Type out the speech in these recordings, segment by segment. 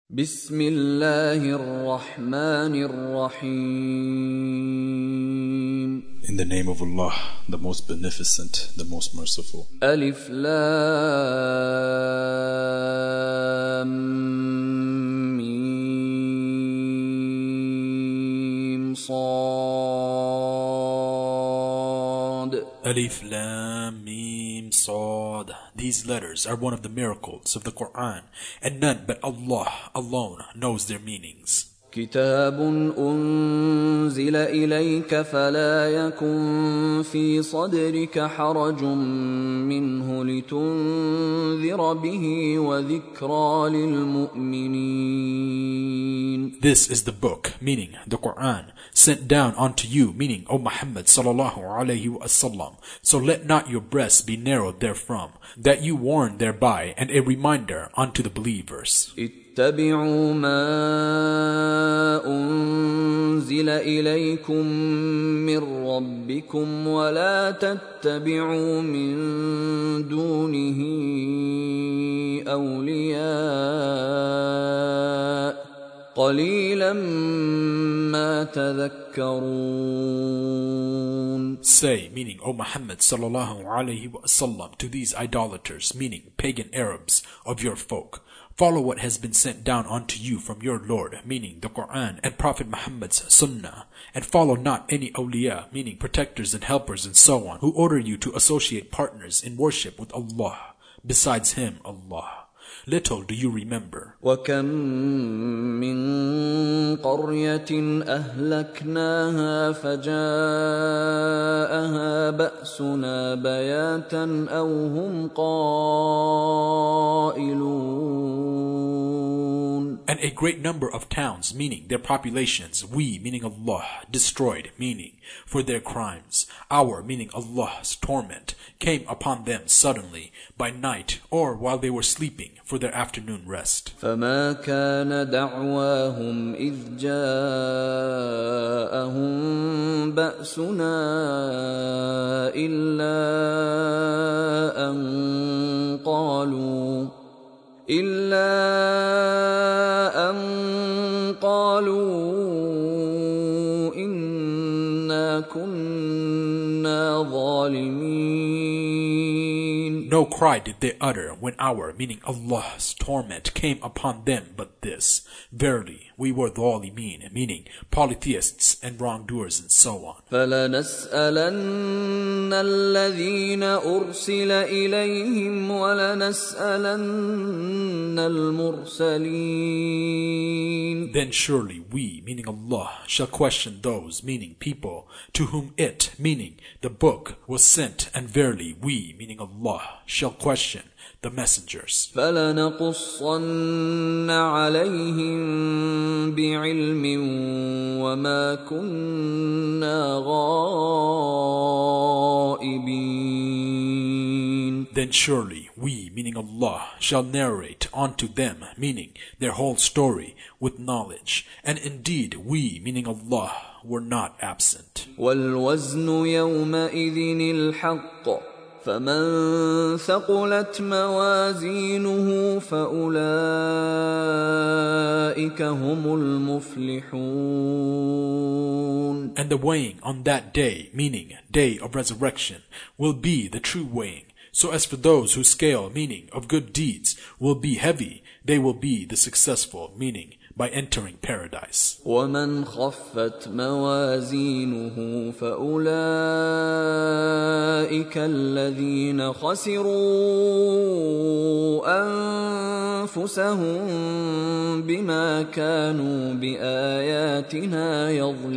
بسم الله الرحمن الرحيم. In the name of Allah, the most beneficent, the most merciful. ألف لام ميم صاد. Alif Lam Mim Sad. These letters are one of the miracles of the Quran, and none but Allah alone knows their meanings. كتاب أنزل إليك فلا يكن في صدرك حرج منه لتنذر به وذكرى للمؤمنين. This is the book, meaning the Quran, sent down unto you, meaning O Muhammad sallallahu alayhi wa sallam. So let not your breasts be narrowed therefrom, that you warn thereby, and a reminder unto the believers. اتبعوا ما أنزل إليكم من ربكم ولا تتبعوا من دونه أولياء قليلا ما تذكرون. Say, meaning O Muhammad sallallahu alayhi wa sallam, to these idolaters, meaning pagan Arabs of your folk, follow what has been sent down unto you from your Lord, meaning the Quran and Prophet Muhammad's Sunnah, and follow not any awliya, meaning protectors and helpers and so on, who order you to associate partners in worship with Allah, besides Him, Allah. Little do you remember. وَكَمْ مِنْ قَرْيَةٍ أَهْلَكْنَاهَا فَجَاءَهَا بَأْسُنَا بَيَاتًا أَوْ هُمْ قَائِلُونَ. And a great number of towns, meaning their populations, we, meaning Allah, destroyed, meaning for their crimes. Our, meaning Allah's torment, came upon them suddenly, by night, or while they were sleeping, for their afternoon rest. فما كان دعواهم إذ جاءهم بأسنا إلا أن قالوا إنا كنا ظالمين. No cry did they utter when our, meaning Allah's torment, came upon them but this: verily, we were dhalimeen, meaning polytheists and wrongdoers and so on. فلنسألن الذين أرسل إليهم ولنسألن المرسلين. Then surely we, meaning Allah, shall question those, meaning people, to whom it, meaning the book, was sent, and verily we, meaning Allah, shall question the messengers. فلنقصن عليهم بعلم وما كنا غائبين. Then surely we, meaning Allah, shall narrate unto them, meaning their whole story, with knowledge, and indeed we, meaning Allah, were not absent. والوزن يومئذ الحق فمن ثقلت موازينه فأولئك هم المفلحون. And the weighing on that day, meaning day of resurrection, will be the true weighing. So as for those whose scale, meaning of good deeds, will be heavy, they will be the successful, meaning by entering paradise. ومن خفت موازينه فأولئك الذين خسروا أنفسهم بما كانوا بآياتنا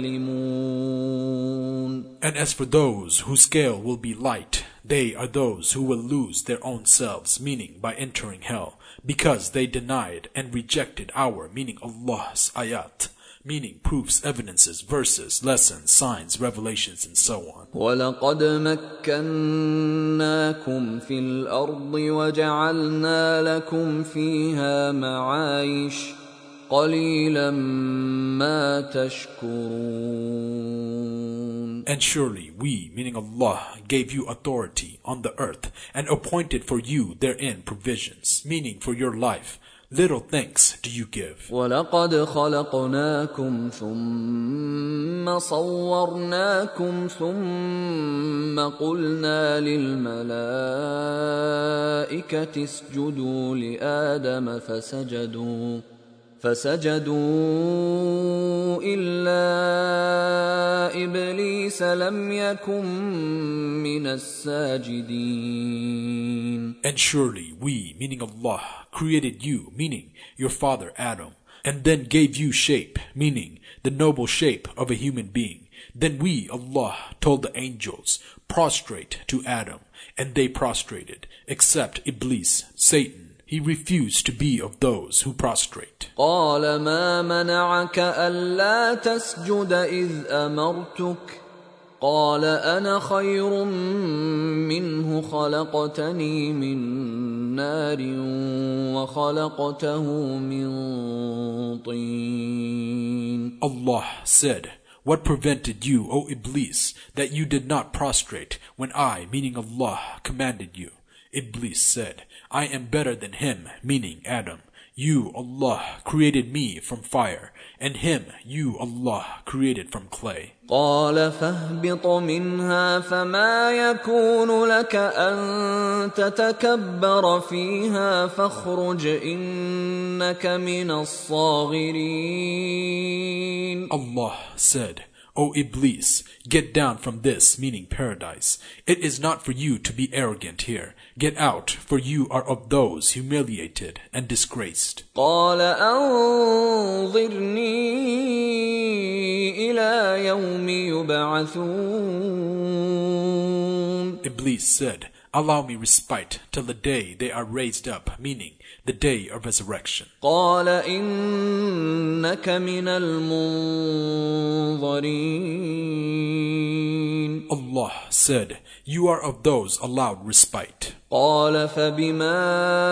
يظلمون. And as for those whose scale will be light, they are those who will lose their own selves, meaning by entering hell, because they denied and rejected our, meaning Allah's ayat, meaning proofs, evidences, verses, lessons, signs, revelations, and so on. وَلَقَدْ مَكَّنَّاكُمْ فِي الْأَرْضِ وَجَعَلْنَا لَكُمْ فِيهَا مَعَايِشَ قَلِيلًا مَا تَشْكُرُونَ. And surely we, meaning Allah, gave you authority on the earth and appointed for you therein provisions, meaning for your life. little thanks do you give. وَلَقَدْ خَلَقْنَاكُمْ ثُمَّ صَوَّرْنَاكُمْ ثُمَّ قُلْنَا لِلْمَلَائِكَةِ اسْجُدُوا لِآدَمَ فسجدوا إلا إبليس لم يكن من الساجدين. And surely we, meaning Allah, created you, meaning your father Adam, and then gave you shape, meaning the noble shape of a human being. Then we, Allah, told the angels, prostrate to Adam, and they prostrated, except Iblis, Satan. He refused to be of those who prostrate. قال ما منعك ألا تسجد إذ أمرتك قال أنا خير منه خلقتني من نار وخلقته من طين. Allah said, what prevented you, O Iblis, that you did not prostrate when I, meaning Allah, commanded you? Iblis said, I am better than him, meaning Adam. You, Allah, created me from fire, and him, you, Allah, created from clay. قال فاهبط منها فما يكون لك أن تتكبر فيها فاخرج إنك من الصاغرين. Allah said, O Iblis, get down from this, meaning paradise. It is not for you to be arrogant here. Get out, for you are of those humiliated and disgraced. قال أنظرني إلى يوم يبعثون. Iblis said, allow me respite till the day they are raised up, meaning the day of resurrection. قال إنك من المنظرين. Allah said, you are of those allowed respite. قال فبما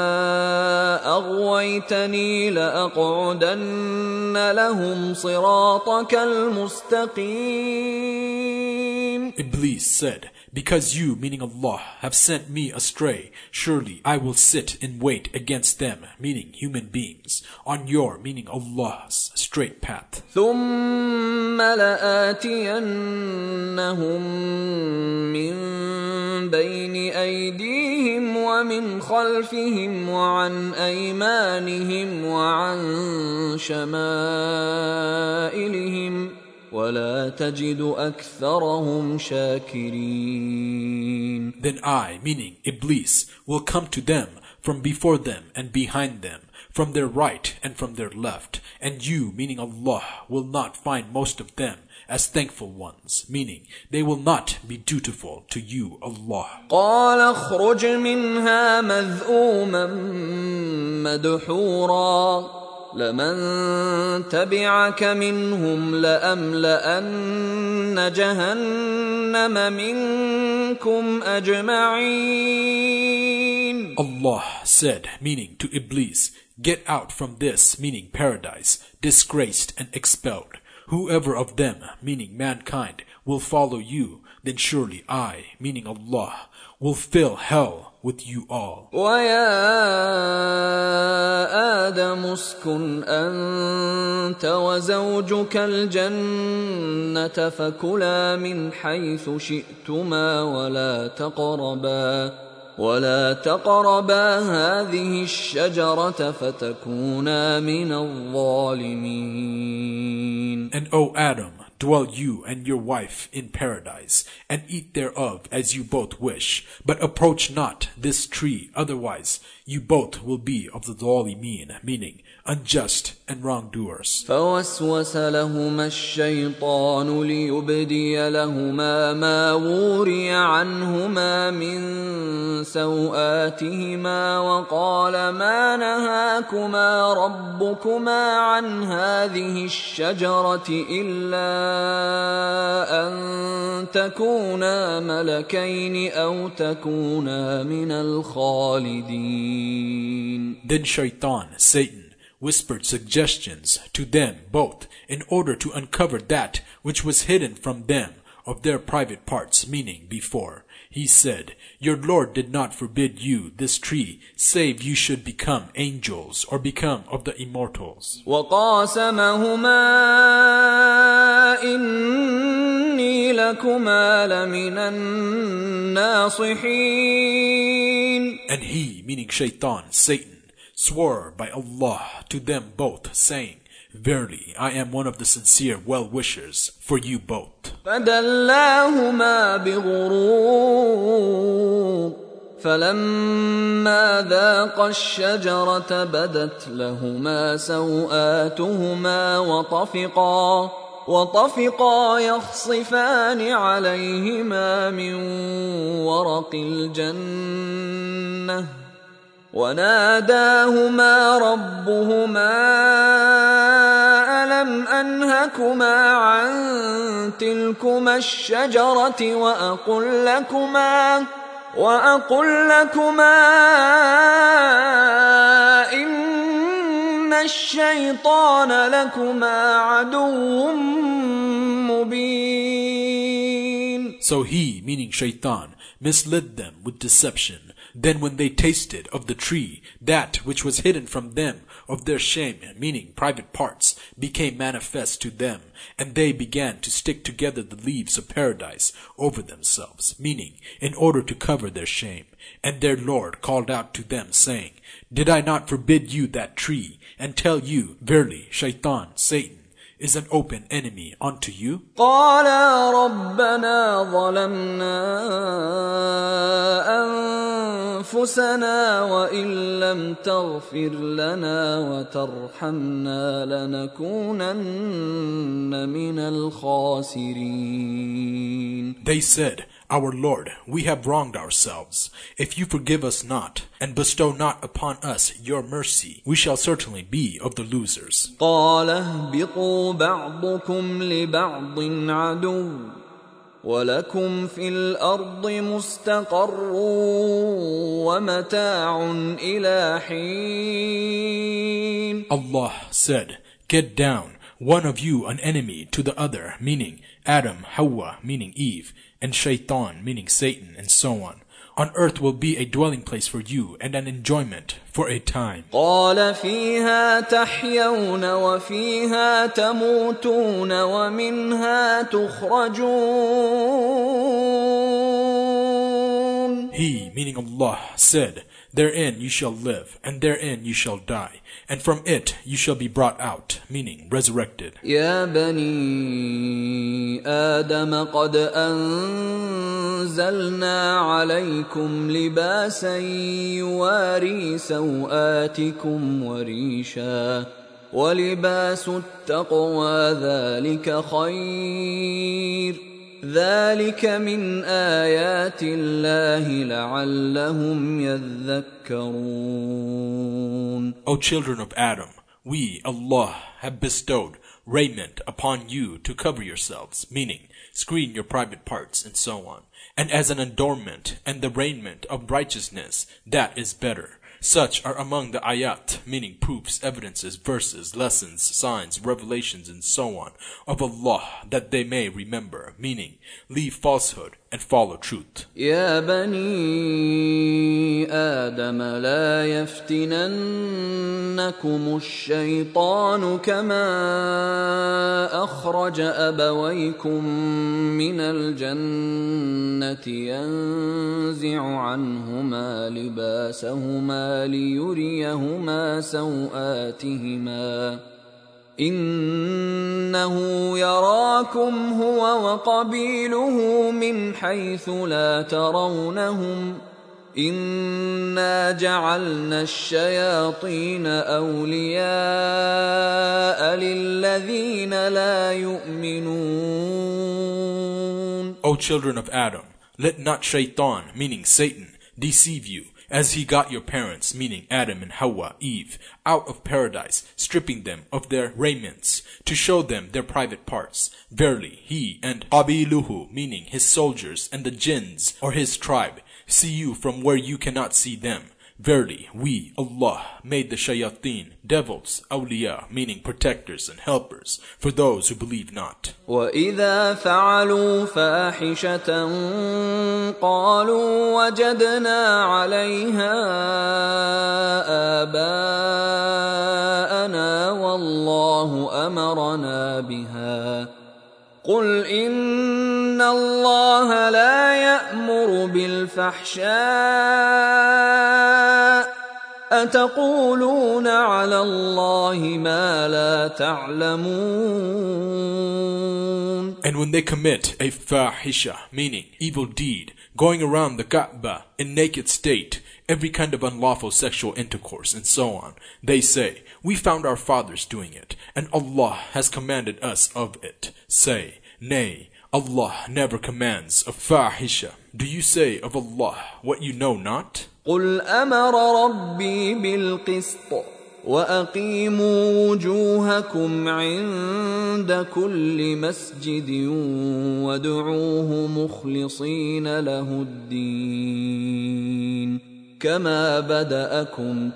أغويتني لأقعدن لهم صراطك المستقيم. Iblis said, because you, meaning Allah, have sent me astray, surely I will sit in wait against them, meaning human beings, on your, meaning Allah's, straight path. ثم لآتينهم من بين أيديهم ومن خلفهم وعن أيمانهم وعن شمائلهم ولا تجد أكثرهم شاكرين. Then I, meaning Iblis, will come to them from before them and behind them, from their right and from their left, and you, meaning Allah, will not find most of them as thankful ones, meaning they will not be dutiful to you, Allah. قال اخرج منها مذءوما مدحورا لمن تبعك منهم لأملأن جهنم منكم أجمعين. Allah said, meaning to Iblis, get out from this, meaning paradise, disgraced and expelled. Whoever of them, meaning mankind, will follow you, then surely I, meaning Allah, will fill hell with you all. وَيَا آدَمُ اسْكُنْ أَنْتَ وَزَوْجُكَ الْجَنَّةَ فَكُلَا مِنْ حَيْثُ شِئْتُمَا ولا تقربا هذه الشجرة فتكونا من الظالمين. And O Adam, dwell you and your wife in paradise, and eat thereof as you both wish, but approach not this tree, otherwise you both will be of the Zalimeen, meaning unjust and wrongdoers. فوسوس لهما الشيطان ليبدي لهما ما وري عنهما من سوآتهما وقال ما نهاكما ربكما عن هذه الشجرة إلا أن تكونا ملكين أو تكونا من الخالدين. Then Shaitan, Satan, whispered suggestions to them both in order to uncover that which was hidden from them, of their private parts, meaning before. He said, your Lord did not forbid you this tree, save you should become angels or become of the immortals. وَقَاسَمَهُمَا إِنِّي لَكُمَا لَمِنَ النَّاصِحِينَ. And he, meaning Shaitan, Satan, swore by Allah to them both, saying, verily, I am one of the sincere well-wishers for you both. فَدَلَّاهُمَا بِغُرُورٍ فَلَمَّا ذَاقَا الشَّجَرَةَ بَدَتْ لَهُمَا سَوْآتُهُمَا وطفقا يخصفان عليهما من ورق الجنة وناداهما ربهما ألم أنهكما عن تلكما الشجرة وأقل لكما إن الشيطان لكما عدو مبين. So he, meaning Shaitan, misled them with deception. Then when they tasted of the tree, that which was hidden from them of their shame, meaning private parts, became manifest to them, and they began to stick together the leaves of paradise over themselves, meaning in order to cover their shame. And their Lord called out to them, saying, did I not forbid you that tree, and tell you, verily, Shaitan, Satan, is an open enemy unto you? قَالَا رَبَّنَا ظَلَمْنَا أَنفُسَنَا وَإِن لَّمْ تَغْفِرْ لَنَا وَتَرْحَمْنَا لَنَكُونَنَّ مِنَ الْخَاسِرِينَ. They said, our Lord, we have wronged ourselves. If you forgive us not, and bestow not upon us your mercy, we shall certainly be of the losers. قَالَ اهْبِطُوا بَعْضُكُمْ لِبَعْضٍ عَدُوٌّ وَلَكُمْ فِي الْأَرْضِ مُسْتَقَرٌّ وَمَتَاعٌ إِلَى حِينٍ. Allah said, get down, one of you an enemy to the other, meaning Adam, Hawa, meaning Eve, and Shaitan, meaning Satan, and so on. On earth will be a dwelling place for you and an enjoyment for a time. قَالَ فِيهَا تَحْيَوْنَ وَفِيهَا تَمُوتُونَ وَمِنْهَا تُخْرَجُونَ. He, meaning Allah, said, therein you shall live, and therein you shall die, and from it you shall be brought out, meaning resurrected. يا بني آدم قد أنزلنا عليكم لباسا يواري سوآتكم وريشا ولباس التقوى ذلك خير ذلك من آيات الله لعلهم يذكرون. O children of Adam, we, Allah, have bestowed raiment upon you to cover yourselves, meaning screen your private parts and so on, and as an adornment and the raiment of righteousness, that is better. Such are among the ayat, meaning proofs, evidences, verses, lessons, signs, revelations, and so on, of Allah, that they may remember, meaning leave falsehood and follow truth. يا بني آدم لا يفتننكم الشيطان كما أخرج أبويكم من الجنة ينزع عنهما لباسهما ليريهما سوآتهما إنه يراكم هو وقبيله من حيث لا ترونهم إنا جعلنا الشياطين أولياء للذين لا يؤمنون. O children of Adam, let not Shaitan, meaning Satan, deceive you, as he got your parents, meaning Adam and Hawa, Eve, out of paradise, stripping them of their raiments, to show them their private parts. Verily, he and Qabiluhu, meaning his soldiers, and the jinns, or his tribe, see you from where you cannot see them. Verily, we, Allah, made the shayateen, devils, awliya, meaning protectors and helpers, for those who believe not. وَإِذَا فَعَلُوا فَاحِشَةً قَالُوا وَجَدْنَا عَلَيْهَا آبَاءَنَا وَاللَّهُ أَمَرَنَا بِهَا قُلْ إِنَّ اللَّهَ لَا يَأْمُرُ بِالْفَحْشَاءِ أَتَقُولُونَ عَلَى اللَّهِ مَا لَا تَعْلَمُونَ. And when they commit a fahisha, meaning evil deed, going around the Kaaba in naked state, every kind of unlawful sexual intercourse, and so on, they say, we found our fathers doing it, and Allah has commanded us of it. Say, nay, Allah never commands of fahisha. Do you say of Allah what you know not? قُلْ أَمَرَ رَبِّي بِالْقِسْطِ وَأَقِيمُوا وُجُوهَكُمْ عِندَ كُلِّ مَسْجِدٍ وَادْعُوهُ مُخْلِصِينَ لَهُ الدِّينَ كَمَا بَدَأَكُمْ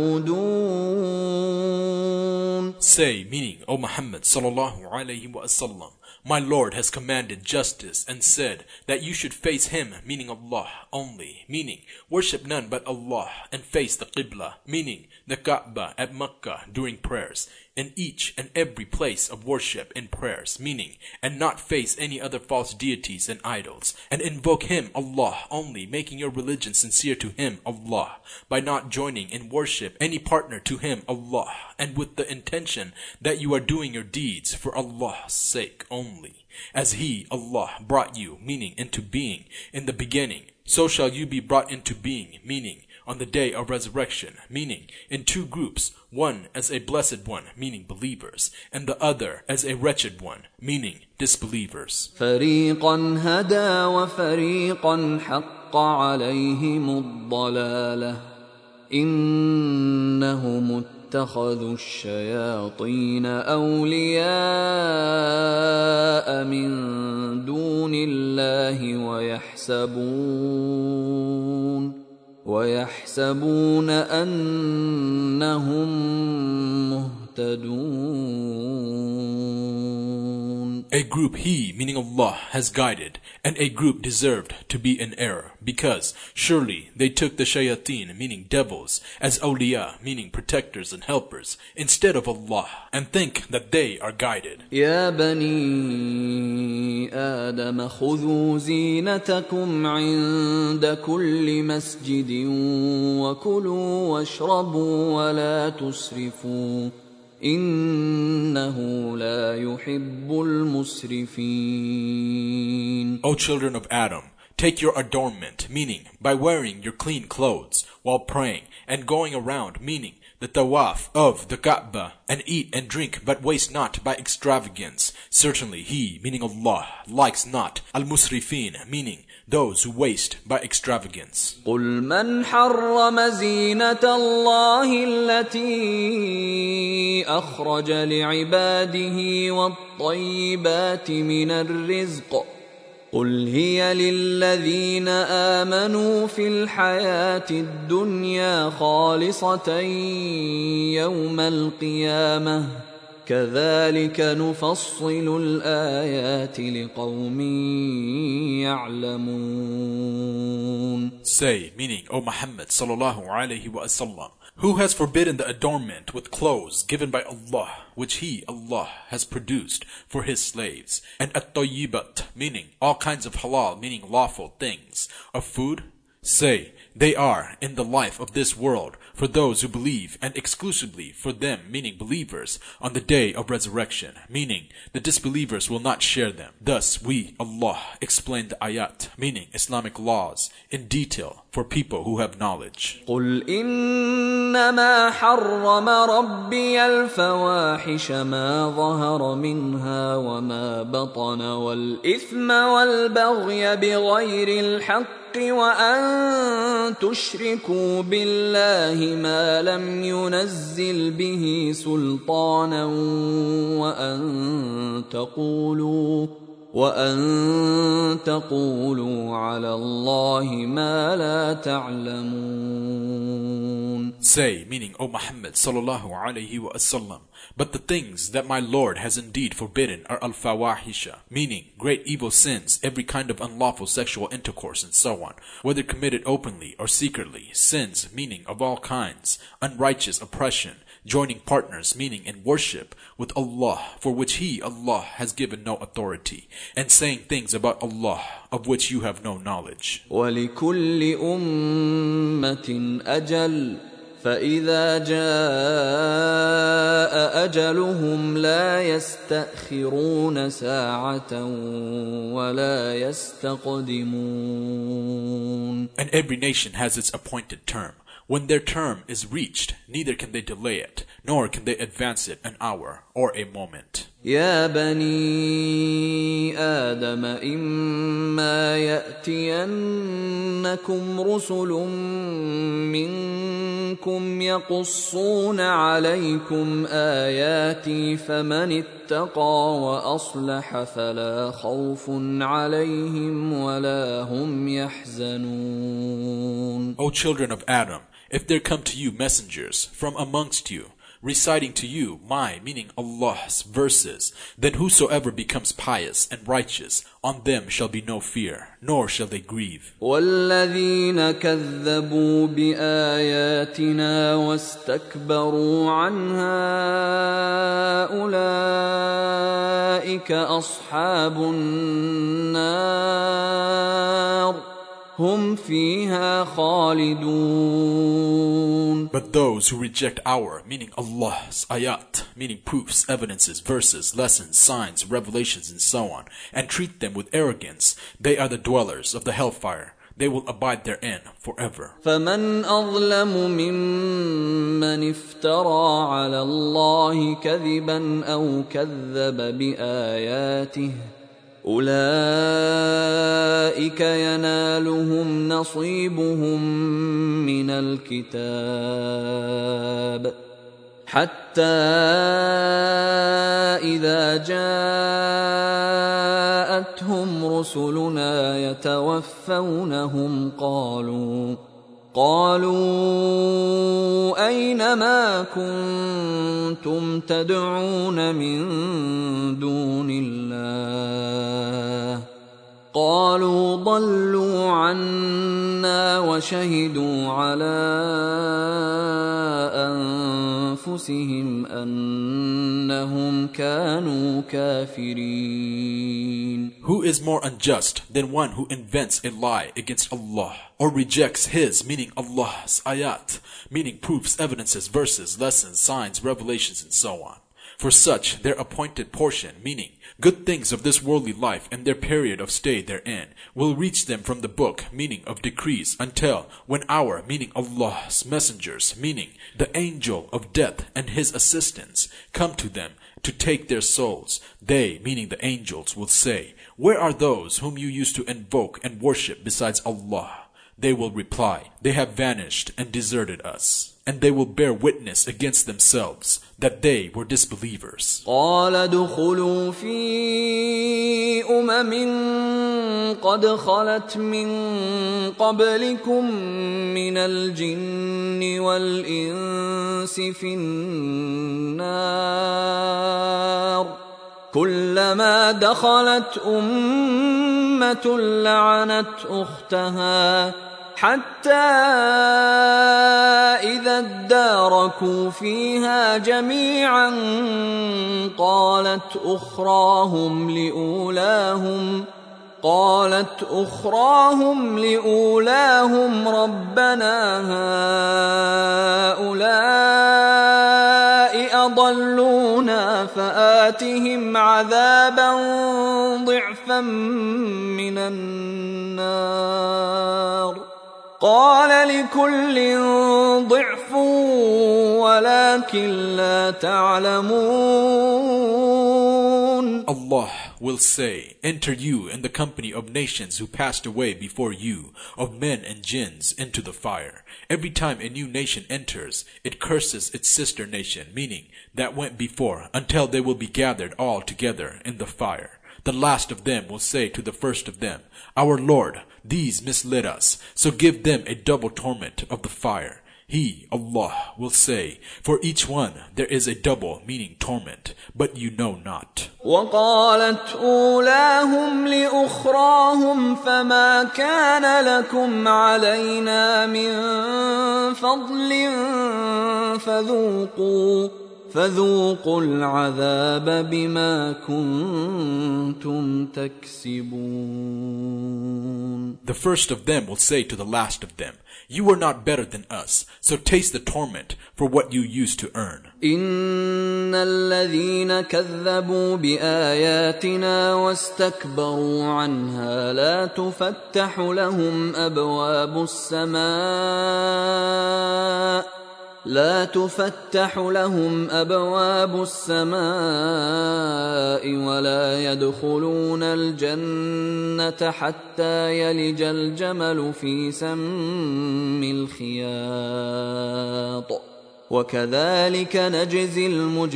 تَعُودُونَ. Say, meaning, O Muhammad sallallahu alayhi wa sallam, my Lord has commanded justice and said that you should face Him, meaning Allah, only, meaning worship none but Allah, and face the Qibla, meaning the Kaaba at Makkah during prayers, in each and every place of worship in prayers, meaning, and not face any other false deities and idols, and invoke Him, Allah, only, making your religion sincere to Him, Allah, by not joining in worship any partner to Him, Allah, and with the intention that you are doing your deeds for Allah's sake only. As He, Allah, brought you, meaning into being, in the beginning, so shall you be brought into being, meaning on the day of resurrection, meaning in two groups, one as a blessed one, meaning believers, and the other as a wretched one, meaning disbelievers. فَرِيقًا هَدَى وَفَرِيقًا حَقَّ عَلَيْهِمُ الضَّلَالَةُ إِنَّهُمُ اتَّخَذُوا الشَّيَاطِينَ أَوْلِيَاءَ مِن دُونِ اللَّهِ وَيَحْسَبُونَ أَنَّهُمْ مُهْتَدُونَ. A group He, meaning Allah, has guided, and a group deserved to be in error, because surely they took the shayateen, meaning devils, as awliya, meaning protectors and helpers, instead of Allah, and think that they are guided. يا بني آدم خذوا زينتكم عند كل مسجد وكلوا واشربوا ولا تسرفوا إنه لا يحب المسرفين. O children of Adam, take your adornment, meaning by wearing your clean clothes, while praying, and going around, meaning the tawaf of the Kaaba, and eat and drink, but waste not by extravagance. Certainly He, meaning Allah, likes not al-musrifin, meaning those who waste by extravagance. قل من حرم زينة الله التي أخرج لعباده والطيبات من الرزق قل هي للذين آمنوا في الحياة الدنيا خالصة يوم القيامة كذلك نفصل الآيات لقوم يعلمون. Say, meaning, O Muhammad sallallahu alayhi wa sallam, who has forbidden the adornment with clothes given by Allah, which He, Allah, has produced for His slaves, and at-tayyibat, meaning all kinds of halal, meaning lawful things, of food? Say, they are in the life of this world for those who believe, and exclusively for them, meaning believers, on the day of resurrection, meaning the disbelievers will not share them. Thus we, Allah, explain the ayat, meaning Islamic laws, in detail for people who have knowledge. قل إنما حرم ربي الفواحش ما ظهر منها وما بطن والإثم والبغي بغير الحق وأن تشركوا بالله ما لم ينزل به سلطانا وأن تقولوا على الله ما لا تعلمون. Say, meaning, O Muhammad sallallahu alayhi wa sallam, but the things that my Lord has indeed forbidden are al-fawahisha, meaning great evil sins, every kind of unlawful sexual intercourse and so on, whether committed openly or secretly, sins, meaning of all kinds, unrighteous oppression, joining partners, meaning in worship, with Allah, for which He, Allah, has given no authority, and saying things about Allah, of which you have no knowledge. وَلِكُلِّ أُمَّةٍ أَجَلٌ فَإِذَا جَاءَ أَجَلُهُمْ لَا يَسْتَأْخِرُونَ سَاعَةً وَلَا يَسْتَقْدِمُونَ. And every nation has its appointed term. When their term is reached, neither can they delay it, nor can they advance it an hour or a moment. يا بني آدم إما يأتينكم رسل منكم يقصون عليكم آياتي فمن اتقى وأصلح فلا خوف عليهم ولا هم يحزنون. O children of Adam, if there come to you messengers from amongst you, reciting to you my, meaning Allah's verses, then whosoever becomes pious and righteous, on them shall be no fear, nor shall they grieve. وَالَّذِينَ كَذَّبُوا بِآيَاتِنَا وَاسْتَكْبَرُوا عَنْهَا أُولَئِكَ أَصْحَابُ النَّارِ هُمْ فِيهَا خَالِدُونَ. But those who reject our, meaning Allah's ayat, meaning proofs, evidences, verses, lessons, signs, revelations, and so on, and treat them with arrogance, they are the dwellers of the hellfire. They will abide therein forever. فَمَنْ أَظْلَمُ مِمَّنِ افْتَرَى عَلَى اللَّهِ كَذِبًا أَوْ كَذَّبَ بِآيَاتِهِ أولئك ينالهم نصيبهم من الكتاب حتى إذا جاءتهم رسلنا يتوفونهم قالوا أين ما كنتم تدعون من دون الله قالوا ضلوا عنا وشهدوا على أنفسهم أنهم كانوا كافرين. Who is more unjust than one who invents a lie against Allah, or rejects His, meaning Allah's ayat, meaning proofs, evidences, verses, lessons, signs, revelations, and so on? For such their appointed portion, meaning good things of this worldly life and their period of stay therein, will reach them from the book, meaning of decrees, until when our, meaning Allah's messengers, meaning the angel of death and his assistants, come to them to take their souls, they, meaning the angels, will say, where are those whom you used to invoke and worship besides Allah? They will reply, they have vanished and deserted us. And they will bear witness against themselves that they were disbelievers. قال ادخلوا في قد خلت من قبلكم من الجن والإنس في النار كلما دخلت أمة لعنت أختها حتى إذا اداركوا فيها جميعا قالت أخراهم لأولاهم ربنا هؤلاء أضلونا فآتهم عذابا ضعفا من النار قال لكل ضعف ولكن لا تعلمون. Allah will say, enter you in the company of nations who passed away before you, of men and jinns, into the fire. Every time a new nation enters, it curses its sister nation, meaning that went before, until they will be gathered all together in the fire. The last of them will say to the first of them, Our Lord, these misled us, so give them a double torment of the fire. He, Allah, will say, For each one there is a double, meaning torment, but you know not. وقالت أولاهم لأخراهم فما كان لكم علينا من فضل فذوقوا العذاب بما كنتم تكسبون. The first of them will say to the last of them, You are not better than us, so taste the torment for what you used to earn. إن الذين كذبوا بآياتنا واستكبروا عنها لا تفتح لهم أبواب السماء ولا يدخلون الجنة حتى يلج الجمل في سم الخياط وكذلك نجزي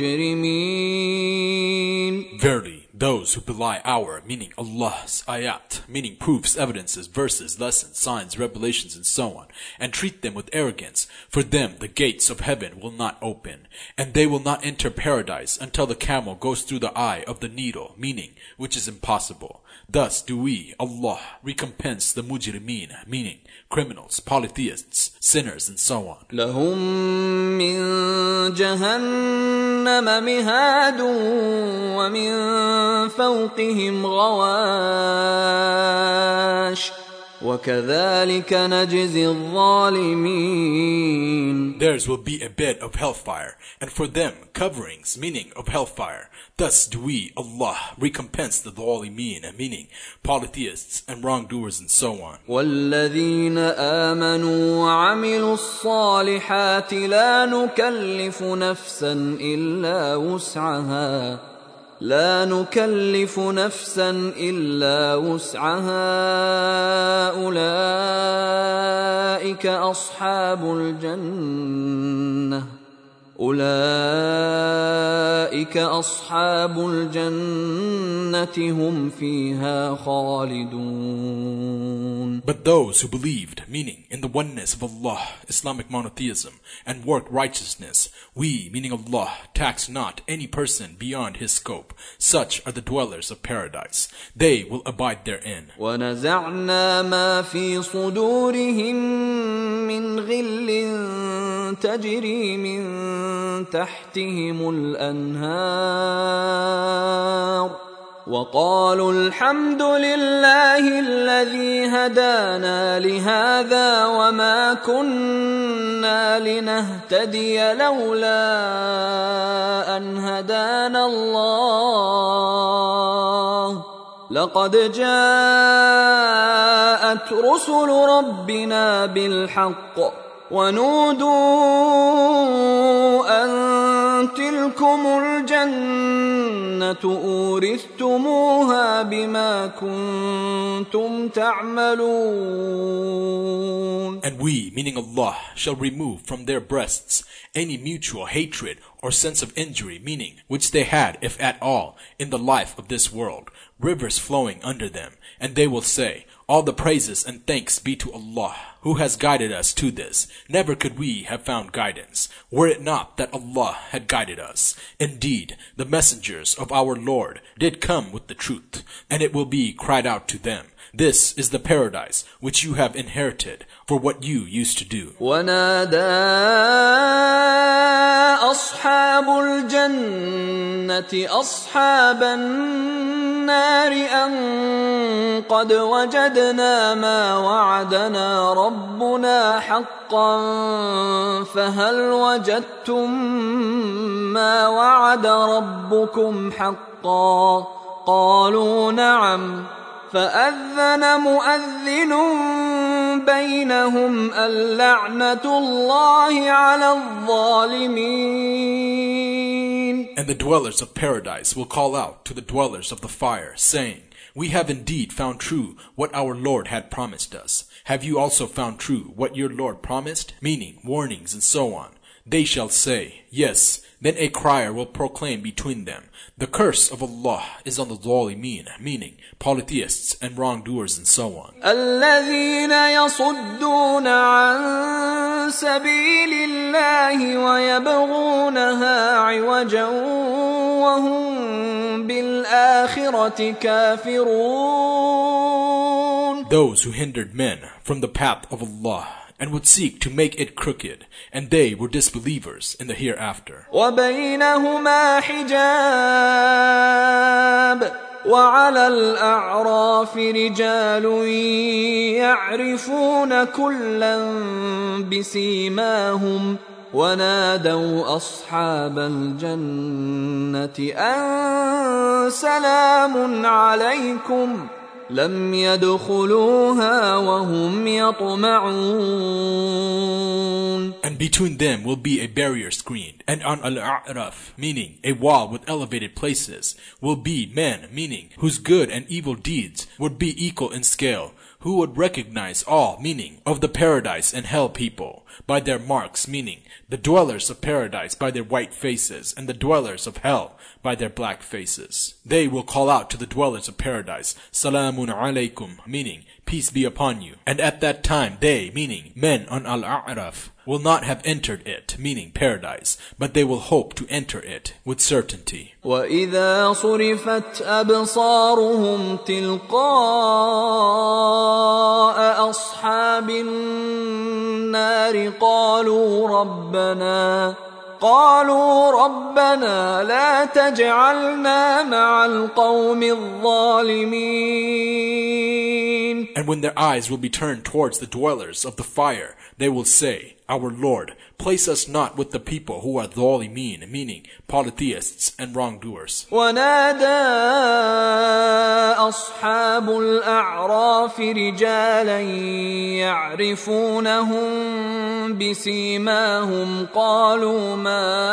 المجرمين. Verily, those who belie our, meaning Allah's ayat, meaning proofs, evidences, verses, lessons, signs, revelations, and so on, and treat them with arrogance, for them the gates of heaven will not open, and they will not enter paradise until the camel goes through the eye of the needle, meaning which is impossible. Thus do we, Allah, recompense the mujrimeen, meaning criminals, polytheists, sinners, and so on. لهم من جهنم مهاد ومن فوقهم غواش وكذلك نجزي الظالمين. Theirs will be a bed of hellfire, and for them coverings, meaning of hellfire. Thus do we, Allah, recompense the zalimeen, meaning polytheists and wrongdoers and so on. والذين آمنوا وعملوا الصالحات لا نكلف نفسا إلا وسعها أولئك أصحاب الجنة هم فيها خالدون. But those who believed, meaning in the oneness of Allah, Islamic monotheism, and worked righteousness, we, meaning Allah, tax not any person beyond his scope. Such are the dwellers of paradise. They will abide therein. وَنَزَعْنَا مَا فِي صُدُورِهِم مِّنْ غِلٍّ تَجْرِي مِن تحتهم الأنهار وقالوا الحمد لله الذي هدانا لهذا وما كنا لنهتدي لولا أن هدانا الله لقد جاءت رسل ربنا بالحق ونودوا أن تلكم الجنة أورثتموها بما كنتم تعملون. And we, meaning Allah, shall remove from their breasts any mutual hatred or sense of injury, meaning which they had, if at all, in the life of this world, rivers flowing under them, and they will say, All the praises and thanks be to Allah, who has guided us to this. Never could we have found guidance, were it not that Allah had guided us. Indeed, the messengers of our Lord did come with the truth, and it will be cried out to them, This is the paradise which you have inherited for what you used to do. ونادى أصحاب الجنة أصحاب النار أن قد وجدنا ما وعدنا ربنا حقا فهل وجدتم ما وعد ربكم حقا قالوا نعم فأذن مؤذن بينهم اللعنة الله على الظالمين. And the dwellers of paradise will call out to the dwellers of the fire, saying, We have indeed found true what our Lord had promised us. Have you also found true what your Lord promised? Meaning warnings and so on. They shall say, yes. Then a crier will proclaim between them, the curse of Allah is on the Zalimin, meaning polytheists and wrongdoers and so on. الذين يصدون عن سبيل الله ويبغونها عوجا وهم بالآخرة كافرون. Those who hindered men from the path of Allah and would seek to make it crooked, and they were disbelievers in the hereafter. وبينهما حجاب وعلى الأعراف رجال يعرفون كلا بسيماهم ونادوا أصحاب الجنة أن سلام عليكم لم يدخلوها وهم يطمعون. And between them will be a barrier screened, and on al-a'raf, meaning a wall with elevated places, will be men, meaning whose good and evil deeds would be equal in scale, who would recognize all, meaning of the paradise and hell people, by their marks, meaning the dwellers of paradise by their white faces, and the dwellers of hell by their black faces. They will call out to the dwellers of paradise, Salamun alaykum, meaning peace be upon you. And at that time they, meaning men on al-a'raf, will not have entered it, meaning paradise, but they will hope to enter it with certainty. وَإِذَا صُرِفَتْ أَبْصَارُهُمْ تِلْقَاءَ أَصْحَابِ النَّارِ قالوا ربنا لا تجعلنا مع القوم الظالمين. And when their eyes will be turned towards the dwellers of the fire, they will say, Our Lord, place us not with the people who are dhalimin, meaning polytheists and wrongdoers. ونادى أصحاب الأعراف رجالا يعرفونهم بسيماهم قالوا ما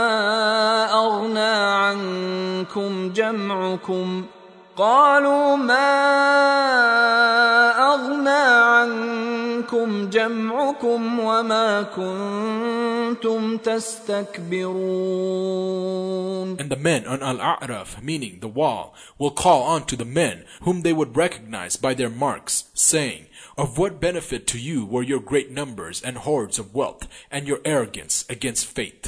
أغنى عنكم جمعكم وما كنتم تستكبرون. And the men on al-a'raf, meaning the wall, will call on to the men whom they would recognize by their marks, saying, Of what benefit to you were your great numbers and hordes of wealth and your arrogance against faith?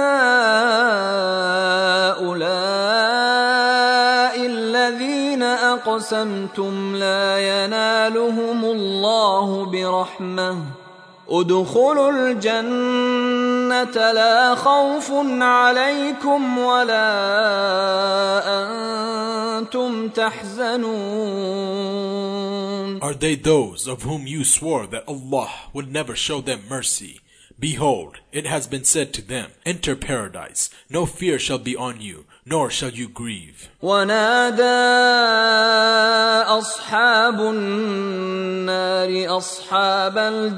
أهؤلاء الذين أقسمتم لا ينالهم الله برحمة ادخلوا الجنة لا خوف عليكم ولا أنتم تحزنون. Are they those of whom you swore that Allah would never show them mercy? Behold, it has been said to them, Enter paradise, no fear shall be on you, nor shall you grieve. ونادى أصحاب النار أصحاب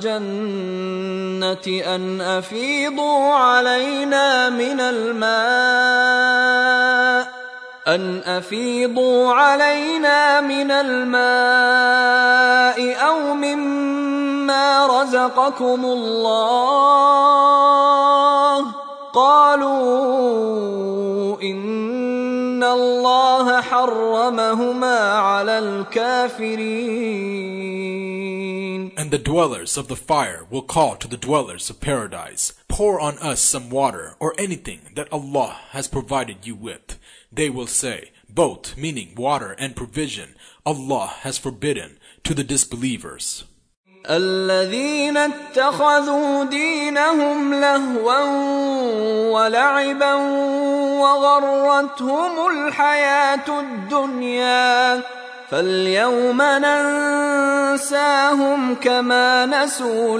الجنة أن أفيضوا علينا من الماء أو مما رزقكم الله قالوا إن الله حرمهما على الكافرين. And the dwellers of the fire will call to the dwellers of paradise, Pour on us some water or anything that Allah has provided you with. They will say, both, meaning water and provision, Allah has forbidden to the disbelievers. الذين اتخذوا دينهم لهوا ولعبا وغرتهم الحياة الدنيا فاليوم ننساهم كما نسوا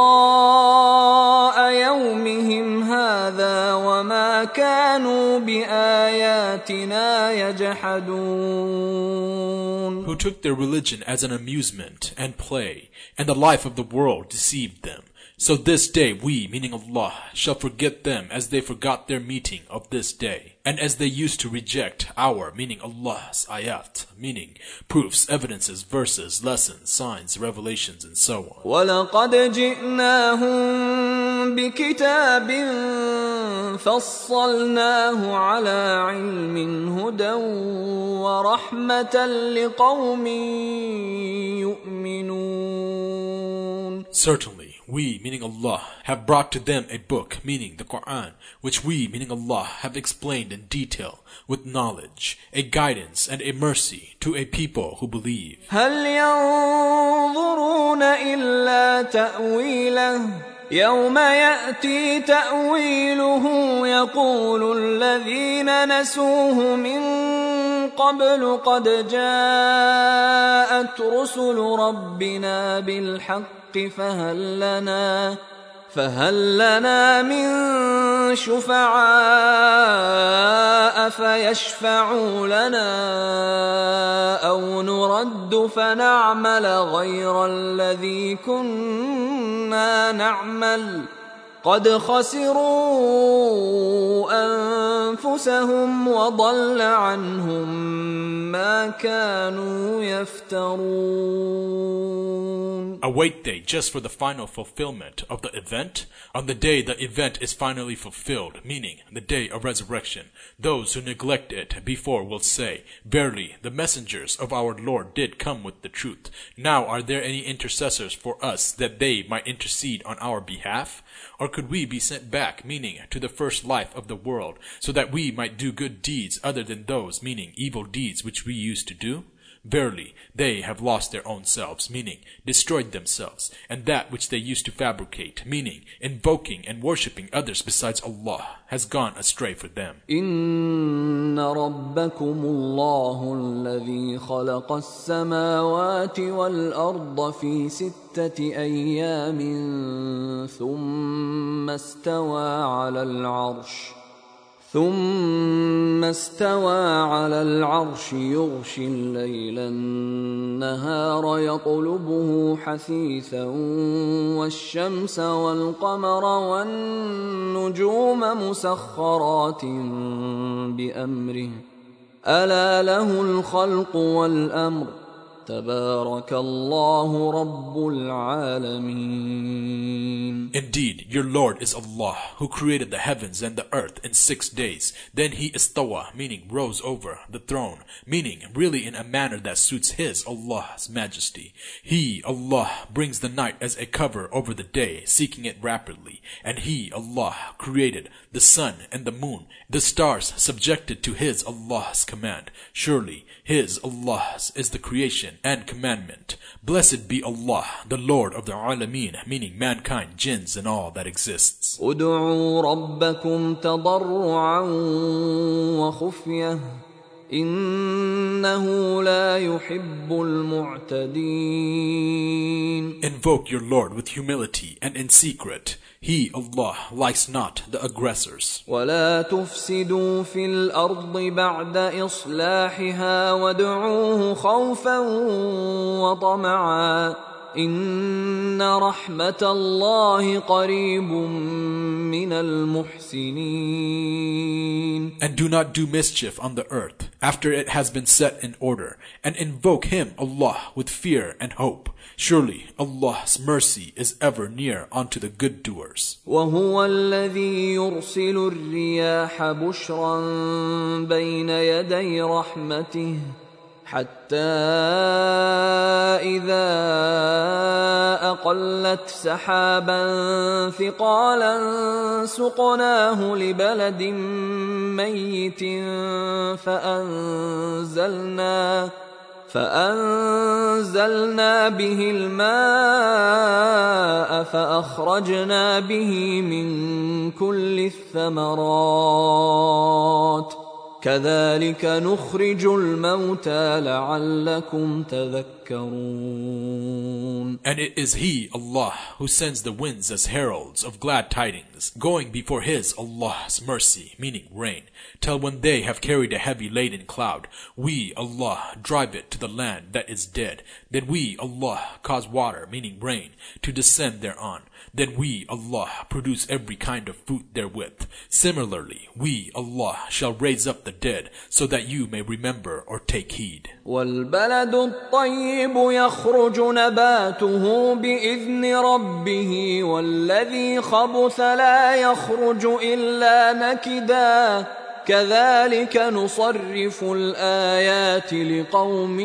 لقاء يومهم هذا وما كانوا بآياتنا يجحدون. Who took their religion as an amusement and play, and the life of the world deceived them. So this day we, meaning Allah, shall forget them as they forgot their meeting of this day, and as they used to reject our, meaning Allah's ayat, meaning proofs, evidences, verses, lessons, signs, revelations, and so on. وَلَقَدْ جِئْنَاهُمْ بكتاب فصلناه على علم هدى ورحمة لقوم يؤمنون. Certainly, we, meaning Allah, have brought to them a book, meaning the Quran, which we, meaning Allah, have explained in detail, with knowledge, a guidance and a mercy to a people who believe. هل ينظرون إلا تأويله يوم يأتي تأويله يقول الذين نسوه من قبل قد جاءت رسل ربنا بالحق فهل لنا من شفعاء فيشفعوا لنا أو نرد فنعمل غير الذي كنا نعمل قد خسروا أنفسهم وضل عنهم ما كانوا يفترون. Await they just for the final fulfillment of the event? On the day the event is finally fulfilled, meaning the day of resurrection, those who neglect it before will say, Verily, the messengers of our Lord did come with the truth. Now are there any intercessors for us that they might intercede on our behalf? Or could we be sent back, meaning to the first life of the world, so that we might do good deeds other than those, meaning evil deeds which we used to do? Verily, they have lost their own selves, meaning destroyed themselves, and that which they used to fabricate, meaning invoking and worshipping others besides Allah, has gone astray for them. إن ربكم الله الذي خلق السماوات والأرض في 6 أيام ثم استوى على العرش يغشي الليل النهار يطلبه حثيثا والشمس والقمر والنجوم مسخرات بأمره ألا له الخلق والأمر تبارك الله رب العالمين. Indeed, your Lord is Allah, who created the heavens and the earth in 6 days. Then he istawa, meaning rose over the throne, meaning really in a manner that suits his, Allah's majesty. He, Allah, brings the night as a cover over the day, seeking it rapidly. And he, Allah, created the sun and the moon, the stars subjected to his, Allah's command. Surely, his, Allah's, is the creation and commandment. Blessed be Allah, the Lord of the Alameen, meaning mankind, jinns, and all that exists. ادعوا ربكم تضرعا وخفية إنه لا يحب المعتدين. Invoke your Lord with humility and in secret. He, Allah, likes not the aggressors. ولا تفسدوا في الأرض بعد إصلاحها وادعوه خوفا وطمعا إن رحمة الله قريب من المحسنين. And do not do mischief on the earth after it has been set in order, and invoke him, Allah, with fear and hope. Surely Allah's mercy is ever near unto the good doers. وهو الذي يرسل الرياح بشرا بين يدي رحمته حتى إذا أقلت سحابا ثقالا سقناه لبلد ميت فأنزلنا به الماء فأخرجنا به من كل الثمرات كذلك نخرج الموتى لعلكم تذكرون. And it is He, Allah, who sends the winds as heralds of glad tidings, going before His, Allah's mercy, meaning rain, till when they have carried a heavy laden cloud, we, Allah, drive it to the land that is dead. Then we, Allah, cause water, meaning rain, to descend thereon. Then we, Allah, produce every kind of fruit therewith. Similarly, we, Allah, shall raise up the dead, so that you may remember or take heed. والبلد الطيب يخرج نباته بإذن ربه والذي خبث لا يخرج إلا نكدا كذلك نصرف الآيات لقوم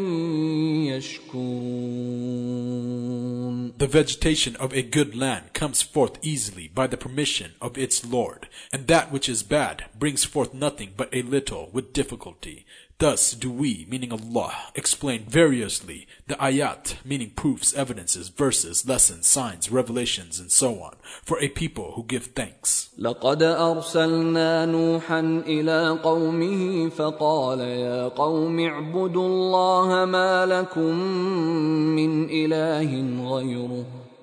يشكرون. The vegetation of a good land comes forth easily by the permission of its Lord, and that which is bad brings forth nothing but a little with difficulty. Thus do we, meaning Allah, explain variously the ayat, meaning proofs, evidences, verses, lessons, signs, revelations, and so on, for a people who give thanks. لقد أرسلنا نوحا إلى قومه فقال يا قوم اعبدوا الله ما لكم من إله غيره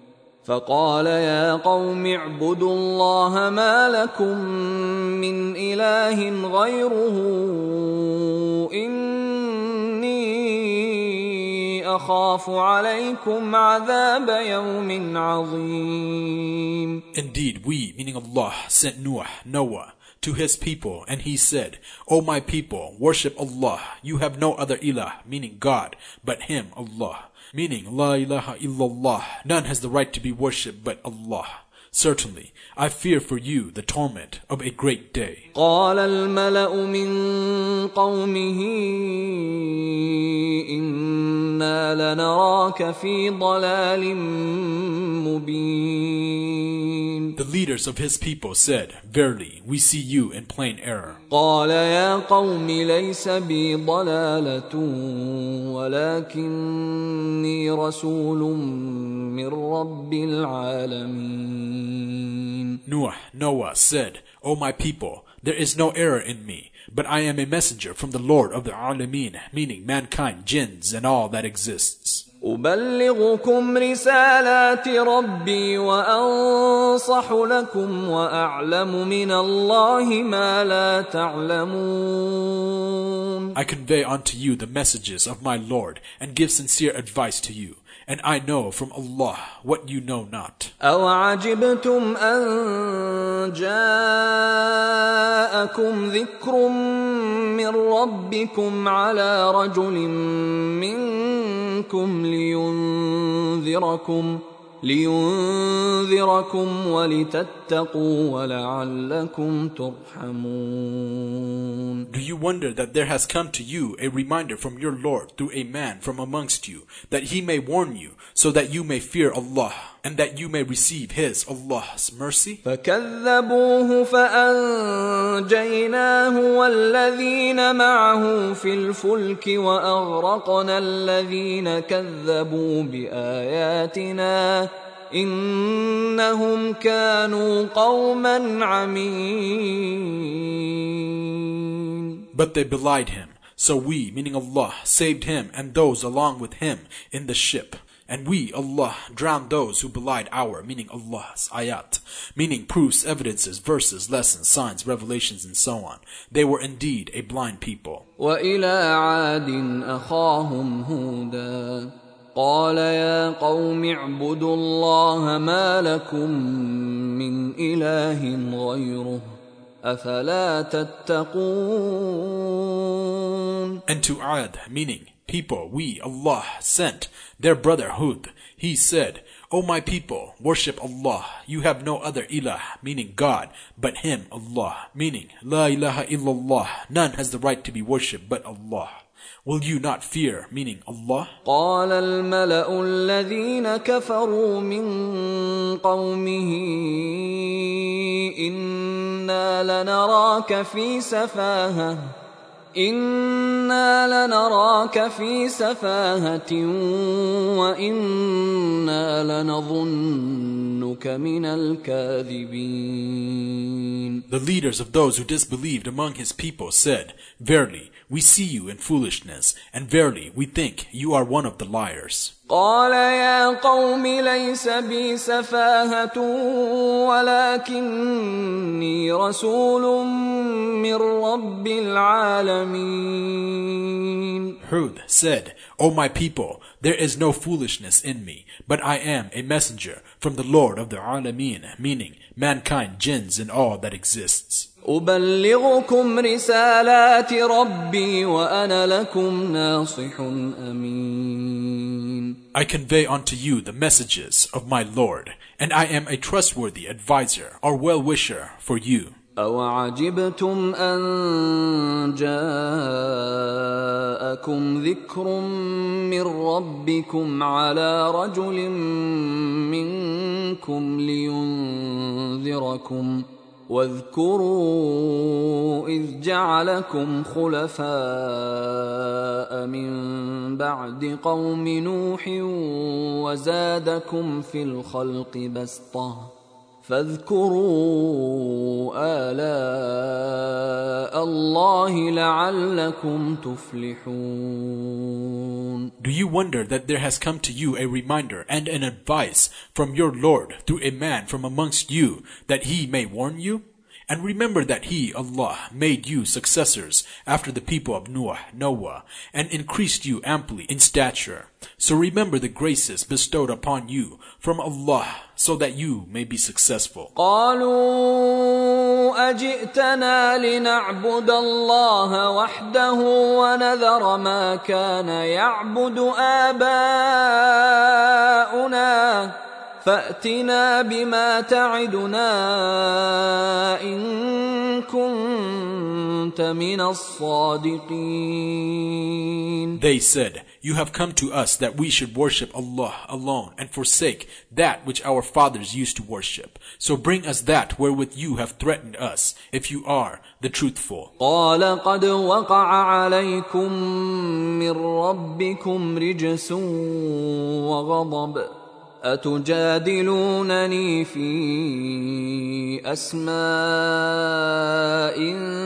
إني أخاف عليكم عذاب يوم عظيم. Indeed, we, meaning Allah, sent Noah to his people, and he said, O my people, worship Allah. You have no other ilah, meaning God, but Him, Allah. Meaning, La ilaha illallah, none has the right to be worshipped but Allah. Certainly, I fear for you the torment of a great day. قال الملأ من قومه إنا لنراك في ضلال مبين. The leaders of his people said, Verily, we see you in plain error. قال يا قوم ليس بي ضلالة ولكني رسول من رب العالمين. Noah said, O my people, there is no error in me, but I am a messenger from the Lord of the Alameen, meaning mankind, jinns, and all that exists. أبلغكم رسالات ربي وأنصح لكم وأعلم من الله ما لا تعلمون. I convey unto you the messages of my Lord and give sincere advice to you. And I know from Allah what you know not. أَوَعَجِبْتُمْ أَن جَاءَكُمْ ذِكْرٌ مِّن رَّبِّكُمْ عَلَى رَجُلٍ مِّنكُمْ لينذركم ولتتقوا ولعلكم ترحمون. Do you wonder that there has come to you a reminder from your Lord through a man from amongst you, that he may warn you, so that you may fear Allah, and that you may receive His, Allah's mercy? فكذبوه فأنجيناه والذين معه في الفلك وأغرقنا الذين كذبوا بآياتنا إنهم كانوا قوما عمين. But they belied him. So we, meaning Allah, saved him and those along with him in the ship. And we, Allah, drowned those who belied our, meaning Allah's, ayat, meaning proofs, evidences, verses, lessons, signs, revelations, and so on. They were indeed a blind people. وَإِلَى عَادٍ أَخَاهُمْ هُودًا قال يا قوم اعبدوا الله ما لكم من إله غيره أفلا تتقون. And to Ad, meaning people, we, Allah, sent their brother Hud. He said, O my people, worship Allah. You have no other ilah, meaning God, but Him, Allah, meaning La ilaha illallah. None has the right to be worshipped but Allah. Will you not fear, meaning Allah? قال الملأ الذين كفروا من قومه إنا لنراك في سفاهة وإنا لنظنك من الكاذبين. The leaders of those who disbelieved among his people said, Verily, we see you in foolishness, and verily, we think you are one of the liars. قال يا قوم ليس بي سفاهة ولكني رسول من رب العالمين. Hud said, O my people, there is no foolishness in me, but I am a messenger from the Lord of the Alameen, meaning mankind, jinns, and all that exists. أبلغكم رسالات ربي وأنا لكم ناصح أمين. I convey unto you the messages of my Lord, and I am a trustworthy advisor or well-wisher for you. أَوَعَجِبْتُمْ أَن جَاءَكُمْ ذِكْرٌ مِّن رَّبِّكُمْ عَلَىٰ رَجُلٍ مِّنكُمْ لِيُنذِرَكُمْ ۖ واذكروا إذ جعلكم خلفاء من بعد قوم نوح وزادكم في الخلق بسطة فاذكروا آلاء الله لعلكم تفلحون. Do you wonder that there has come to you a reminder and an advice from your Lord through a man from amongst you, that he may warn you? And remember that he, Allah, made you successors after the people of Noah, and increased you amply in stature. So remember the graces bestowed upon you from Allah, so that you may be successful. قالوا أجئتنا لنعبد الله وحده ونذر ما كان يعبد آباؤنا فأتنا بما تعدنا إن كنت من الصادقين. They said, you have come to us that we should worship Allah alone and forsake that which our fathers used to worship. So bring us that wherewith you have threatened us, if you are the truthful. قال قد وقع عليكم من ربكم رجس وغضب أتجادلونني في أسماء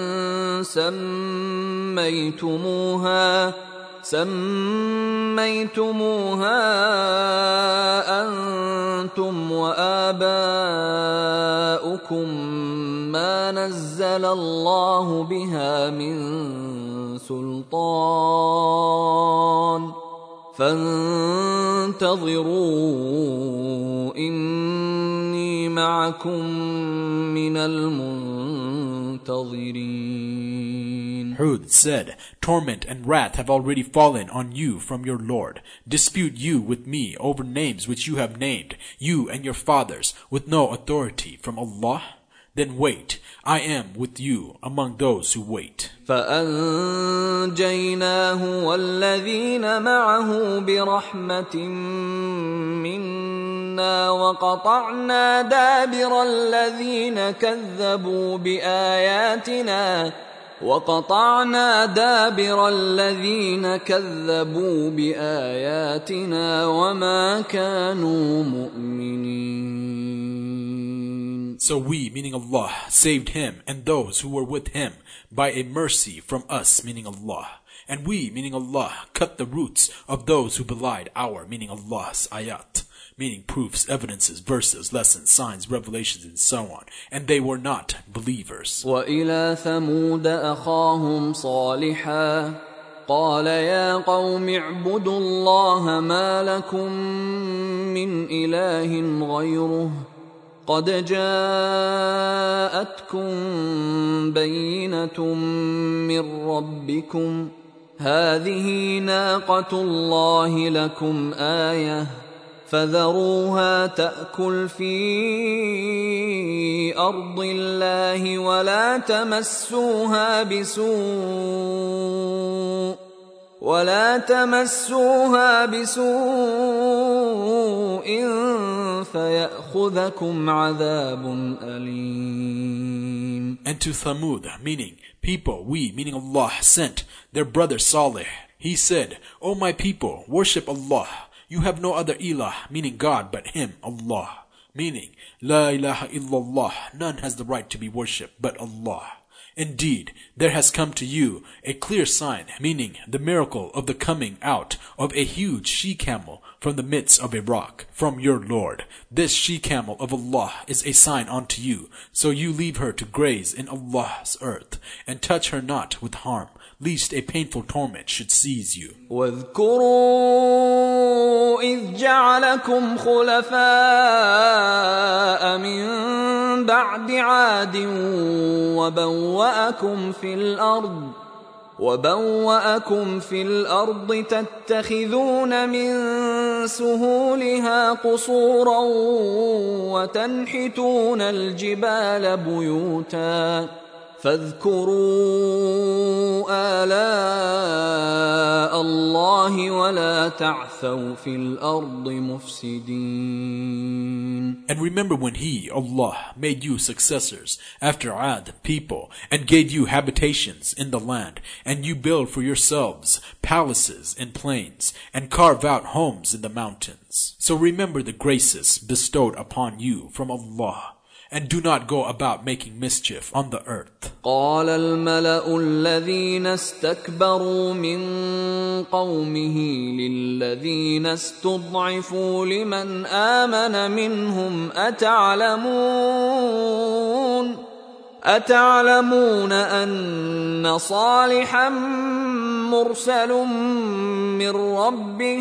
سميتموها أنتم وآباؤكم ما نزل الله بها من سلطان فانتظروا إني معكم من المنتظرين. Hud said, torment and wrath have already fallen on you from your Lord. Dispute you with me over names which you have named, you and your fathers, with no authority from Allah? Then wait, I am with you among those who wait. فأنجيناه والذين معه برحمة منا وقطعنا دابر الذين كذبوا بآياتنا وما كانوا مؤمنين. So we, meaning Allah, saved him and those who were with him by a mercy from us, meaning Allah. And we, meaning Allah, cut the roots of those who belied our, meaning Allah's ayat, meaning proofs, evidences, verses, lessons, signs, revelations, and so on. And they were not believers. وَإِلَى ثَمُودَ أَخَاهُمْ صَالِحًا قَالَ يَا قَوْمِ اعْبُدُوا اللَّهَ مَا لَكُمْ مِنْ إِلَٰهٍ غَيْرُهُ قَدْ جَاءَتْكُمْ بَيِّنَةٌ مِّن رَّبِّكُمْ هَٰذِهِ نَاقَةُ اللَّهِ لَكُمْ آيَةً فَذَرُوهَا تَأْكُلْ فِي أَرْضِ اللَّهِ ولا تمسوها بسوء فيأخذكم عذاب أليم. And to Thamud, meaning people, we, meaning Allah, sent their brother Salih. He said, O my people, worship Allah. You have no other ilah, meaning God, but Him, Allah. Meaning, La ilaha illallah, none has the right to be worshipped but Allah. Indeed, there has come to you a clear sign, meaning the miracle of the coming out of a huge she-camel from the midst of a rock, from your Lord. This she-camel of Allah is a sign unto you, so you leave her to graze in Allah's earth, and touch her not with harm, lest a painful torment should seize you. واذكروا إذ جعلكم خلفاء من بعد عاد وبوأكم في الأرض تتخذون من سهولها قصورا وتنحتون الجبال بيوتا فاذكروا آلاء الله ولا تعثوا في الأرض مفسدين. And remember when He, Allah, made you successors after Ad people and gave you habitations in the land, and you build for yourselves palaces in plains and carve out homes in the mountains. So remember the graces bestowed upon you from Allah, and do not go about making mischief on the earth. قال الملأ الذين استكبروا من قومه للذين استضعفوا لمن آمن منهم أتعلمون أن صالحا مرسل من ربه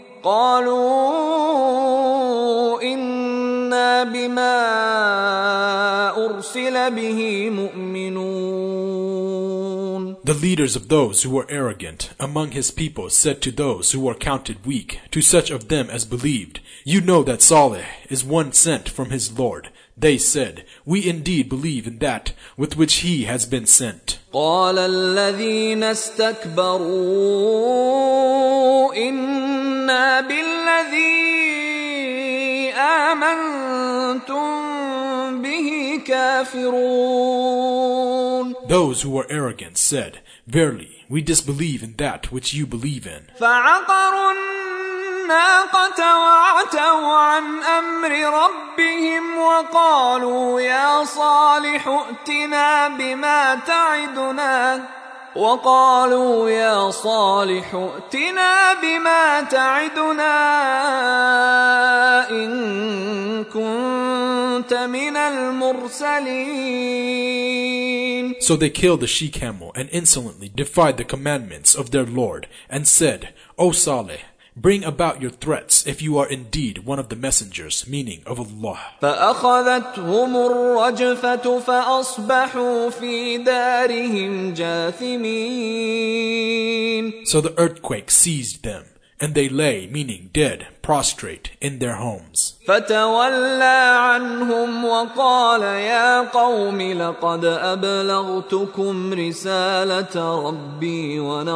قالوا إنا بما أرسل به مؤمنون. The leaders of those who were arrogant among his people said to those who were counted weak, to such of them as believed, "You know that Saleh is one sent from his Lord." They said, "We indeed believe in that with which he has been sent." قال الذين استكبروا إنا بالذي آمنتم به كافرون. Those who were arrogant said, "Verily, we disbelieve in that which you believe in." فعقروا الناقة وعتوا عن أمر ربهم وقالوا يا صالح ائتنا بما تعدنا إن كنت من المرسلين. So they killed the she-camel and insolently defied the commandments of their Lord and said, "O Saleh, bring about your threats if you are indeed one of the messengers," meaning of Allah. فأخذتهم الرجفة فأصبحوا في دارهم جاثمين. So the earthquake seized them, and they lay, meaning dead, prostrate in their homes. فتولى عنهم وقال يا قوم لقد أبلغتكم رسالة ربي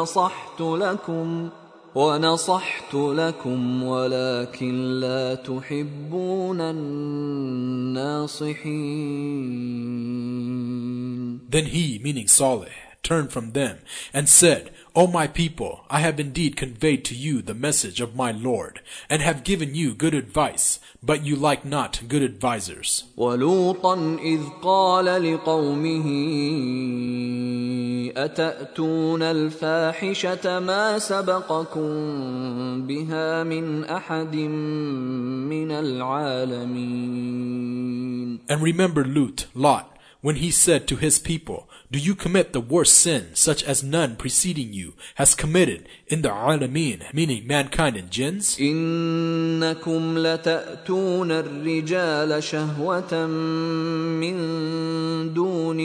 ونصحت لكم ولكن لا تحبون الناصحين. Then he, meaning Saleh, turned from them and said, "O my people, I have indeed conveyed to you the message of my Lord, and have given you good advice, but you like not good advisers." وَلُوطًا إِذْ قَالَ لِقَوْمِهِ أَتَأْتُونَ الْفَاحِشَةَ مَا سَبَقَكُم بِهَا مِنْ أَحَدٍ مِنَ الْعَالَمِينَ. And remember Lot, when he said to his people, "Do you commit the worst sin such as none preceding you has committed in the alameen," meaning mankind and jinns? إِنَّكُمْ لَتَأْتُونَ الرِّجَالَ شَهْوَةً مِّن دُونِ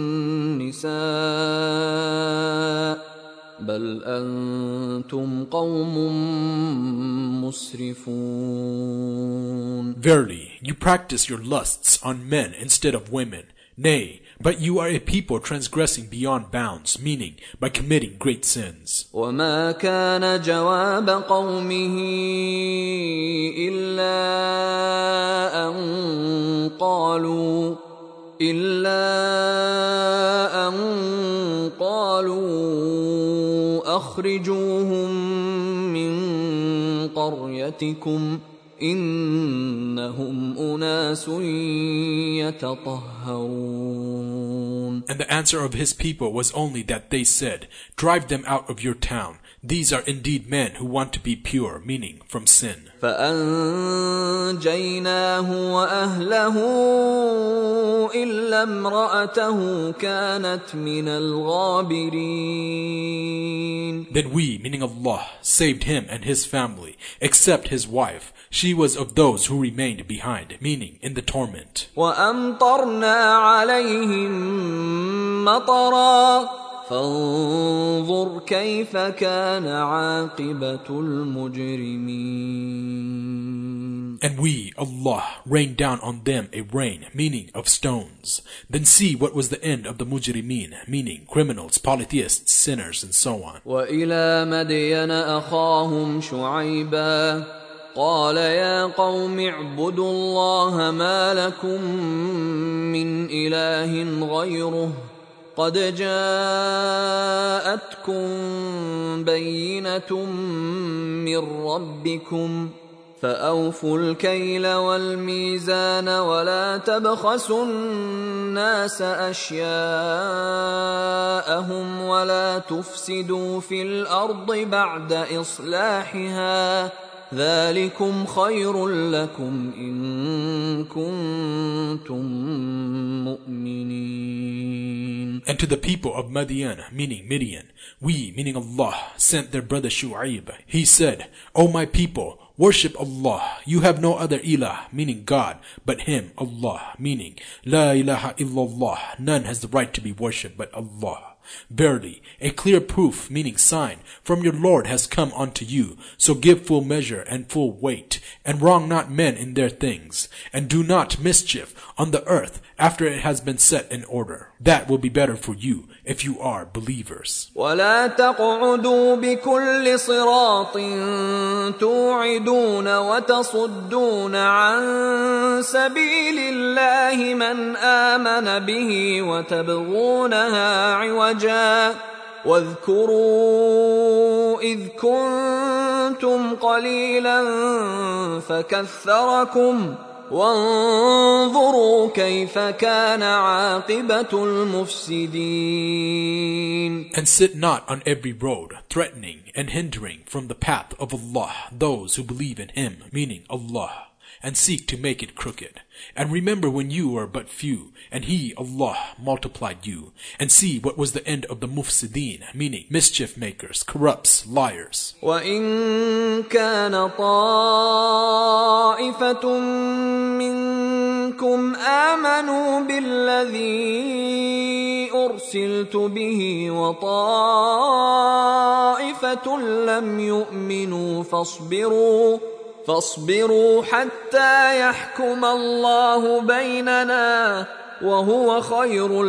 النِّسَاءِ بَلْ أَنْتُمْ قَوْمٌ مُسْرِفُونَ. Verily, you practice your lusts on men instead of women. Nay, but you are a people transgressing beyond bounds, meaning by committing great sins. وَمَا كَانَ جَوَابَ قَوْمِهِ إِلَّا أَن قَالُوا أَخْرِجُوهُم مِّن قَرْيَتِكُمْ إِنَّهُمْ أُنَاسٌ يَتَطَهَّرُونَ. And the answer of his people was only that they said, "Drive them out of your town. These are indeed men who want to be pure, meaning from sin. فأنجيناه وأهله إلا امرأته كانت من الغابرين. Then we, meaning Allah, saved him and his family, except his wife. She was of those who remained behind, meaning in the torment. وأمطرنا عليهم مطرا فانظر كيف كان عاقبة المجرمين. And we, Allah, rained down on them a rain, meaning of stones. Then see what was the end of the mujrimeen, meaning criminals, polytheists, sinners, and so on. وإلى مدين أخاهم شعيبا قال يا قوم اعبدوا الله ما لكم من إله غيره قد جاءتكم بينة من ربكم فأوفوا الكيل والميزان ولا تبخسوا الناس أشياءهم ولا تفسدوا في الأرض بعد إصلاحها ذلكم خير لكم إن كنتم مؤمنين. And to the people of Madian, meaning Midian, we, meaning Allah, sent their brother Shu'aib. He said, O my people, worship Allah. You have no other ilah, meaning God, but Him, Allah, meaning La ilaha illallah. None has the right to be worshipped but Allah. Verily, a clear proof, meaning sign, from your Lord has come unto you. So give full measure and full weight, and wrong not men in their things, and do not mischief on the earth after it has been set in order. That will be better for you if you are believers. ولا تقعدوا بكل صراط توعدون وتصدون عن سبيل الله من آمن به وتبغونها عوجا واذكروا إذ كنتم قليلا فكثركم وانظروا كيف كان عاقبة المفسدين. And sit not on every road, threatening and hindering from the path of Allah those who believe in Him, meaning Allah, and seek to make it crooked. And remember when you were but few, and He, Allah, multiplied you. And see what was the end of the mufsideen, meaning mischief makers, corrupts, liars. وَإِن كَانَ طَائِفَةٌ مِّنكُمْ آمَنُوا بِالَّذِي أُرْسِلْتُ بِهِ وَطَائِفَةٌ لَّمْ يُؤْمِنُوا فاصبروا حتى يحكم الله بيننا وهو خير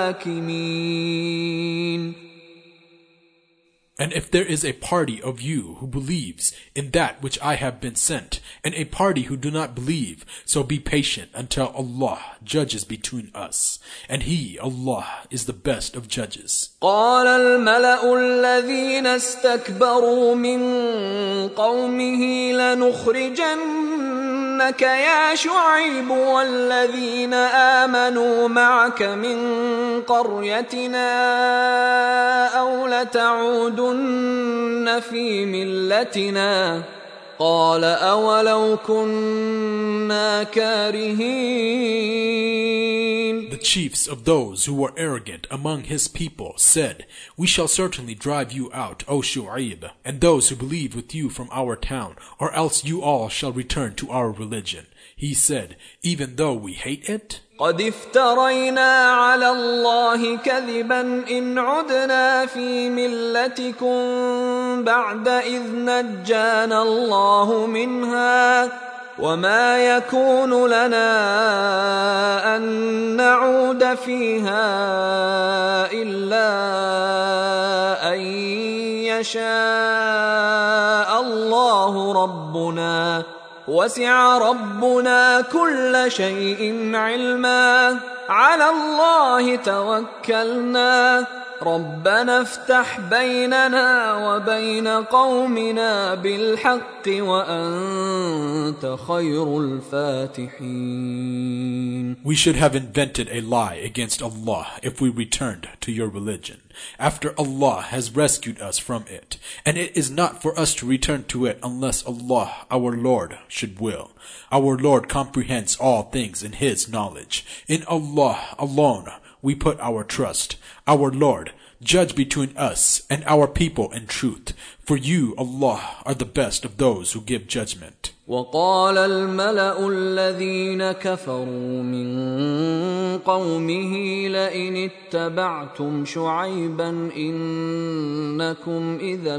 الحاكمين. And if there is a party of you who believes in that which I have been sent, and a party who do not believe, so be patient until Allah judges between us. And He, Allah, is the best of judges. قال الملأ الذين استكبروا من قومه لنخرجنك يا شعيب والذين آمنوا معك من قريتنا أو لتعودن في ملتنا قال أولو كنا كارهين. The chiefs of those who were arrogant among his people said, We shall certainly drive you out, O Shu'aib, and those who believe with you from our town, or else you all shall return to our religion. He said, Even though we hate it? قد افترينا على الله كذبا إن عدنا في ملتكم بعد إذ نجانا الله منها وما يكون لنا أن نعود فيها إلا أن يشاء الله ربنا وسع ربنا كل شيء علما على الله توكلنا ربنا افتح بيننا وبين قومنا بالحق وأنت خير الفاتحين. We should have invented a lie against Allah if we returned to your religion, after Allah has rescued us from it, and it is not for us to return to it unless Allah, our Lord, should will. Our Lord comprehends all things in His knowledge. In Allah alone we put our trust. Our Lord, judge between us and our people in truth. For you, Allah, are the best of those who give judgment. وقال الملأ الذين كفروا من قومه لئن اتبعتم شعيبا إنكم إذا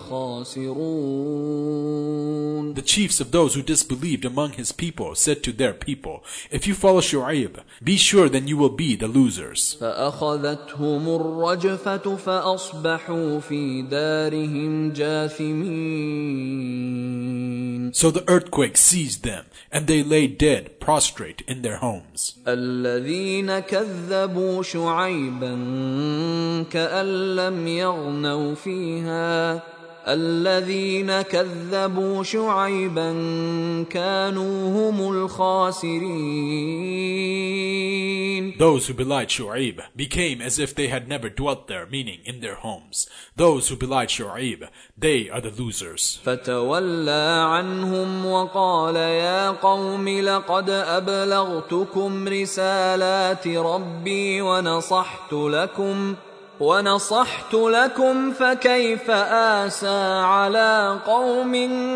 لخاسرون. The chiefs of those who disbelieved among his people said to their people, if you follow Shu'aib, be sure then you will be the losers. فأخذتهم الرجفة فأصبحوا في دارهم جاثمين. So the earthquake seized them, and they lay dead, prostrate in their homes. الذين كذبوا شعيبا كأن لم يغنوا فيها الذين كذبوا شعيبا كانوا هم الخاسرين. Those who belied Shu'aib became as if they had never dwelt there, meaning in their homes. Those who belied Shu'aib, they are the losers. فتولى عنهم وقال يا قوم لقد أبلغتكم رسالات ربي ونصحت لكم فكيف آسى على قوم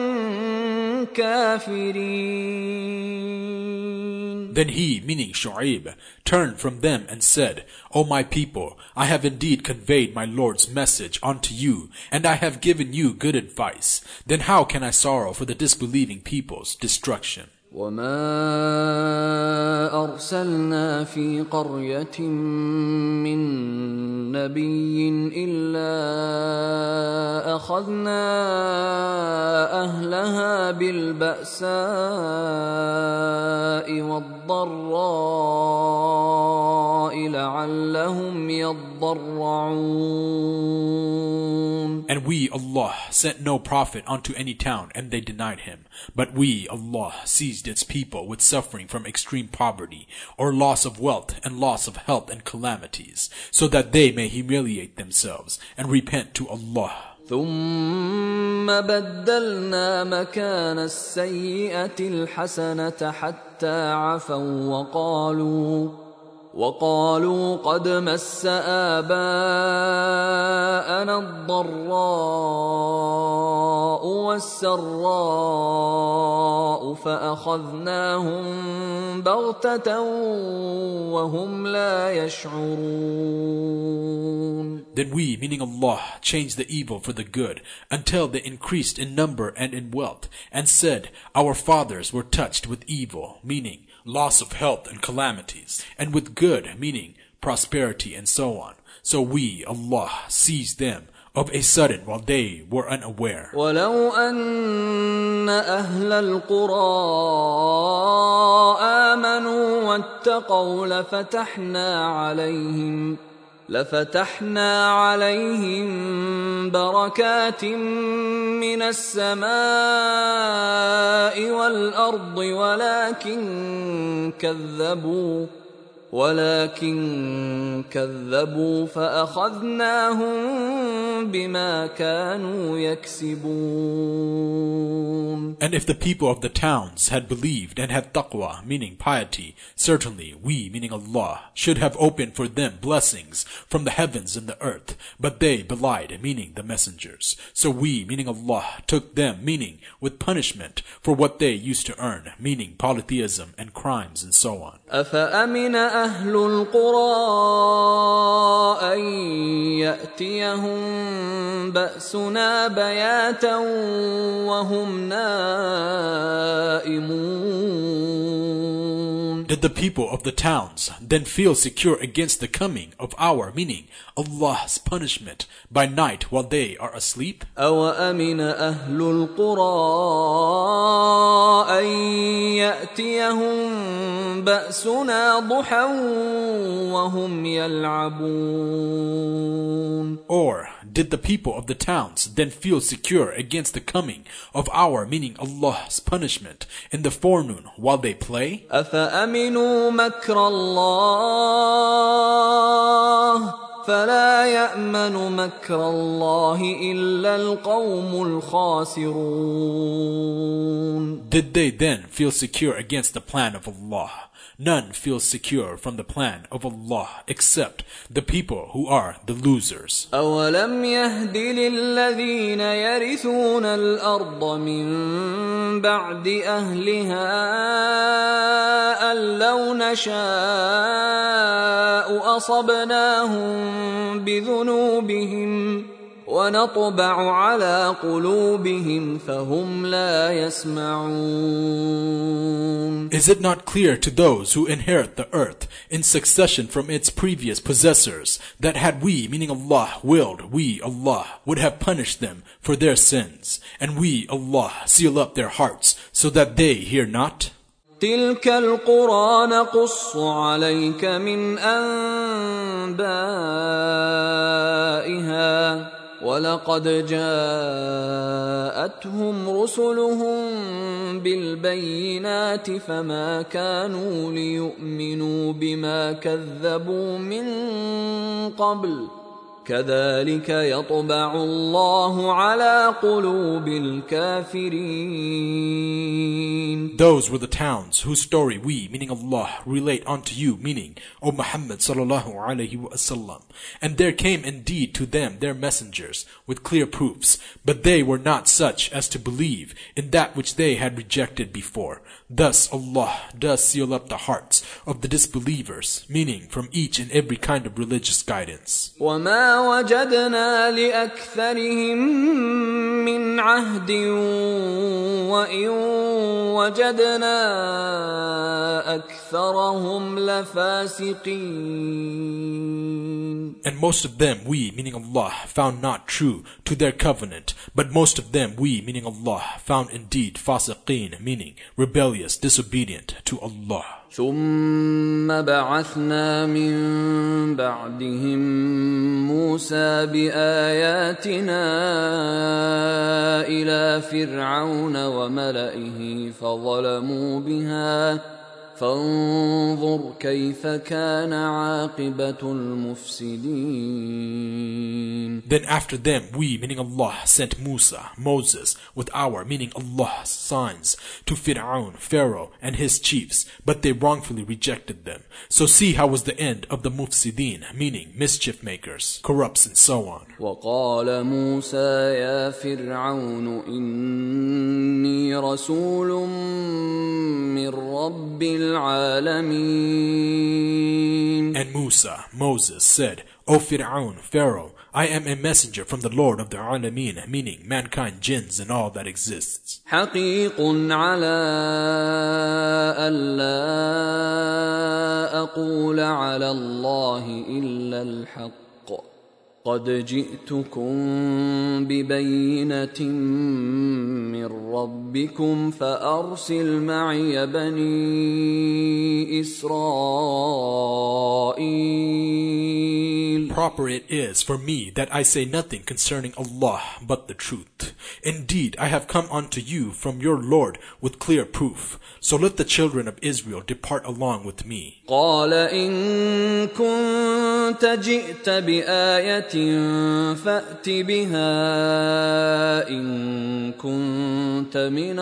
كافرين. Then he, meaning Shu'aib, turned from them and said, O my people, I have indeed conveyed my Lord's message unto you, and I have given you good advice. Then how can I sorrow for the disbelieving people's destruction? وما أرسلنا في قرية من نبي إلا أخذنا أهلها بالبأساء والضراء لعلهم يضرعون. And we, Allah, sent no prophet unto any town, and they denied him. But we, Allah, seized its people with suffering from extreme poverty, or loss of wealth and loss of health and calamities, so that they may humiliate themselves and repent to Allah. ثم بدلنا مكان السيئة الحسنة حتى عفوا وقالوا قد مس آباءنا الضراء والسراء فأخذناهم بغتة وهم لا يشعرون. Then we, meaning Allah, changed the evil for the good, until they increased in number and in wealth, and said, our fathers were touched with evil, meaning loss of health and calamities, and with good, meaning prosperity and so on. So we, Allah, seized them of a sudden while they were unaware. ولو أن أهل القرى آمنوا واتقوا لفتحنا عليهم بركات من السماء والأرض ولكن كذبوا فأخذناهم بما كانوا يكسبون. And if the people of the towns had believed and had taqwa, meaning piety, certainly we, meaning Allah, should have opened for them blessings from the heavens and the earth, but they belied, meaning the messengers. So we, meaning Allah, took them, meaning with punishment for what they used to earn, meaning polytheism and crimes and so on. أفأمن أهل القرى أن يأتيهم بأسنا بياتا وهم نائمون. Did the people of the towns then feel secure against the coming of our, meaning Allah's punishment, by night while they are asleep? أَوَأَمِنَ أَهْلُ الْقُرَىٰ أَن يَأْتِيَهُم بَأْسُنَا ضُحًى وَهُمْ يَلْعَبُونَ. Or did the people of the towns then feel secure against the coming of our, meaning Allah's punishment, in the forenoon while they play? أَفَأَمِنُوا مَكْرَ اللَّهِ فَلَا يَأْمَنُ مَكْرَ اللَّهِ إِلَّا الْقَوْمُ الْخَاسِرُونَ. Did they then feel secure against the plan of Allah? None feels secure from the plan of Allah except the people who are the losers. أَوَلَمْ يَهْدِ لِلَّذِينَ يَرِثُونَ الْأَرْضَ مِن بَعْدِ أَهْلِهَا أَن لَّوْ نَشَاءُ أَصَبْنَاهُم بِذُنُوبِهِمْ وَنَطْبَعُ عَلَى قُلُوبِهِمْ فَهُمْ لَا يَسْمَعُونَ. Is it not clear to those who inherit the earth in succession from its previous possessors that had we, meaning Allah, willed, we, Allah, would have punished them for their sins, and we, Allah, seal up their hearts so that they hear not? تِلْكَ الْقُرَىٰ نَقُصُّ عَلَيْكَ مِنْ أَنبَائِهَا وَلَقَدْ جَاءَتْهُمْ رُسُلُهُم بِالْبَيِّنَاتِ فَمَا كَانُوا لِيُؤْمِنُوا بِمَا كَذَّبُوا مِن قَبْلُ كَذَلِكَ يَطْبَعُ اللَّهُ عَلَى قُلُوبِ الْكَافِرِينَ. Those were the towns whose story we, meaning Allah, relate unto you, meaning O Muhammad sallallahu alaihi wasallam. And there came indeed to them their messengers with clear proofs, but they were not such as to believe in that which they had rejected before. Thus Allah does seal up the hearts of the disbelievers, meaning from each and every kind of religious guidance. وَمَا وَجَدْنَا لِأَكْثَرِهِم مِّنْ عَهْدٍ وَإِن وَجَدْنَا أَكْثَرَهُمْ لَفَاسِقِينَ. And most of them we, meaning Allah, found not true to their covenant, but most of them we, meaning Allah, found indeed fasiqeen, meaning rebellious, disobedient to Allah. ثُمَّ بَعَثْنَا مِن بَعْدِهِم مُّوسَىٰ بِآيَاتِنَا إِلَىٰ فِرْعَوْنَ وَمَلَئِهِ فَظَلَمُوا بِهَا فانظر كيف كان عاقبة المفسدين. Then after them we, meaning Allah, sent Musa, Moses, with our, meaning Allah's signs, to Fir'aun, Pharaoh, and his chiefs, but they wrongfully rejected them. So see how was the end of the mufsideen, meaning mischief makers, corrupts, and so on. وقال موسى يا فرعون إني رسول من رب العالمين. And Musa, Moses, said, O Fir'aun, Pharaoh, I am a messenger from the Lord of the Alameen, meaning mankind, jinns, and all that exists. حقيق على ألا أقول على الله إلا الحق قد جئتكم ببينة من ربكم فأرسل معي بني إسرائيل. Proper it is for me that I say nothing concerning Allah but the truth. Indeed, I have come unto you from your Lord with clear proof. So let the children of Israel depart along with me. قال إن كنت جئت بآية فأت بها إن كنت من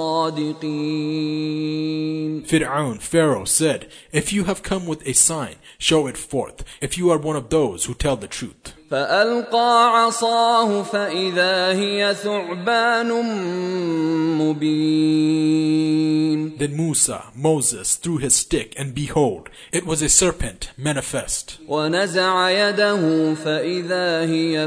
الصادقين. Fir'aun, Pharaoh, said, if you have come with a sign, show it forth, if you are one of those who tell the truth. فألقى عصاه فإذا هي ثعبان مبين. Then Musa, Moses, threw his stick, and behold, it was a serpent manifest. ونزع يده فإذا هي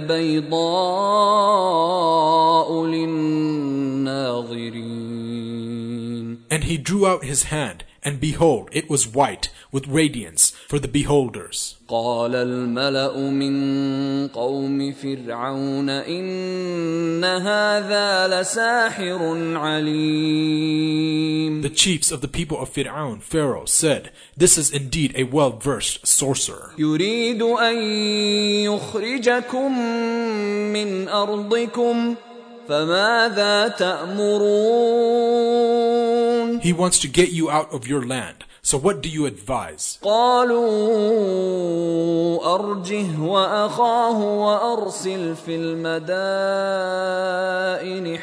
بيضاء للناظرين. And he drew out his hand, and behold, it was white with radiance for the beholders. قال الملأ من قوم فرعون إن هذا لساحر عليم. The chiefs of the people of Fir'aun, Pharaoh, said, "This is indeed a well-versed sorcerer. يريد أن يخرجكم من أرضكم فماذا تأمرون." He wants to get you out of your land. So what do you advise? قالوا أرجه وأخاه وأرسل في المدائن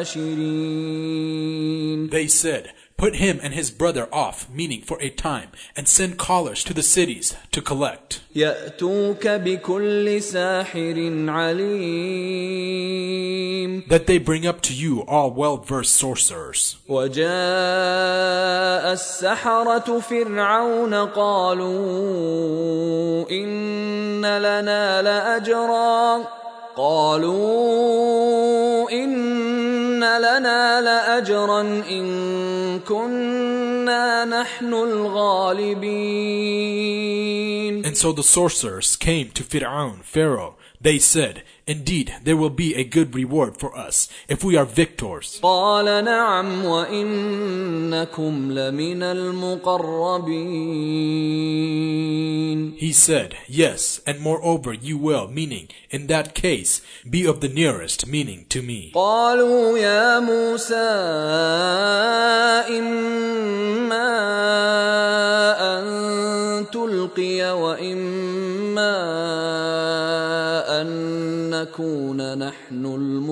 حاشرين. They said, "Put him and his brother off," meaning for a time, and send callers to the cities to collect. يأتوك بكل ساحر عليم. That they bring up to you all well-versed sorcerers. وجاء السحرة فرعون قالوا إن لنا لأجرا إن كنا نحن الغالبين. And so the sorcerers came to Fir'aun, Pharaoh. They said, "Indeed, there will be a good reward for us if we are victors." قال نعم وإنكم لمن المقربين. He said, "Yes, and moreover you will," meaning, in that case, be of the nearest, meaning, to me. قالوا يا موسى إما أن تلقي وإما أن نكون نحن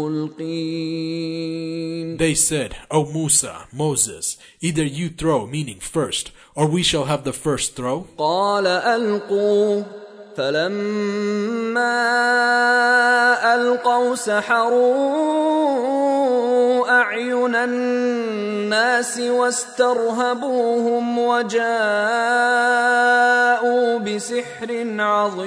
الملقين. They said, "O Musa, Moses, either you throw," meaning first, "or we shall have the first throw." قال ألقوا فلما ألقوا سحروا أعين الناس واسترهبوهم وجاءوا بسحر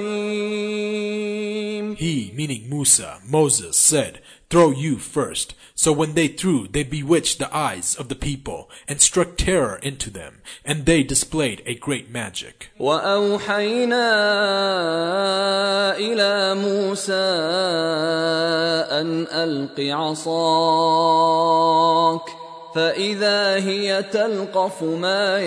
عظيم. He, meaning Musa, Moses, said, "Throw you first." So when they threw, they bewitched the eyes of the people and struck terror into them, and they displayed a great magic. وأوحينا إلى موسى أن ألق عصاك فإذا هي تلقف ما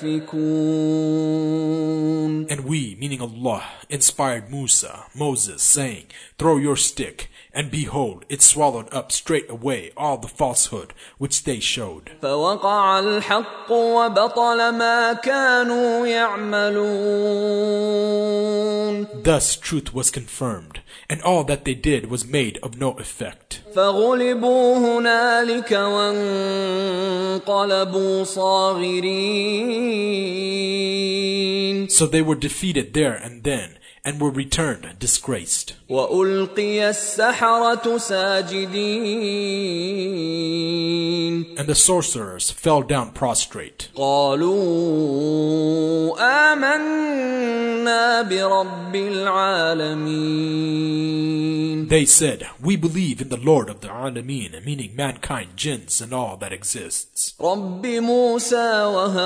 يأفكون. And we, meaning Allah, inspired Musa, Moses, saying, "Throw your stick." And behold, it swallowed up straight away all the falsehood which they showed. فوقع الحق وبطل ما كانوا يعملون. Thus truth was confirmed, and all that they did was made of no effect. فغلبوا هنالك وانقلبوا صاغرين. So they were defeated there and then, and were returned disgraced. وألقي السحرة ساجدين. And the sorcerers fell down prostrate. قالوا آمنا برب العالمين. They said, "We believe in the Lord of the Alameen," meaning mankind, jinns, and all that exists. رب موسى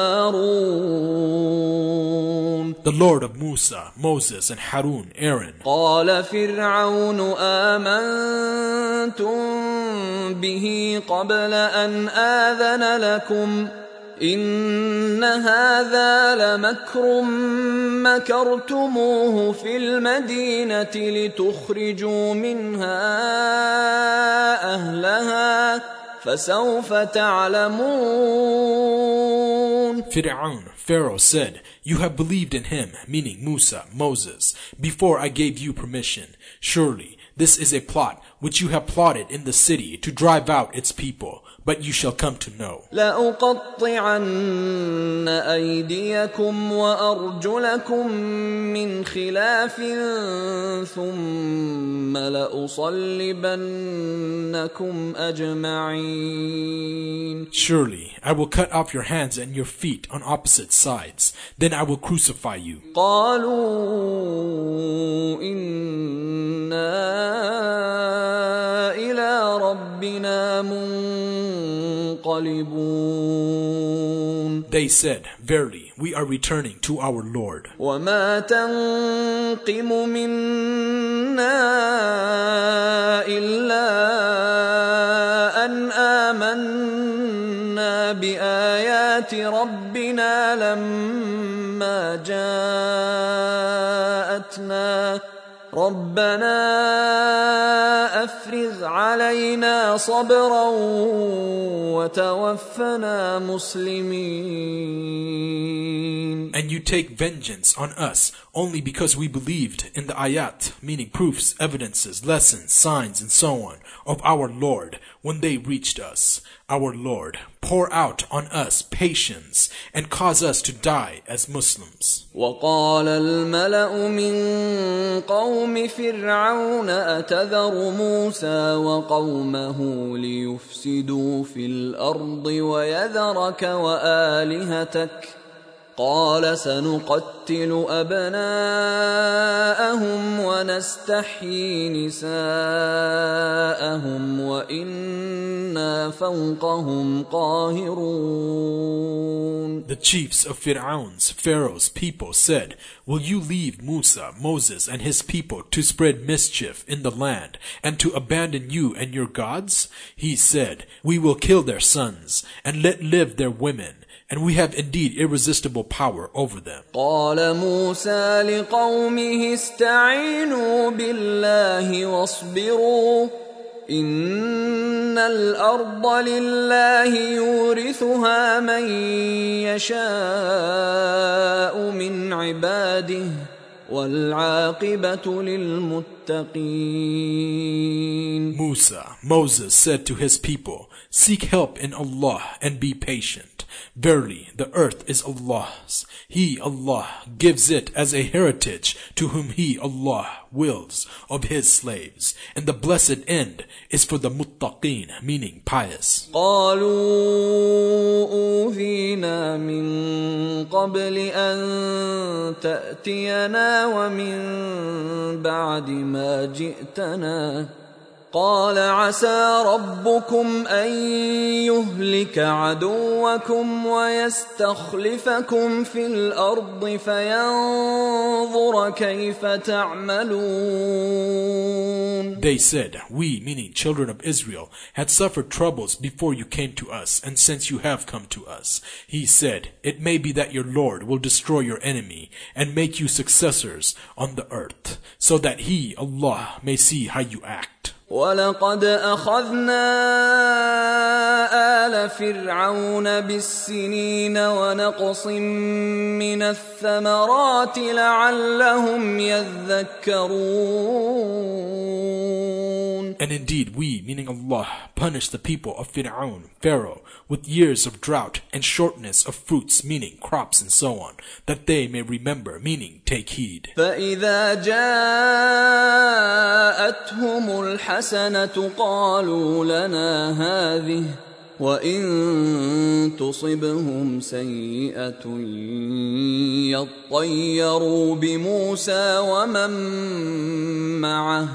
وهارون. The Lord of Musa, Moses, and Harun, Aaron. قال فرعون آمنتم به قبل أن آذن لكم إن هذا لمكر مكرتموه في المدينة لتخرجوا منها أهلها فسوف تعلمون. Fir'aun, Pharaoh said, "You have believed in him," meaning Musa, Moses, "before I gave you permission. Surely this is a plot which you have plotted in the city to drive out its people, but you shall come to know. لأقطعن أيديكم وأرجلكم من خلاف ثم لأصلبنكم أجمعين. Surely I will cut off your hands and your feet on opposite sides. Then I will crucify you. قالوا إنا إلى ربنا منقلبون. They said, Verily, we are returning to our Lord. وما تنقم منا إلا أن آمنا بآيات ربنا لما جاءتنا ربنا أفرغ علينا صبرا وتوفنا مسلمين. And you take vengeance on us only because we believed in the ayat, meaning proofs, evidences, lessons, signs, and so on, of our Lord when they reached us. Our Lord, pour out on us patience and cause us to die as Muslims. وقال الملأ من قوم فرعون أتذر موسى وقومه ليفسدوا في الأرض ويذرك وآلهتك قال سنقتل أبناءهم ونستحيي نساءهم وإنا فوقهم قاهرون. The chiefs of Pharaoh's people said, Will you leave Musa, Moses, and his people to spread mischief in the land and to abandon you and your gods? He said, We will kill their sons and let live their women. And we have indeed irresistible power over them. قال موسى لقومه استعينوا بالله واصبروا إن الأرض لله يورثها من يشاء من عباده والعاقبة للمتقين. Moses said to his people, Seek help in Allah and be patient. Verily, the earth is Allah's. He, Allah, gives it as a heritage to whom He, Allah, wills of His slaves. And the blessed end is for the muttaqeen, meaning pious. قالوا أوذينا من قبل أن تأتينا ومن بعد ما جئتنا قال عسى ربكم أن يهلك عدوكم ويستخلفكم في الأرض فينظر كيف تعملون. They said, We, meaning children of Israel, had suffered troubles before you came to us, and since you have come to us. He said, It may be that your Lord will destroy your enemy and make you successors on the earth, so that He, Allah, may see how you act. ولقد أخذنا آل فرعون بالسنين ونقص من الثمرات لعلهم يذكرون. And indeed we, meaning Allah, punished the people of Pharaoh, with years of drought and shortness of fruits, meaning crops and so on, that they may remember, meaning take heed. فإذا جاءتهم الحسنة قالوا لنا هذه وإن تصبهم سيئة يطيروا بموسى ومن معه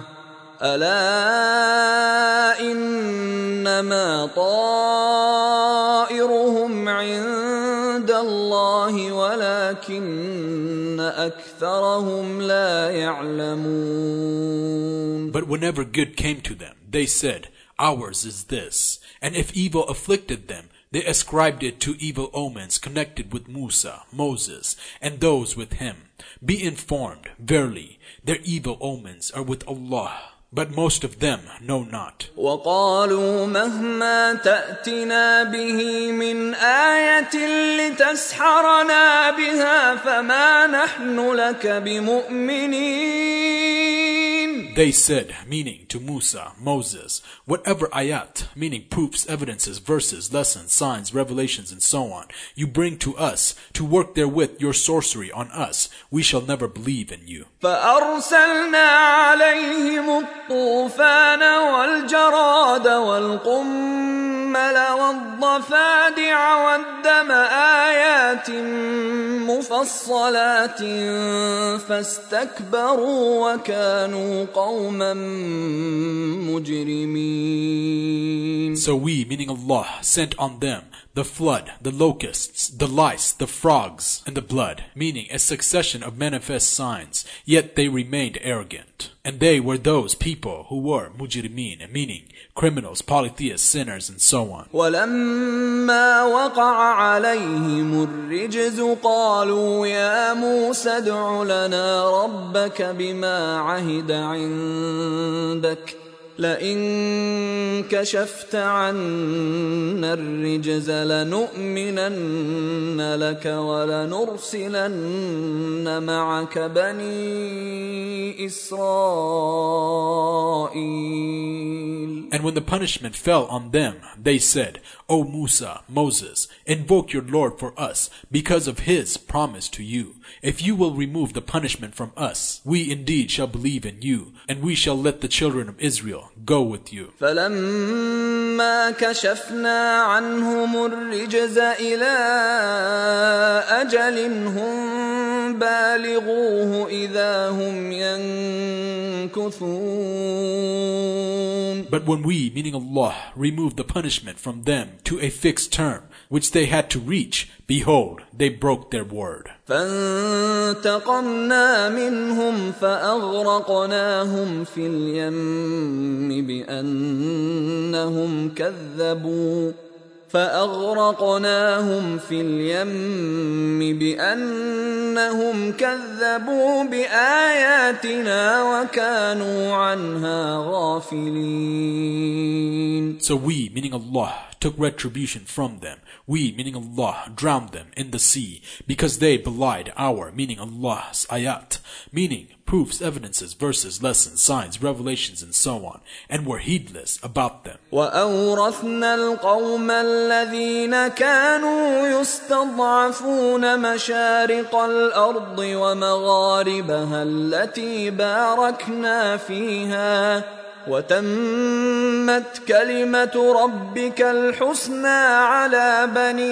ألا إنما طائرهم عند الله ولكن أكثرهم لا يعلمون. But whenever good came to them, they said, Ours is this. And if evil afflicted them, they ascribed it to evil omens connected with Musa, Moses, and those with him. Be informed, verily, their evil omens are with Allah. But most of them know not. وقالوا مهما تأتنا به من آية لتسحرنا بها فما نحن لك بمؤمنين. They said, meaning to Musa, Moses, whatever ayat, meaning proofs, evidences, verses, lessons, signs, revelations, and so on, you bring to us to work therewith your sorcery on us, we shall never believe in you. فأرسلنا عليهم الطوفان والجراد والقمل والضفادع والدم آيات مفصلات فاستكبروا وكانوا قوما مجرمين. So we, meaning Allah, sent on them the flood, the locusts, the lice, the frogs, and the blood, meaning a succession of manifest signs, yet they remained arrogant. And they were those people who were mujrimeen, meaning criminals, polytheists, sinners, and so on. وَلَمَّا وَقَعَ عَلَيْهِمُ الرِّجْزُ قَالُوا يَا مُوسَى ادْعُ لَنَا رَبَّكَ بِمَا عَهِدَ عِندَكَ لئن كشفت عنا الرجز لنؤمنن لك ولنرسلن معك بني إسرائيل. And when the punishment fell on them, they said, O Musa, Moses, invoke your Lord for us because of his promise to you. If you will remove the punishment from us, we indeed shall believe in you, and we shall let the children of Israel go with you. فَلَمَّا كَشَفْنَا عَنْهُمُ الرِّجْزَ إِلَىٰ أَجَلٍ هُمْ بَالِغُوهُ إِذَا هُمْ يَنكُثُونَ. But when we, meaning Allah, removed the punishment from them to a fixed term, which they had to reach, behold, they broke their word. فانتقمنا منهم فأغرقناهم في اليم بأنهم كذبوا بآياتنا وكانوا عنها غافلين. So we, meaning Allah, took retribution from them. We, meaning Allah, drowned them in the sea because they belied our, meaning Allah's ayat, meaning proofs, evidences, verses, lessons, signs, revelations, and so on, and were heedless about them. وَأَوْرَثْنَا الْقَوْمَ الَّذِينَ كَانُوا يُسْتَضْعَفُونَ مَشَارِقَ الْأَرْضِ وَمَغَارِبَهَا الَّتِي بَارَكْنَا فِيهَا وَتَمَّتْ كَلِمَةُ رَبِّكَ الْحُسْنَى عَلَى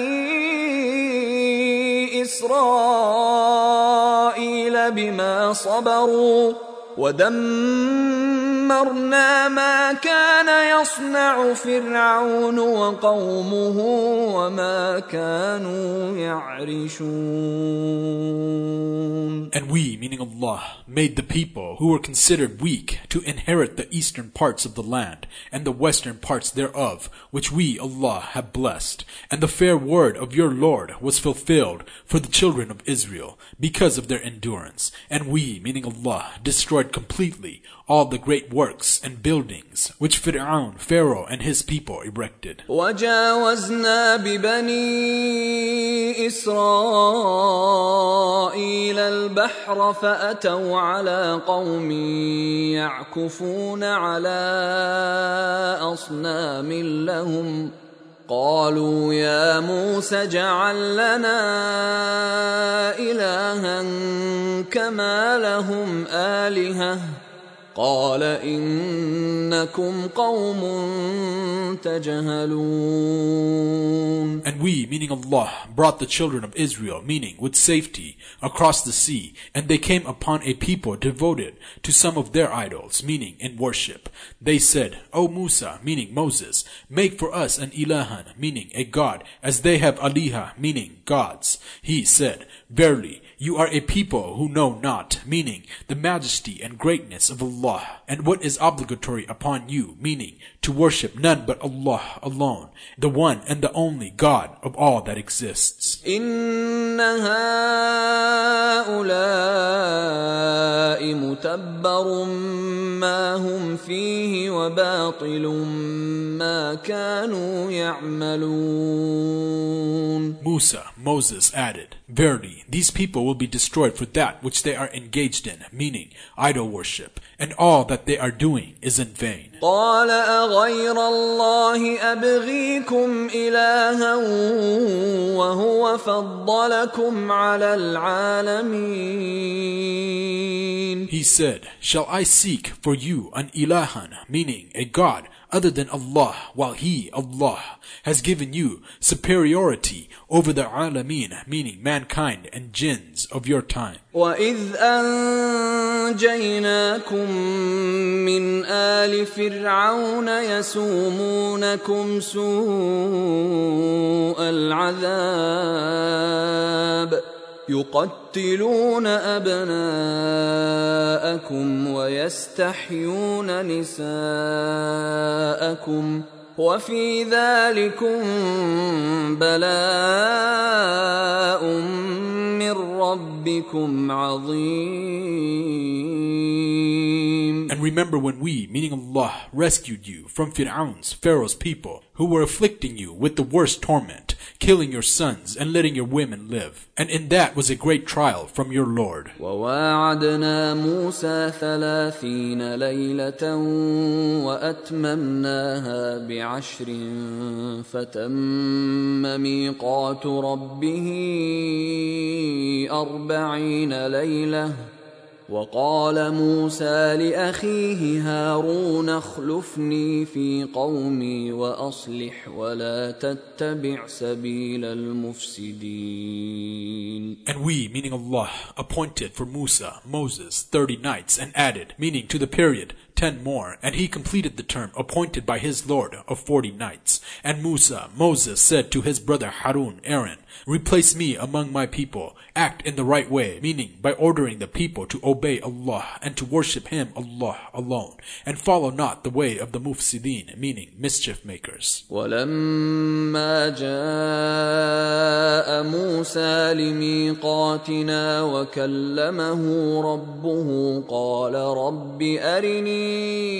بَنِي إِسْرَائِيلَ بِمَا صَبَرُوا وَدَمَّرْنَا مَا كَانَ يَصْنَعُ فِرْعَوْنُ وَقَوْمُهُ وَمَا كَانُوا يَعْرِشُونَ. And we, meaning Allah, made the people who were considered weak to inherit the eastern parts of the land and the western parts thereof, which we, Allah, have blessed. And the fair word of your Lord was fulfilled for the children of Israel because of their endurance. And we, meaning Allah, destroyed completely all the great works and buildings which Pharaoh and his people erected. وَجَاوَزْنَا بِبَنِي إِسْرَائِيلَ الْبَحْرَ فَأَتَوْا عَلَى قَوْمٍ يَعْكُفُونَ عَلَى أَصْنَامٍ لَهُمْ قالوا يا موسى اجعل لنا إلها كما لهم آلهة قال إنكم قوم تجهلون. And we, meaning Allah, brought the children of Israel, meaning with safety, across the sea, and they came upon a people devoted to some of their idols, meaning in worship. They said, O Musa, meaning Moses, make for us an ilahan, meaning a god, as they have aliha, meaning gods. He said, verily, you are a people who know not, meaning the majesty and greatness of Allah, and what is obligatory upon you, meaning to worship none but Allah alone, the one and the only God of all that exists. إِنَّ هَؤُلَاءِ مُتَبَّرٌ مَا هُمْ فِيهِ وَبَاطِلٌ مَا كَانُوا يَعْمَلُونَ. Moses added, verily, these people will be destroyed for that which they are engaged in, meaning idol worship, and all that they are doing is in vain. قال أغير الله أبغيكم إلها وهو فضلكم على العالمين. He said, shall I seek for you an ilahan, meaning a God, other than Allah, while He, Allah, has given you superiority over the alameen, meaning mankind and jinns of your time. وَإِذْ أَنْجَيْنَاكُمْ مِنْ آلِ فِرْعَوْنَ يَسُومُونَكُمْ سُوءَ الْعَذَابِ يُقَتِّلُونَ أَبْنَاءَكُمْ وَيَسْتَحْيُونَ نِسَاءَكُمْ وَفِي ذَلِكُمْ بَلَاءٌ مِّن رَّبِّكُمْ عَظِيمٌ. And remember when we, meaning Allah, rescued you from Pharaoh's people, who were afflicting you with the worst torment, killing your sons and letting your women live. And in that was a great trial from your Lord. وَوَاعَدْنَا مُوسَى 30 لَيْلَةً وَأَتْمَمْنَاهَا ب10 فَتَمَّ مِيقَاتُ رَبِّهِ 40 لَيْلَةً وقال موسى لأخيه هارون اخلفني في قومي وأصلح ولا تتبع سبيل المفسدين. And we, meaning Allah, appointed for Moses 30 nights and added, meaning to the period, 10 more, and he completed the term appointed by his Lord of 40 nights. And Moses said to his brother Harun, Aaron, replace me among my people, act in the right way, meaning by ordering the people to obey Allah and to worship Him, Allah alone, and follow not the way of the mufsideen, meaning mischief makers. وَلَمَّا جَاءَ مُوسَى لِمِيقَاتِنَا وَكَلَّمَهُ رَبُّهُ قَالَ رَبِّ أَرِنِي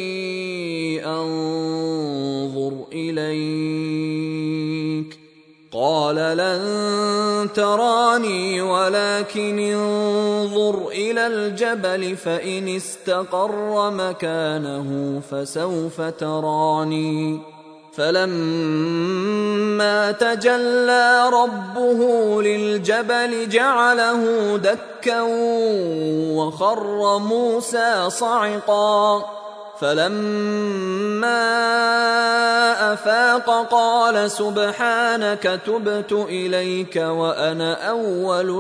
أَنظُرْ إِلَيْكَ قال لن تراني ولكن انظر إلى الجبل فإن استقر مكانه فسوف تراني فلما تجلى ربه للجبل جعله دكا وخر موسى صعقا فلما أفاق قال سبحانك تبت إليك وأنا أول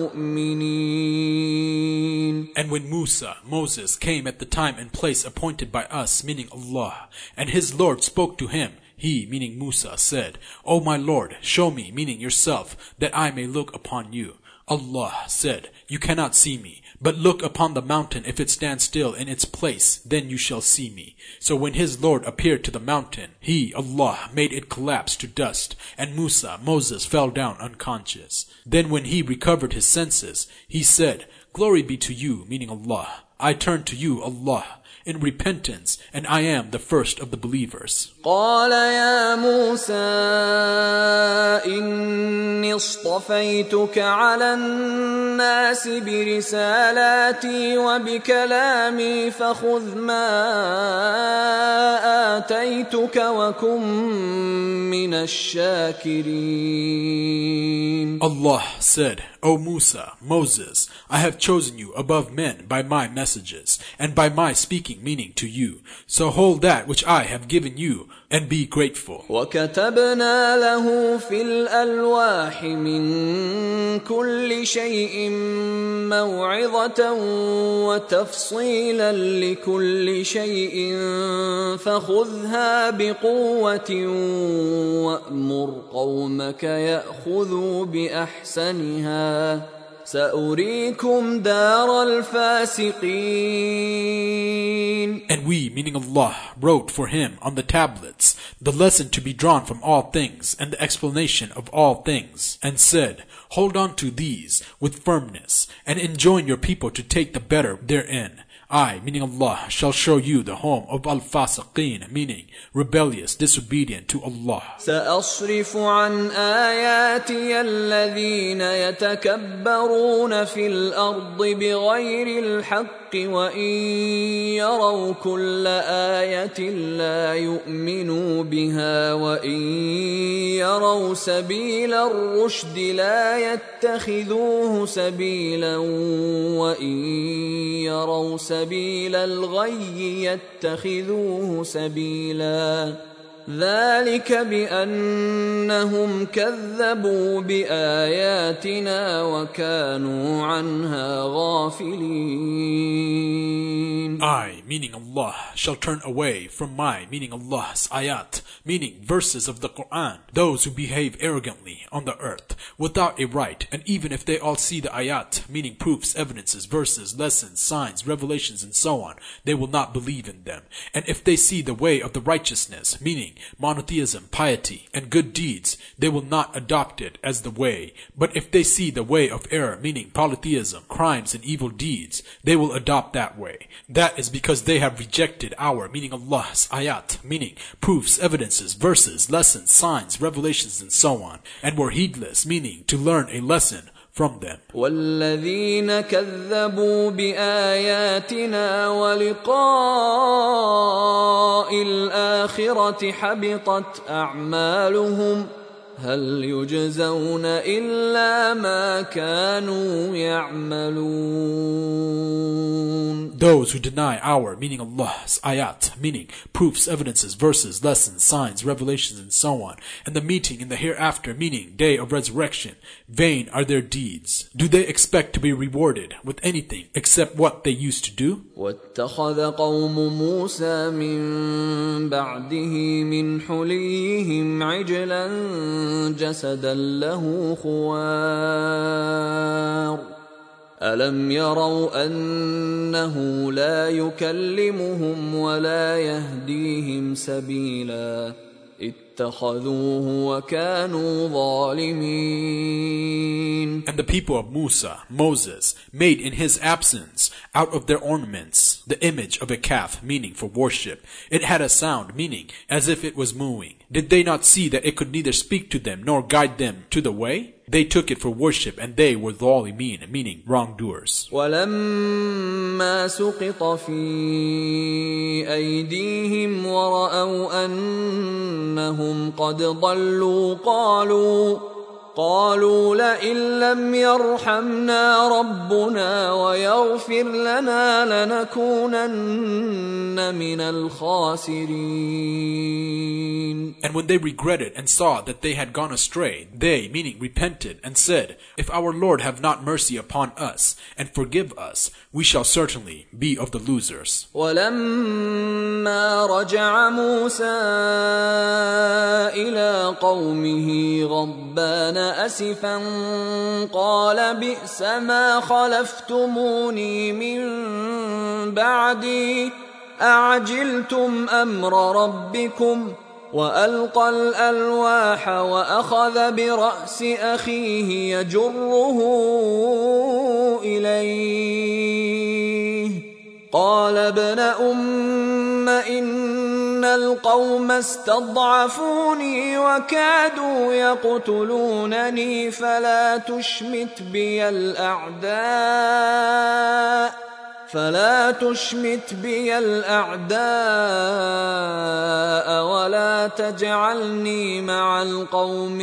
المؤمنين. And when Moses came at the time and place appointed by us, meaning Allah, and his Lord spoke to him, he, meaning Musa, said, O my Lord, show me, meaning yourself, that I may look upon you. Allah said, you cannot see me, but look upon the mountain. If it stands still in its place, then you shall see me. So when his Lord appeared to the mountain, he, Allah, made it collapse to dust, and Moses fell down unconscious. Then when he recovered his senses, he said, Glory be to you, meaning Allah. I turn to you, Allah, in repentance, and I am the first of the believers. قال يا موسى إني اصطفيتك على الناس برسالاتي وبكلامي فخذ ما آتيتك وكن من الشاكرين. Allah said, O Moses, I have chosen you above men by my messages, and by my speaking, meaning to you. So hold that which I have given you, and be grateful. وَكَتَبْنَا لَهُ فِي الْأَلْوَاحِ مِنْ كُلِّ شَيْءٍ مَوْعِظَةً وَتَفْصِيلًا لِكُلِّ شَيْءٍ فَخُذْهَا بِقُوَّةٍ وَأْمُرْ قَوْمَكَ يَأْخُذُوا بِأَحْسَنِهَا سأريكم دار الفاسقين. And we, meaning Allah, wrote for him on the tablets the lesson to be drawn from all things and the explanation of all things, and said, hold on to these with firmness and enjoin your people to take the better therein. I, meaning Allah, shall show you the home of al-fasiqeen, meaning rebellious, disobedient to Allah. سأصرف عن آياتي الذين يتكبرون في الأرض بغير الحق وإن يروا كل آية لا يؤمنوا بها وإن يروا سبيل الرشد لا يتخذوه سبيلا وإن يروا سبيل الغي يتخذوه سبيلا ذلك بأنهم كذبوا بآياتنا وكانوا عنها غافلين. I, meaning Allah, shall turn away from my, meaning Allah's ayat, meaning verses of the Quran, those who behave arrogantly on the earth, without a right, and even if they all see the ayat, meaning proofs, evidences, verses, lessons, signs, revelations, and so on, they will not believe in them. And if they see the way of the righteousness, meaning monotheism, piety, and good deeds, they will not adopt it as the way. But if they see the way of error, meaning polytheism, crimes, and evil deeds, they will adopt that way. That is because they have rejected our, meaning Allah's ayat, meaning proofs, evidences, verses, lessons, signs, revelations, and so on, and were heedless, meaning to learn a lesson from them. وَالَّذِينَ كَذَّبُوا بِآيَاتِنَا وَلِقَاءِ الْآخِرَةِ حَبِطَتْ أَعْمَالُهُمْ هَلْ يُجْزَوْنَ إِلَّا مَا كَانُوا يَعْمَلُونَ. Those who deny our, meaning Allah's ayat, meaning proofs, evidences, verses, lessons, signs, revelations, and so on, and the meeting in the hereafter, meaning day of resurrection, vain are their deeds. Do they expect to be rewarded with anything except what they used to do? وَاتَّخَذَ قَوْمُ مُوسَى مِن بَعْدِهِ مِنْ حُلِيِّهِمْ عِجْلًا جَسَدًا لَهُ خُوَارٌ أَلَمْ يَرَوْا أَنَّهُ لَا يُكَلِّمُهُمْ وَلَا يَهْدِيهِمْ سَبِيلًا اتَّخَذُوهُ وَكَانُوا ظَالِمِينَ. And the people of Musa, Moses, made in his absence, out of their ornaments, the image of a calf, meaning for worship. It had a sound, meaning as if it was mooing. Did they not see that it could neither speak to them nor guide them to the way? They took it for worship, and they were ظالمين, meaning wrongdoers. وَلَمَّا سُقِطَ فِي أَيْدِيهِمْ وَرَأَوْا أَنَّهُمْ قَدْ ضَلُّوا قالوا لئن لم يرحمنا ربنا ويغفر لنا لنكونن من الخاسرين. And when they regretted and saw that they had gone astray, they, meaning repented, and said, if our Lord have not mercy upon us and forgive us, we shall certainly be of the losers. ولما رجع موسى إلى قومه غضبان أسفا قال بئس ما خلفتموني من بعدي أعجلتم أمر ربكم وألقى الألواح وأخذ برأس أخيه يجره إليه قال ابن أم إن القوم استضعفوني وكادوا يقتلونني فلا تشمت بي الأعداء ولا تجعلني مع القوم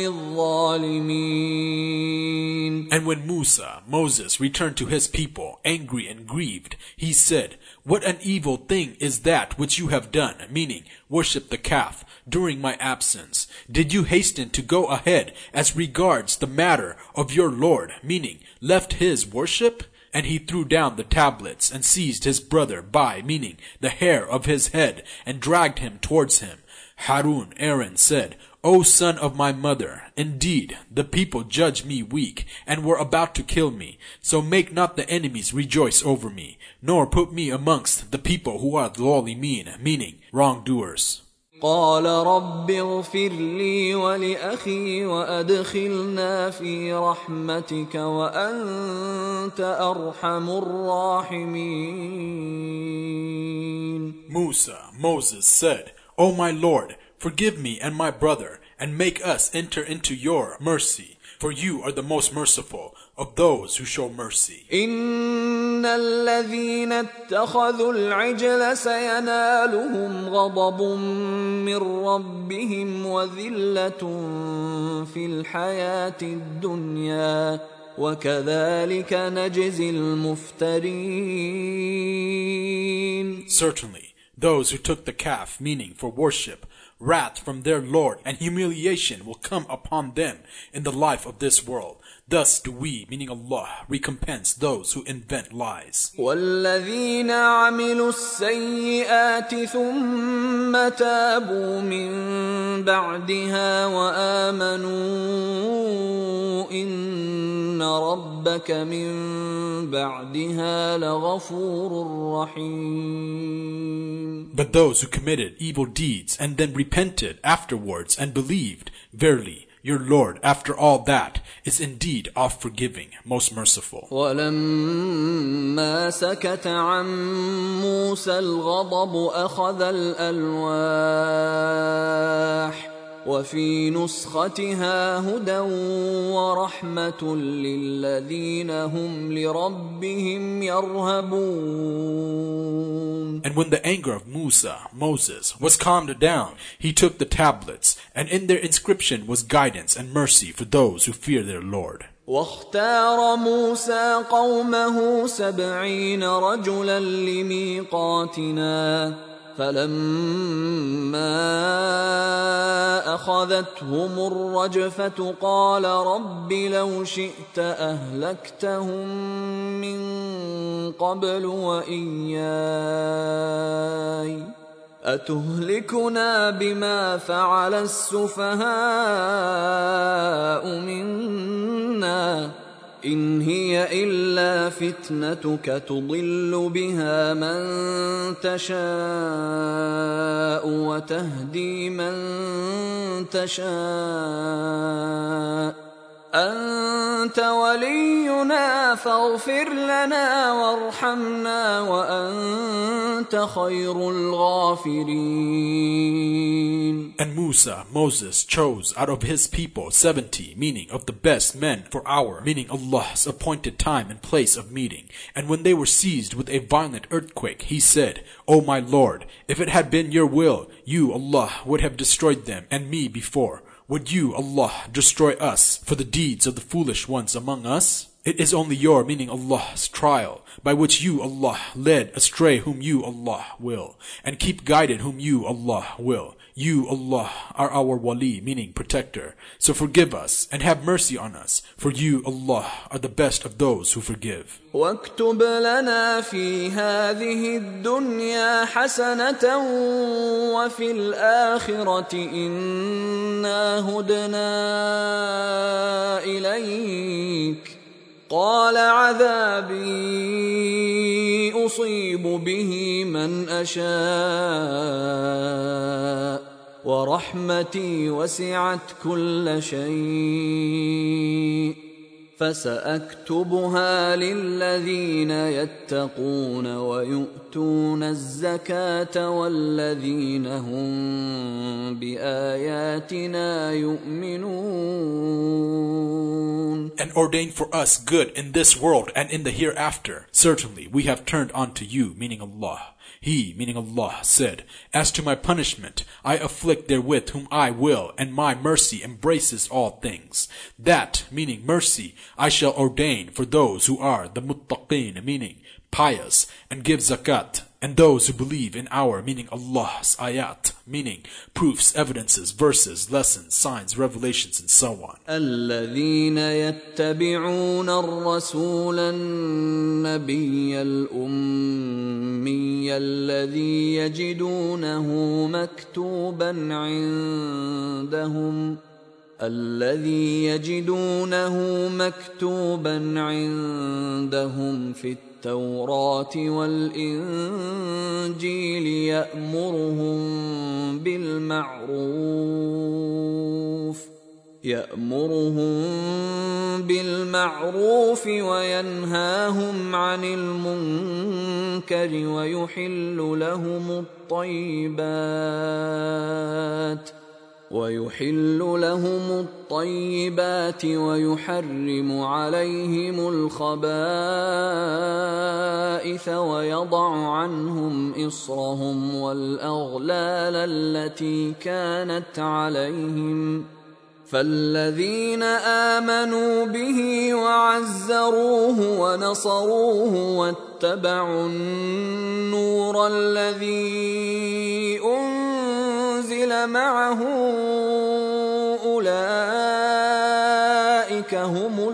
الظالمين. And when Moses, returned to his people, angry and grieved, he said, what an evil thing is that which you have done, meaning worship the calf, during my absence. Did you hasten to go ahead as regards the matter of your Lord, meaning left his worship? And he threw down the tablets and seized his brother by, meaning the hair of his head, and dragged him towards him. Harun, Aaron, said, O son of my mother, indeed, the people judge me weak, and were about to kill me. So make not the enemies rejoice over me, nor put me amongst the people who are ظالمين, meaning wrongdoers. قال رب اغفر لي ولأخي وأدخلنا في رحمتك وأنت أرحم الراحمين. Moses said, O my Lord, forgive me and my brother, and make us enter into your mercy, for you are the most merciful of those who show mercy. إن الذين اتخذوا العجل سينالهم غضب من ربهم وذلة في الحياة الدنيا وكذلك نجزي المفترين. Certainly, those who took the calf, meaning for worship, wrath from their Lord and humiliation will come upon them in the life of this world. Thus do we, meaning Allah, recompense those who invent lies. والذين عملوا السيئات ثم تابوا من بعدها وآمنوا إن ربك من بعدها لغفور رحيم. But those who committed evil deeds and then repented afterwards and believed, verily, your Lord, after all that, is indeed oft-forgiving, most merciful. ولما سكت عن موسى الغضب أخذ الألواح وفي نسختها هدى ورحمة للذين هم لربهم يرهبون. And when the anger of Moses, was calmed down, he took the tablets, and in their inscription was guidance and mercy for those who fear their Lord. واختار موسى قومه 70 رجلا لميقاتنا فلما أخذتهم الرجفة قال رب لو شئت أهلكتهم من قبل وإياي أتهلكنا بما فعل السفهاء منا إن هي إلا فتنتك تضل بها من تشاء وتهدي من تشاء أنت ولينا فاغفر لنا وارحمنا وأنت خير الغافرين. And Moses chose out of his people 70, meaning of the best men for our, meaning Allah's appointed time and place of meeting. And when they were seized with a violent earthquake, he said, O my Lord, if it had been your will, you, Allah, would have destroyed them and me before. Would you, Allah, destroy us for the deeds of the foolish ones among us? It is only your, meaning Allah's, trial, by which you, Allah, led astray whom you, Allah, will, and keep guided whom you, Allah, will. You, Allah, are our wali, meaning protector. So forgive us and have mercy on us, for you, Allah, are the best of those who forgive. واكتب لنا في هذه الدنيا حسنة وفي الآخرة إنا هدنا إليك قال عذابي أصيب به من أشاء ورحمتي وسعت كل شيء فسأكتبها للذين يتقون ويؤتون الزكاة والذين هم بآياتنا يؤمنون. And ordain for us good in this world and in the hereafter. Certainly we have turned unto you, meaning Allah. He, meaning Allah, said, As to my punishment, I afflict therewith whom I will, and my mercy embraces all things. That, meaning mercy, I shall ordain for those who are the muttaqeen, meaning pious, and give zakat, and those who believe in our, meaning Allah's ayat, meaning proofs, evidences, verses, lessons, signs, revelations, and so on. الذين يتبعون الرسول النبي الأمي الذي يجدونه مكتوبا عندهم في التوراة والإنجيل يأمرهم بالمعروف وينهاهم عن المنكر ويحل لهم الطيبات ويحرم عليهم الخبائث ويضع عنهم إصرهم والأغلال التي كانت عليهم فالذين آمنوا به وعزروه ونصروه واتبعوا النور الذي أنزل معه أولئك هم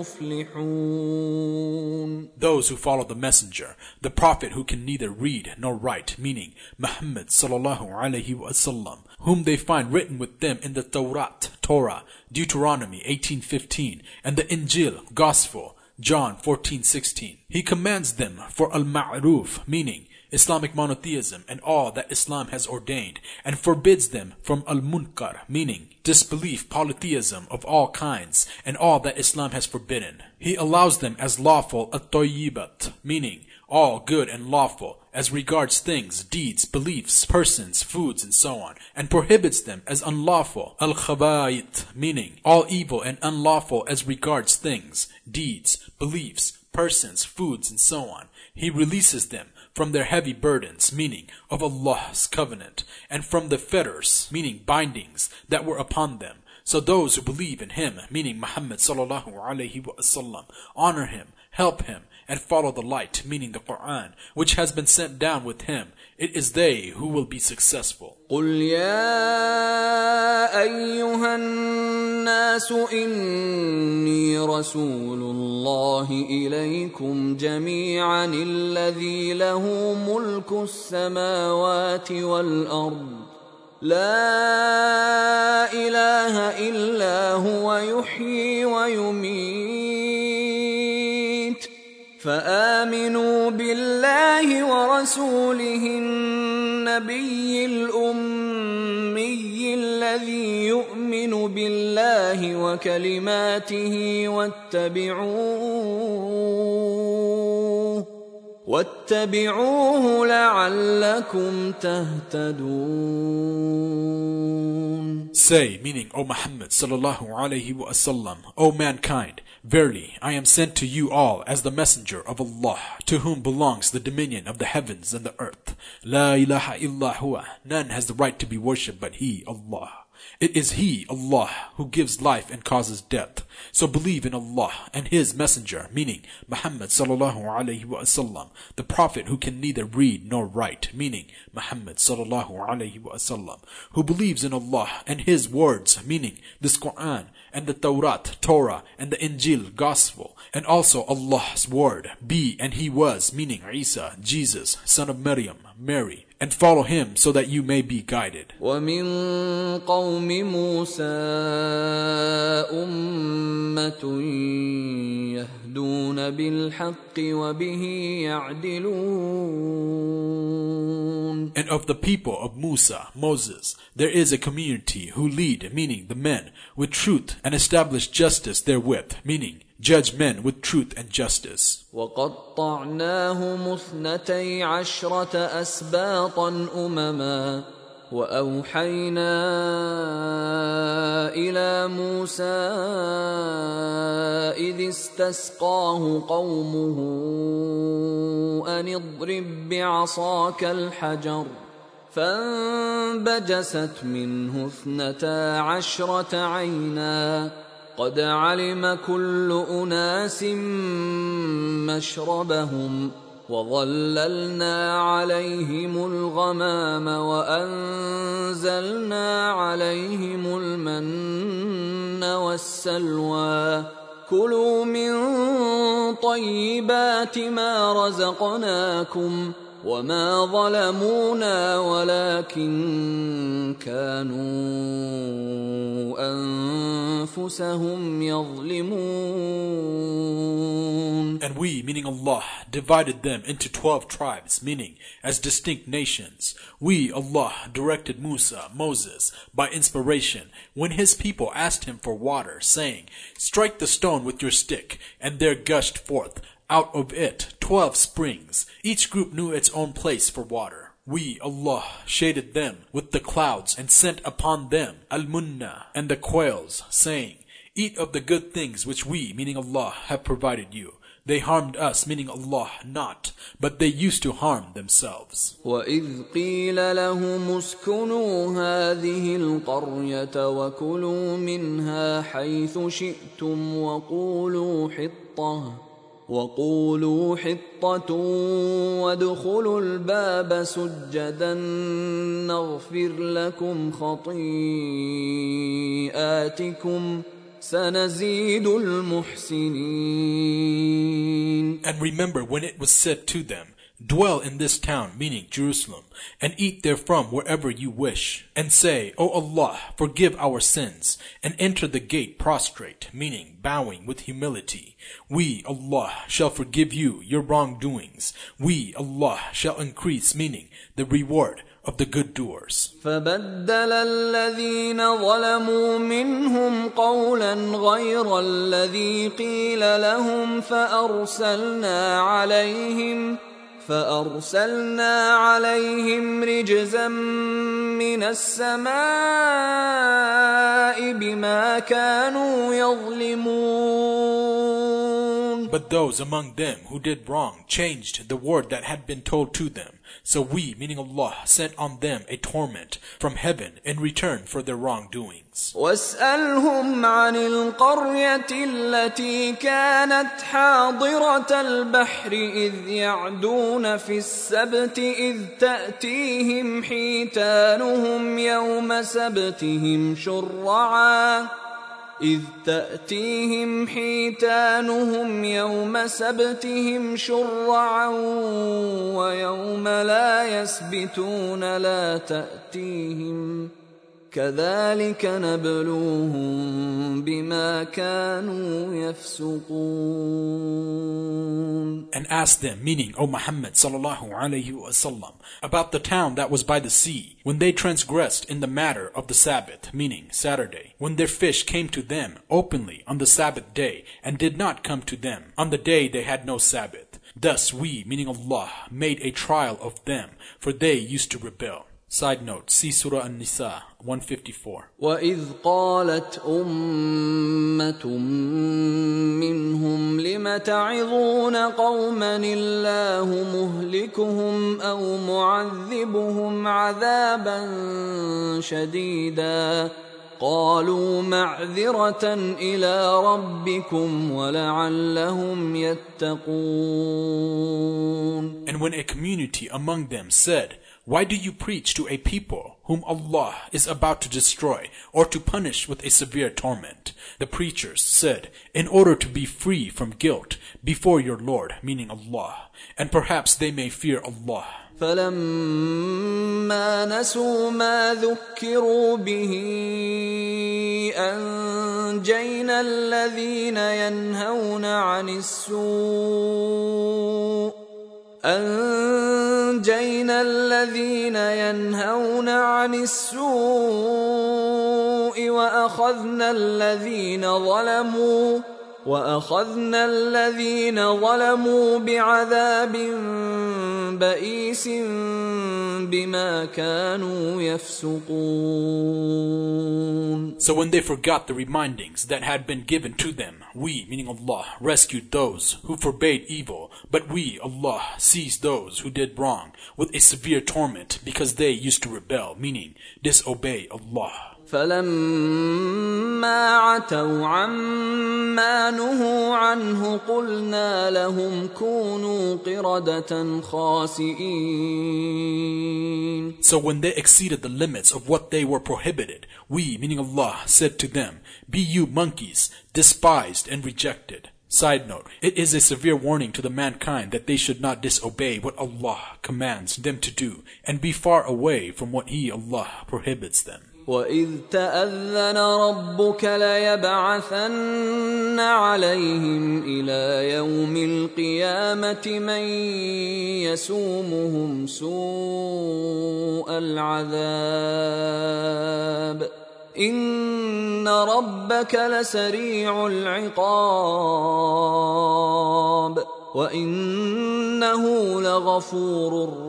المفلحون. Those who follow the messenger, the prophet who can neither read nor write, meaning Muhammad sallallahu alaihi wasallam, whom they find written with them in the Torah, Deuteronomy 18:15, and the Injil, Gospel, John 14:16. He commands them for al-ma'ruf, meaning Islamic monotheism and all that Islam has ordained, and forbids them from al-munkar, meaning disbelief, polytheism of all kinds, and all that Islam has forbidden. He allows them as lawful at-tayyibat, meaning all good and lawful as regards things, deeds, beliefs, persons, foods, and so on, and prohibits them as unlawful al-khaba'ith, meaning all evil and unlawful as regards things, deeds, beliefs, persons, foods, and so on. He releases them from their heavy burdens, meaning of Allah's covenant, and from the fetters, meaning bindings, that were upon them. So those who believe in him, meaning Muhammad sallallahu alaihi wasallam, honor him, help him, and follow the light, meaning the Quran, which has been sent down with him. It is they who will be successful. قُلْ يَا أَيُّهَا النَّاسُ إِنِّي رَسُولُ اللَّهِ إِلَيْكُمْ جَمِيعًا الَّذِي لَهُ مُلْكُ السَّمَاوَاتِ وَالْأَرْضِ لَا إِلَهَ إِلَّا هُوَ يُحْيِي وَيُمِيتُ فآمنوا بالله ورسوله النبي الأمي الذي يؤمن بالله وكلماته واتبعوه لعلكم تهتدون. Say, meaning, O Muhammad sallallahu alaihi wasallam, O mankind, verily, I am sent to you all as the messenger of Allah, to whom belongs the dominion of the heavens and the earth. La ilaha illa huwa, none has the right to be worshipped but He, Allah. It is He, Allah, who gives life and causes death. So believe in Allah and His messenger, meaning Muhammad sallallahu alaihi wasallam, the prophet who can neither read nor write, meaning Muhammad sallallahu alaihi wasallam, who believes in Allah and His words, meaning this Quran and the Torah, and the Injil, Gospel, and also Allah's word, be and He was, meaning Isa, Jesus, son of Maryam, Mary, and follow him so that you may be guided. وَمِن قَوْمِ مُوسَىٰ أُمَّةٌ يَهْدُونَ بِالْحَقِّ وَبِهِ يَعْدِلُونَ. And of the people of Musa, Moses, there is a community who lead, meaning the men, with truth and establish justice therewith, meaning judge men with truth and justice. وَقَطَّعْنَاهُمُ اثْنَتَيْ عَشْرَةَ أَسْبَاطًا أُمَمًا وَأَوْحَيْنَا إِلَى مُوسَىٰ إِذِ اسْتَسْقَاهُ قَوْمُهُ أَنِ اضْرِب بِّعَصَاكَ الْحَجَرَ فَانبَجَسَتْ مِنْهُ 12 عَيْنًا قد علم كل أناس مشربهم وظللنا عليهم الغمام وأنزلنا عليهم المن والسلوى كلوا من طيبات ما رزقناكم وما ظلمونا ولكن كانوا أنفسهم يظلمون. And we, meaning Allah, divided them into 12 tribes, meaning as distinct nations. We, Allah, directed Musa, Moses, by inspiration, when his people asked him for water, saying, strike the stone with your stick, and there gushed forth out of it 12 springs. Each group knew its own place for water. We, Allah, shaded them with the clouds and sent upon them al-munna and the quails, saying, eat of the good things which we, meaning Allah, have provided you. They harmed us, meaning Allah, not, but they used to harm themselves. وَإِذْ قِيلَ لَهُمُ اسْكُنُوا هَذِهِ الْقَرْيَةَ وَكُلُوا مِنْهَا حَيْثُ شِئْتُمْ وَقُولُوا حِطَّةٌ وَادْخُلُوا الْبَابَ سُجَّدًا نَغْفِرْ لَكُمْ خَطِيئَاتِكُمْ سَنَزِيدُ الْمُحْسِنِينَ. And remember when it was said to them, dwell in this town, meaning Jerusalem, and eat therefrom wherever you wish, and say, O Allah, forgive our sins, and enter the gate prostrate, meaning bowing with humility. We, Allah, shall forgive you your wrongdoings. We, Allah, shall increase, meaning the reward of the good doers. فَبَدَّلَ الَّذِينَ ظَلَمُوا مِنْهُمْ قَوْلًا غَيْرَ الَّذِي قِيلَ لَهُمْ فَأَرْسَلْنَا عَلَيْهِمْ رِجْزًا مِّنَ السَّمَاءِ بِمَا كَانُوا يَظْلِمُونَ. But those among them who did wrong changed the word that had been told to them. So we, meaning Allah, sent on them a torment from heaven in return for their wrongdoings. وَاسْأَلْهُمْ عَنِ الْقَرْيَةِ الَّتِي كَانَتْ حَاضِرَةَ الْبَحْرِ إِذْ يَعْدُونَ فِي السَّبْتِ إِذْ تَأْتِيهِمْ حِيتَانُهُمْ يوم سبتهم شرعا ويوم لا يسبتون لا تأتيهم كذلك نبلوهم بما كانوا يفسقون. And ask them, meaning O Muhammad sallallahu alayhi wa sallam, about the town that was by the sea, when they transgressed in the matter of the Sabbath, meaning Saturday, when their fish came to them openly on the Sabbath day, and did not come to them on the day they had no Sabbath. Thus we, meaning Allah, made a trial of them, for they used to rebel. Side note, see Surah An-Nisa 154. وَإِذْ قَالَتْ أُمَّةٌ مِّنْهُمْ لِمَ تَعِظُونَ قَوْمًا اللَّهُ مُهْلِكُهُمْ أَوْ مُعَذِّبُهُمْ عَذَابًا شَدِيدًا قَالُوا مَعْذِرَةً إِلَىٰ رَبِّكُمْ وَلَعَلَّهُمْ يَتَّقُونَ. And when a community among them said, why do you preach to a people whom Allah is about to destroy or to punish with a severe torment? The preachers said, in order to be free from guilt before your Lord, meaning Allah, and perhaps they may fear Allah. فَلَمَّا نَسُوا مَا ذُكِّرُوا بِهِ أَنجَيْنَا الَّذِينَ ينهون عن السوء وأخذنا الذين ظلموا بعذاب بئيس بما كانوا يفسقون. So when they forgot the remindings that had been given to them, we, meaning Allah, rescued those who forbade evil, but we, Allah, seized those who did wrong with a severe torment because they used to rebel, meaning disobey Allah. فَلَمَّا عَتَوْا عَمَّا نُهُوا عَنْهُ قُلْنَا لَهُمْ كُونُوا قِرَدَةً خَاسِئِينَ. So when they exceeded the limits of what they were prohibited, we, meaning Allah, said to them, be you monkeys, despised and rejected. Side note, it is a severe warning to the mankind that they should not disobey what Allah commands them to do and be far away from what He, Allah, prohibits them. وَإِذْ تَأَذَّنَ رَبُّكَ لَيَبْعَثَنَّ عَلَيْهِمْ إِلَى يَوْمِ الْقِيَامَةِ مَنْ يَسُومُهُمْ سُوءَ الْعَذَابِ إِنَّ رَبَّكَ لَسَرِيعُ الْعِقَابِ وَإِنَّهُ لَغَفُورٌ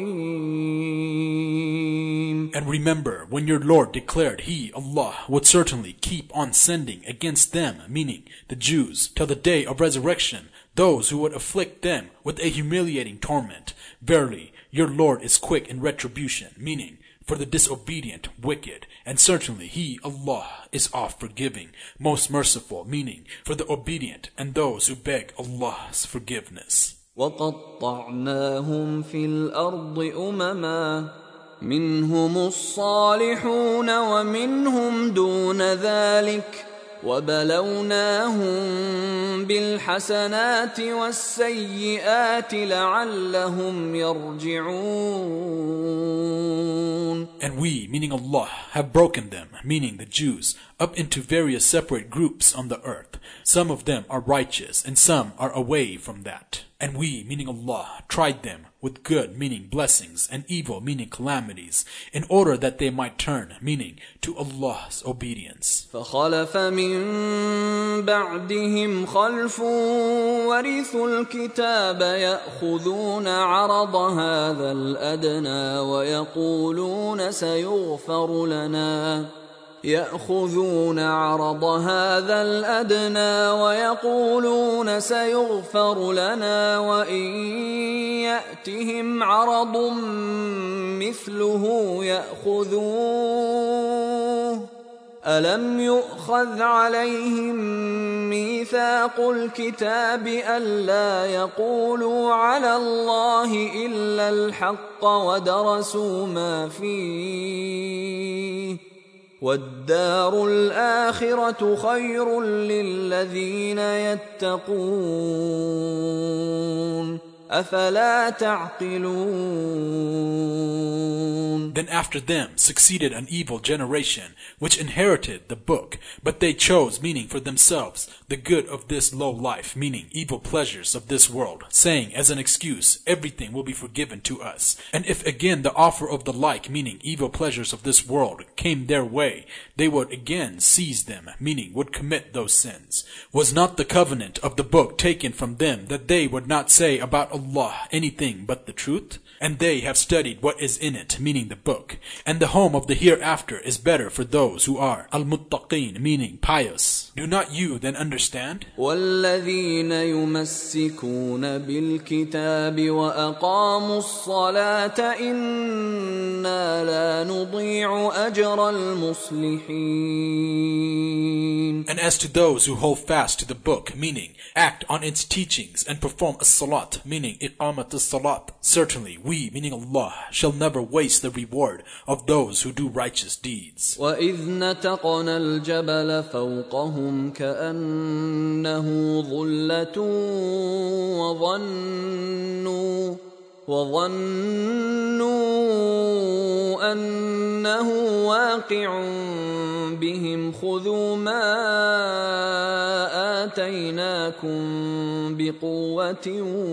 رَحِيمٌ. And remember when your Lord declared He, Allah, would certainly keep on sending against them, meaning the Jews, till the day of resurrection, those who would afflict them with a humiliating torment. Verily, your Lord is quick in retribution, meaning for the disobedient, wicked, and certainly He, Allah, is oft forgiving, most merciful, meaning for the obedient and those who beg Allah's forgiveness. وَقَطَّعْنَاهُمْ فِي الْأَرْضِ أُمَمًا مِنْهُمُ الصَّالِحُونَ وَمِنْهُمْ دُونَ ذَلِكَ وَبَلَوْنَاهُمْ بِالْحَسَنَاتِ وَالسَّيِّئَاتِ لَعَلَّهُمْ يَرْجِعُونَ. And we, meaning Allah, have broken them, meaning the Jews, up into various separate groups on the earth. Some of them are righteous and some are away from that. And we, meaning Allah, tried them with good, meaning blessings, and evil, meaning calamities, in order that they might turn, meaning to Allah's obedience. فَخَلَفَ مِن بَعْدِهِمْ خَلْفٌ وَرِثُوا الْكِتَابَ يَأْخُذُونَ عَرَضَ هَذَا الْأَدْنَى وَيَقُولُونَ سَيُغْفَرُ لَنَا وَإِن يَأْتِهِمْ عَرَضٌ مِثْلُهُ يَأْخُذُوهُ أَلَمْ يُؤْخَذْ عَلَيْهِمْ مِيثَاقُ الْكِتَابِ أَلَّا يَقُولُوا عَلَى اللَّهِ إِلَّا الْحَقَّ وَدَرَسُوا مَا فِيهِ وَالدَّارُ الْآخِرَةُ خَيْرٌ لِلَّذِينَ يَتَّقُونَ أَفَلَا تَعْقِلُونَ. Then after them succeeded an evil generation, which inherited the book, but they chose, meaning for themselves, the good of this low life, meaning evil pleasures of this world, saying as an excuse, everything will be forgiven to us. And if again the offer of the like, meaning evil pleasures of this world, came their way, they would again seize them, meaning would commit those sins. Was not the covenant of the book taken from them that they would not say about Allah anything but the truth? And they have studied what is in it, meaning the book. And the home of the hereafter is better for those who are al-muttaqeen, meaning pious. Do not you then understand? وَالَّذِينَ يُمَسِّكُونَ بِالْكِتَابِ وَأَقَامُوا الصَّلَاةَ إِنَّا لَا نُضِيعُ أَجْرَ الْمُصْلِحِينَ. And as to those who hold fast to the book, meaning act on its teachings and perform as-salat, meaning iqamat as-salat, certainly we, meaning Allah, shall never waste the reward of those who do righteous deeds. وَإِذْ نَتَقْنَا الْجَبَلَ فَوْقَهُمْ كَأَنَّهُ ظُلَّةٌ وَظَنُّوا أَنَّهُ واقع بهم خذوا ما آتيناكم بقوة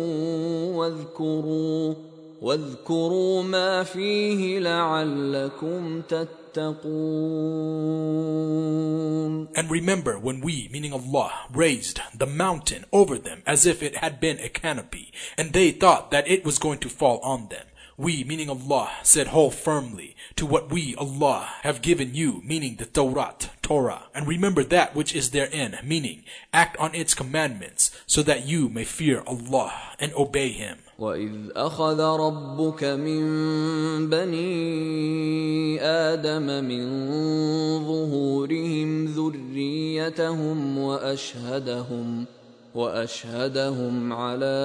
واذكروا ما فيه لعلكم تتقون. And remember when we, meaning Allah, raised the mountain over them as if it had been a canopy, and they thought that it was going to fall on them. We, meaning Allah, said hold firmly to what we, Allah, have given you, meaning the Torah, and remember that which is therein, meaning act on its commandments, so that you may fear Allah and obey Him. وَإِذْ أَخَذَ رَبُّكَ مِنْ بَنِي آدَمَ مِنْ ظُهُورِهِمْ ذُرِّيَّتَهُمْ وَأَشْهَدَهُمْ عَلَى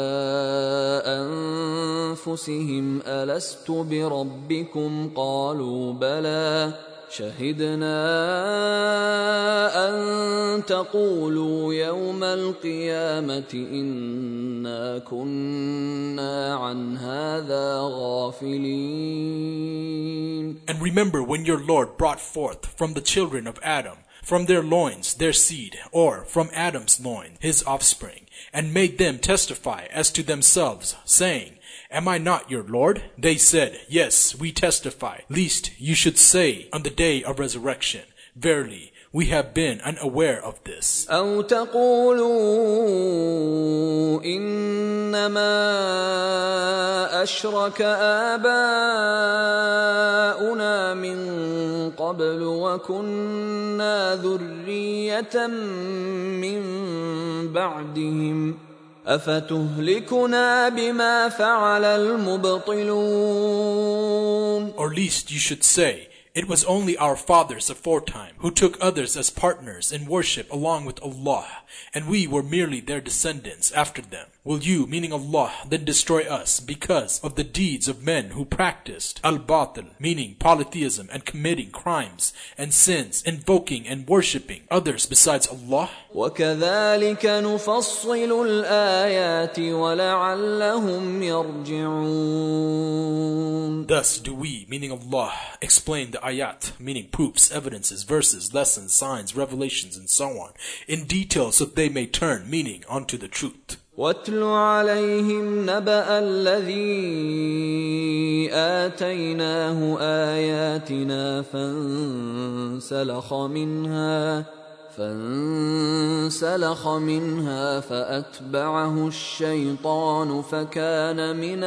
أَنفُسِهِمْ أَلَسْتُ بِرَبِّكُمْ قَالُوا بَلَى شَهِدْنَا أَن تَقُولُوا يَوْمَ الْقِيَامَةِ إِنَّا كُنَّا عَنْ هَذَا غَافِلِينَ. And remember when your Lord brought forth from the children of Adam, from their loins their seed, or from Adam's loin his offspring, and made them testify as to themselves, saying, Am I not your Lord? They said, Yes, we testify, lest you should say on the day of resurrection, Verily, we have been unaware of this. أو تقولوا إنما أشرك آباؤنا من قبل وكنا ذرية من بعدهم أفتهلكنا بما فعل المبطلون. Or least you should say, it was only our fathers aforetime who took others as partners in worship along with Allah, and we were merely their descendants after them. Will you, meaning Allah, then destroy us because of the deeds of men who practiced al-batil, meaning polytheism, and committing crimes and sins, invoking and worshipping others besides Allah? وَكَذَلِكَ نُفَصِّلُ الْآيَاتِ وَلَعَلَّهُمْ يَرْجِعُونَ. Thus do we, meaning Allah, explain the ayat, meaning proofs, evidences, verses, lessons, signs, revelations, and so on, in detail so that they may turn, meaning unto the truth. وَاتْلُ عَلَيْهِمْ نَبَأَ الَّذِي آتَيْنَاهُ آيَاتِنَا فانسلخ منها فأتبعه الشيطان فكان من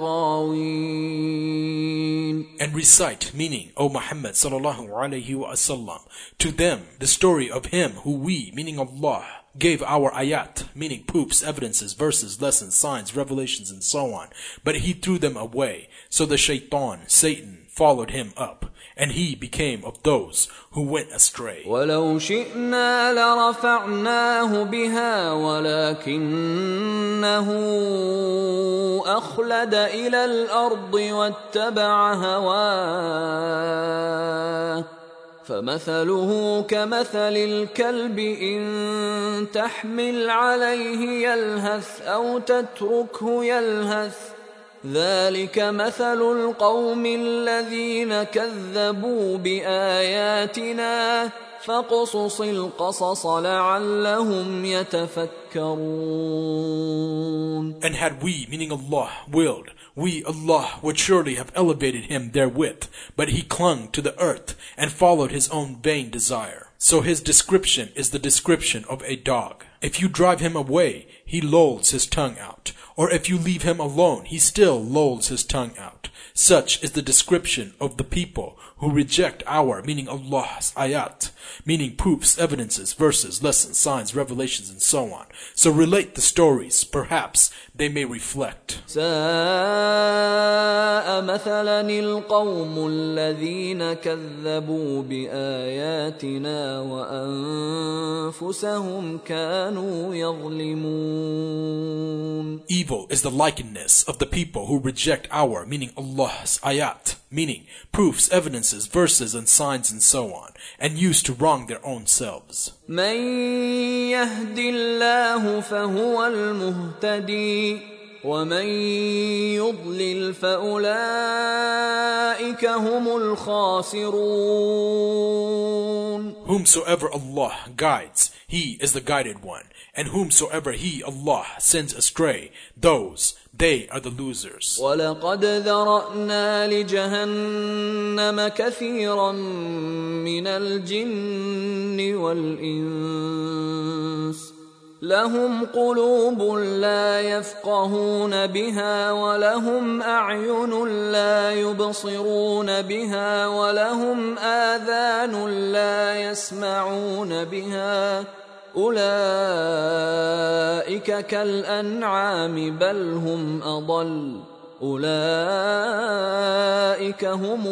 الغاوين. And recite, meaning, O Muhammad sallallahu alayhi wa sallam, to them the story of him who we, meaning Allah, gave our ayat, meaning proofs, evidences, verses, lessons, signs, revelations, and so on. But he threw them away, so the shaitan, Satan, followed him up, and he became of those who went astray. وَلَوْ شِئْنَا لَرَفَعْنَاهُ بِهَا وَلَكِنَّهُ أَخْلَدَ إِلَى الْأَرْضِ وَاتَّبَعَ هَوَاهُ فَمَثَلُهُ كَمَثَلِ الْكَلْبِ إِن تَحْمِلْ عَلَيْهِ يَلْهَثْ أَوْ تَتْرُكْهُ يَلْهَث ذَلِكَ مَثَلُ الْقَوْمِ الَّذِينَ كَذَّبُوا بِآيَاتِنَا فَاقْصُصِ الْقَصَصَ لَعَلَّهُمْ يَتَفَكَّرُونَ. And had we, meaning Allah, willed, we, Allah, would surely have elevated him therewith, but he clung to the earth and followed his own vain desire. So his description is the description of a dog. If you drive him away, he lolls his tongue out. Or if you leave him alone, he still lolls his tongue out. Such is the description of the people who reject our, meaning Allah's ayat, meaning proofs, evidences, verses, lessons, signs, revelations, and so on. So relate the stories, perhaps they may reflect. سَاءَ مَثَلًا الْقَوْمُ الَّذِينَ كَذَّبُوا بِآيَاتِنَا وَأَنفُسَهُمْ كَانُوا يَظْلِمُونَ. Evil is the likeness of the people who reject our, meaning Allah's ayat, meaning proofs, evidences, verses, and signs, and so on, and used to wrong their own selves. مَن يَهْدِ اللَّهُ فَهُوَ الْمُهْتَدِي وَمَن يُضْلِلْ فَأُولَئِكَ هُمُ الْخَاسِرُونَ. Whomsoever Allah guides, he is the guided one, and whomsoever he, Allah, sends astray, they are the losers. وَلَقَدْ ذَرَأْنَا لِجَهَنَّمَ كَثِيرًا مِنَ الْجِنِّ وَالْإِنسِ لَهُمْ قُلُوبٌ لَا يَفْقَهُونَ بِهَا وَلَهُمْ أَعْيُنٌ لَا يُبْصِرُونَ بِهَا وَلَهُمْ آذَانٌ لَا يَسْمَعُونَ بِهَا أولئك كالأنعام بل هم أضل أولئك هم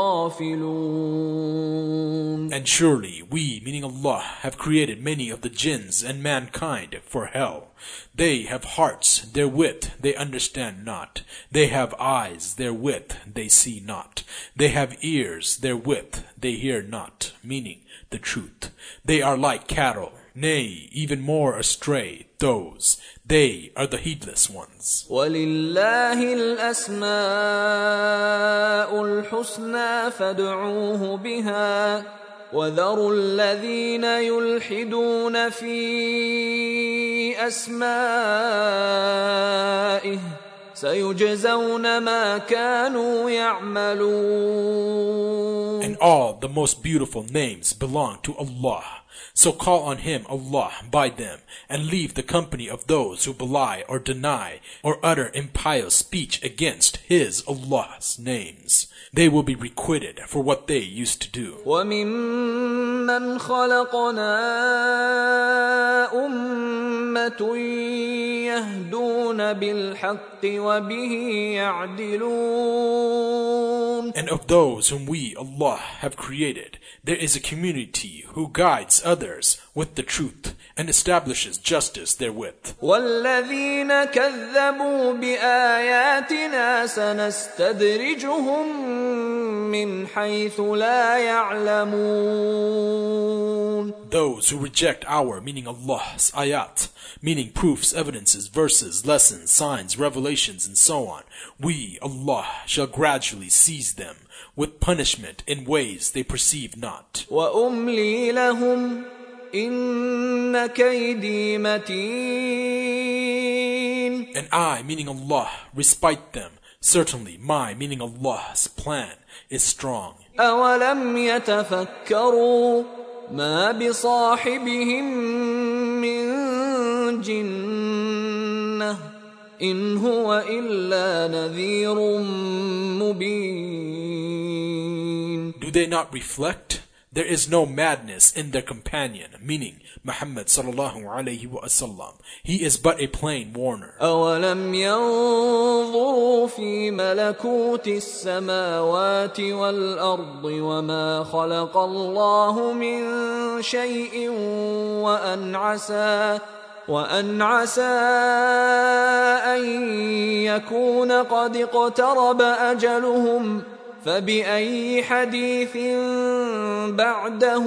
الغافلون. And surely we, meaning Allah, have created many of the jinns and mankind for hell. They have hearts, therewith they understand not. They have eyes, therewith they see not. They have ears, therewith they hear not, meaning the truth. They are like cattle, nay, even more astray, they are the heedless ones. وَلِلَّهِ الْأَسْمَاءُ الْحُسْنَى فَادْعُوهُ بِهَا وَذَرُوا الَّذِينَ يُلْحِدُونَ فِي أَسْمَائِهِ سَيُجْزَوْنَ مَا كَانُوا يَعْمَلُونَ. And all the most beautiful names belong to Allah. So call on Him, Allah, by them, and leave the company of those who belie or deny or utter impious speech against His, Allah's names. They will be requited for what they used to do. وَمِمَّنْ خَلَقْنَا أُمَّةٌ يَهْدُونَ بِالْحَقِّ وَبِهِ يَعْدِلُونَ. And of those whom we, Allah, have created, there is a community who guides others with the truth and establishes justice therewith. وَالَّذِينَ كَذَّبُوا بِآيَاتِنَا سَنَسْتَدْرِجُهُم مِّنْ حَيْثُ لَا يَعْلَمُونَ. Those who reject our, meaning Allah's, ayat, meaning proofs, evidences, verses, lessons, signs, revelations, and so on, we, Allah, shall gradually seize them with punishment in ways they perceive not. وَأُمْلِي لَهُمْ إِنَّ كَيْدِي مَتِينٌ. And I, meaning Allah, respite them. Certainly, my, meaning Allah's, plan is strong. أَوَلَمْ يَتَفَكَّرُوا مَا بِصَاحِبِهِم مِّن جِنَّةٍ إِنْ هُوَ إِلَّا نَذِيرٌ مُبِينٌ. Do they not reflect? There is no madness in their companion, meaning Muhammad sallallahu alayhi wa sallam. He is but a plain warner. أَوَلَمْ يَنظُرُوا فِي مَلَكُوتِ السَّمَاوَاتِ وَالْأَرْضِ وَمَا خَلَقَ اللَّهُ مِن شَيْءٍ وَأَنْ عَسَىٰ أَن يَكُونَ قَدِ اقْتَرَبَ أَجَلُهُمْ فَبِأَيِّ حَدِيثٍ بَعْدَهُ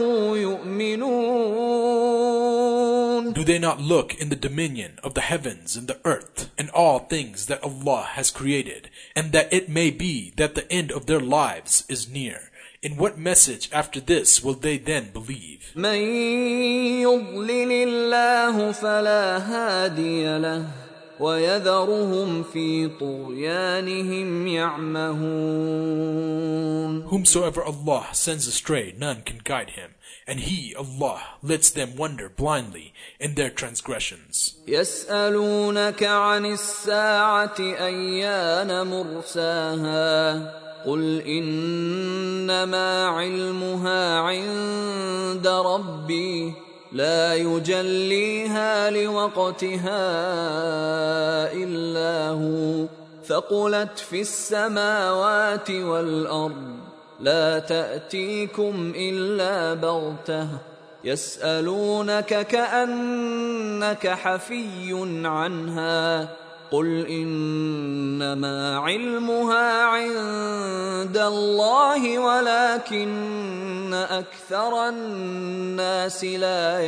يُؤْمِنُونَ. Do they not look in the dominion of the heavens and the earth and all things that Allah has created, and that it may be that the end of their lives is near? In what message after this will they then believe? مَن يُضْلِلِ اللَّهُ فَلَا هَادِيَ لَهُ وَيَذَرُهُمْ فِي طُغْيَانِهِمْ يَعْمَهُونَ. Whomsoever Allah sends astray, none can guide him, and He, Allah, lets them wander blindly in their transgressions. يَسْأَلُونَكَ عَنِ السَّاعَةِ أَيَّانَ مُرْسَاهَا قُلْ إِنَّمَا عِلْمُهَا عِندَ رَبِّي لا يجليها لوقتها إلا هو ثقلت في السماوات والأرض لا تأتيكم إلا بغتة يسألونك كأنك حفي عنها قل إنما علمها عند الله ولكن أكثر الناس لا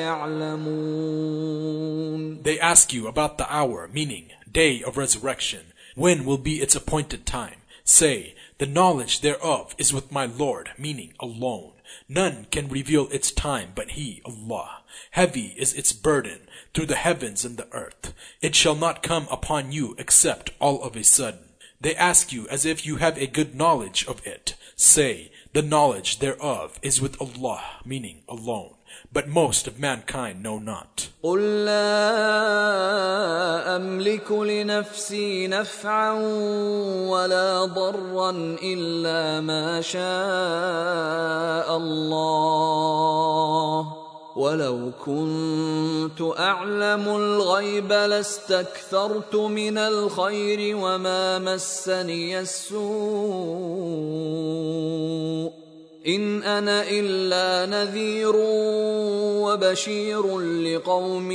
يعلمون. They ask you about the hour, meaning day of resurrection. When will be its appointed time? Say, the knowledge thereof is with my Lord, meaning alone. None can reveal its time but He, Allah. Heavy is its burden through the heavens and the earth. It shall not come upon you except all of a sudden. They ask you as if you have a good knowledge of it. Say, the knowledge thereof is with Allah, meaning alone. But most of mankind know not. قُل لَّا أَمْلِكُ لِنَفْسِي نَفْعًا وَلَا ضَرًّا إِلَّا مَا شَاءَ اللَّهُ وَلَوْ كُنتُ أَعْلَمُ الْغَيْبَ لَاسْتَكْثَرْتُ مِنَ الْخَيْرِ وَمَا مَسَّنِيَ السُّوءُ إِنْ أَنَا إِلَّا نَذِيرٌ وَبَشِيرٌ لِقَوْمٍ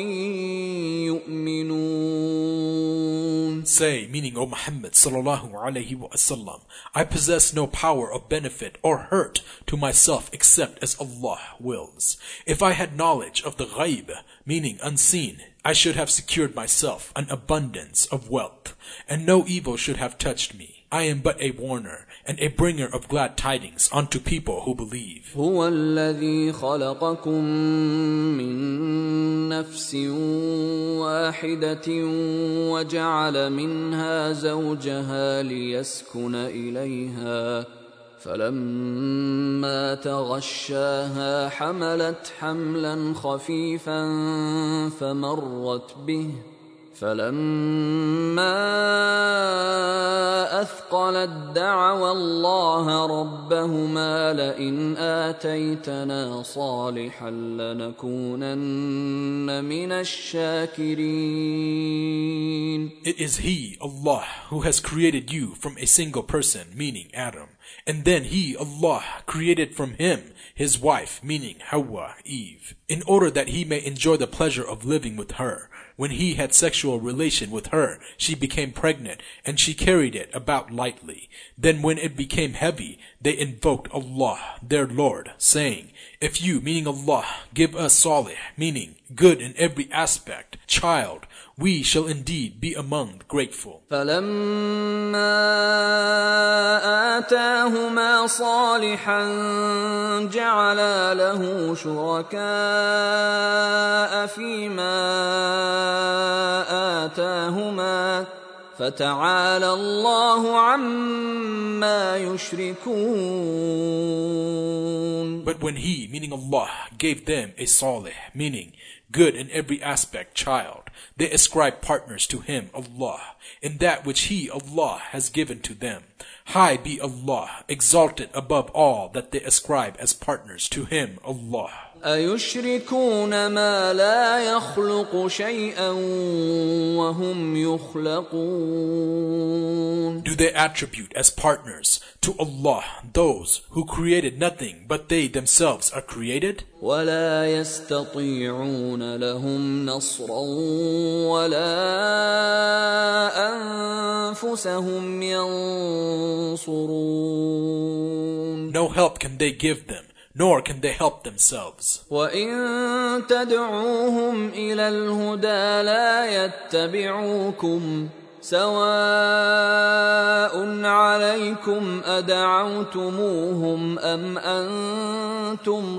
يُؤْمِنُونَ. Say, meaning O Muhammad sallallahu alayhi wa sallam, I possess no power of benefit or hurt to myself except as Allah wills. If I had knowledge of the ghaib, meaning unseen, I should have secured myself an abundance of wealth, and no evil should have touched me. I am but a warner and a bringer of glad tidings unto people who believe. هو الذي خلقكم من نفس واحدة وجعل منها زوجها ليسكن إليها فلما تغشاها حملت حملا خفيفا فمرت به فلما أثقلت دعوا الله ربهما لئن آتيتنا صالحا لنكونن من الشاكرين. It is He, Allah, who has created you from a single person, meaning Adam. And then He, Allah, created from him his wife, meaning Hawa, Eve, in order that he may enjoy the pleasure of living with her. When he had sexual relation with her, she became pregnant, and she carried it about lightly. Then when it became heavy, they invoked Allah, their Lord, saying, If you, meaning Allah, give us salih, meaning good in every aspect, child, we shall indeed be among the grateful. فَلَمَّا آتَاهُمَا صَالِحًا جَعَلَا لَهُ شُرَكَاءَ فِيمَا آتَاهُمَا فَتَعَالَى اللَّهُ عَمَّا يُشْرِكُونَ. But when He, meaning Allah, gave them a salih, meaning good in every aspect, child, they ascribe partners to Him, Allah, in that which He, Allah, has given to them. High be Allah, exalted above all that they ascribe as partners to Him, Allah. أَيُشْرِكُونَ مَا لَا يَخْلُقُ شَيْئًا وَهُمْ يُخْلَقُونَ. Do they attribute as partners to Allah those who created nothing but they themselves are created? وَلَا يَسْتَطِيعُونَ لَهُمْ نَصْرًا وَلَا أَنفُسَهُمْ يَنصُرُونَ. No help can they give them, nor can they help themselves. وَإِن تَدْعُوهُمْ إِلَى الْهُدَى لَا يَتَّبِعُوكُمْ سَوَاءٌ عَلَيْكُمْ أَدَعَوْتُمُوهُمْ أَمْ أَنْتُمْ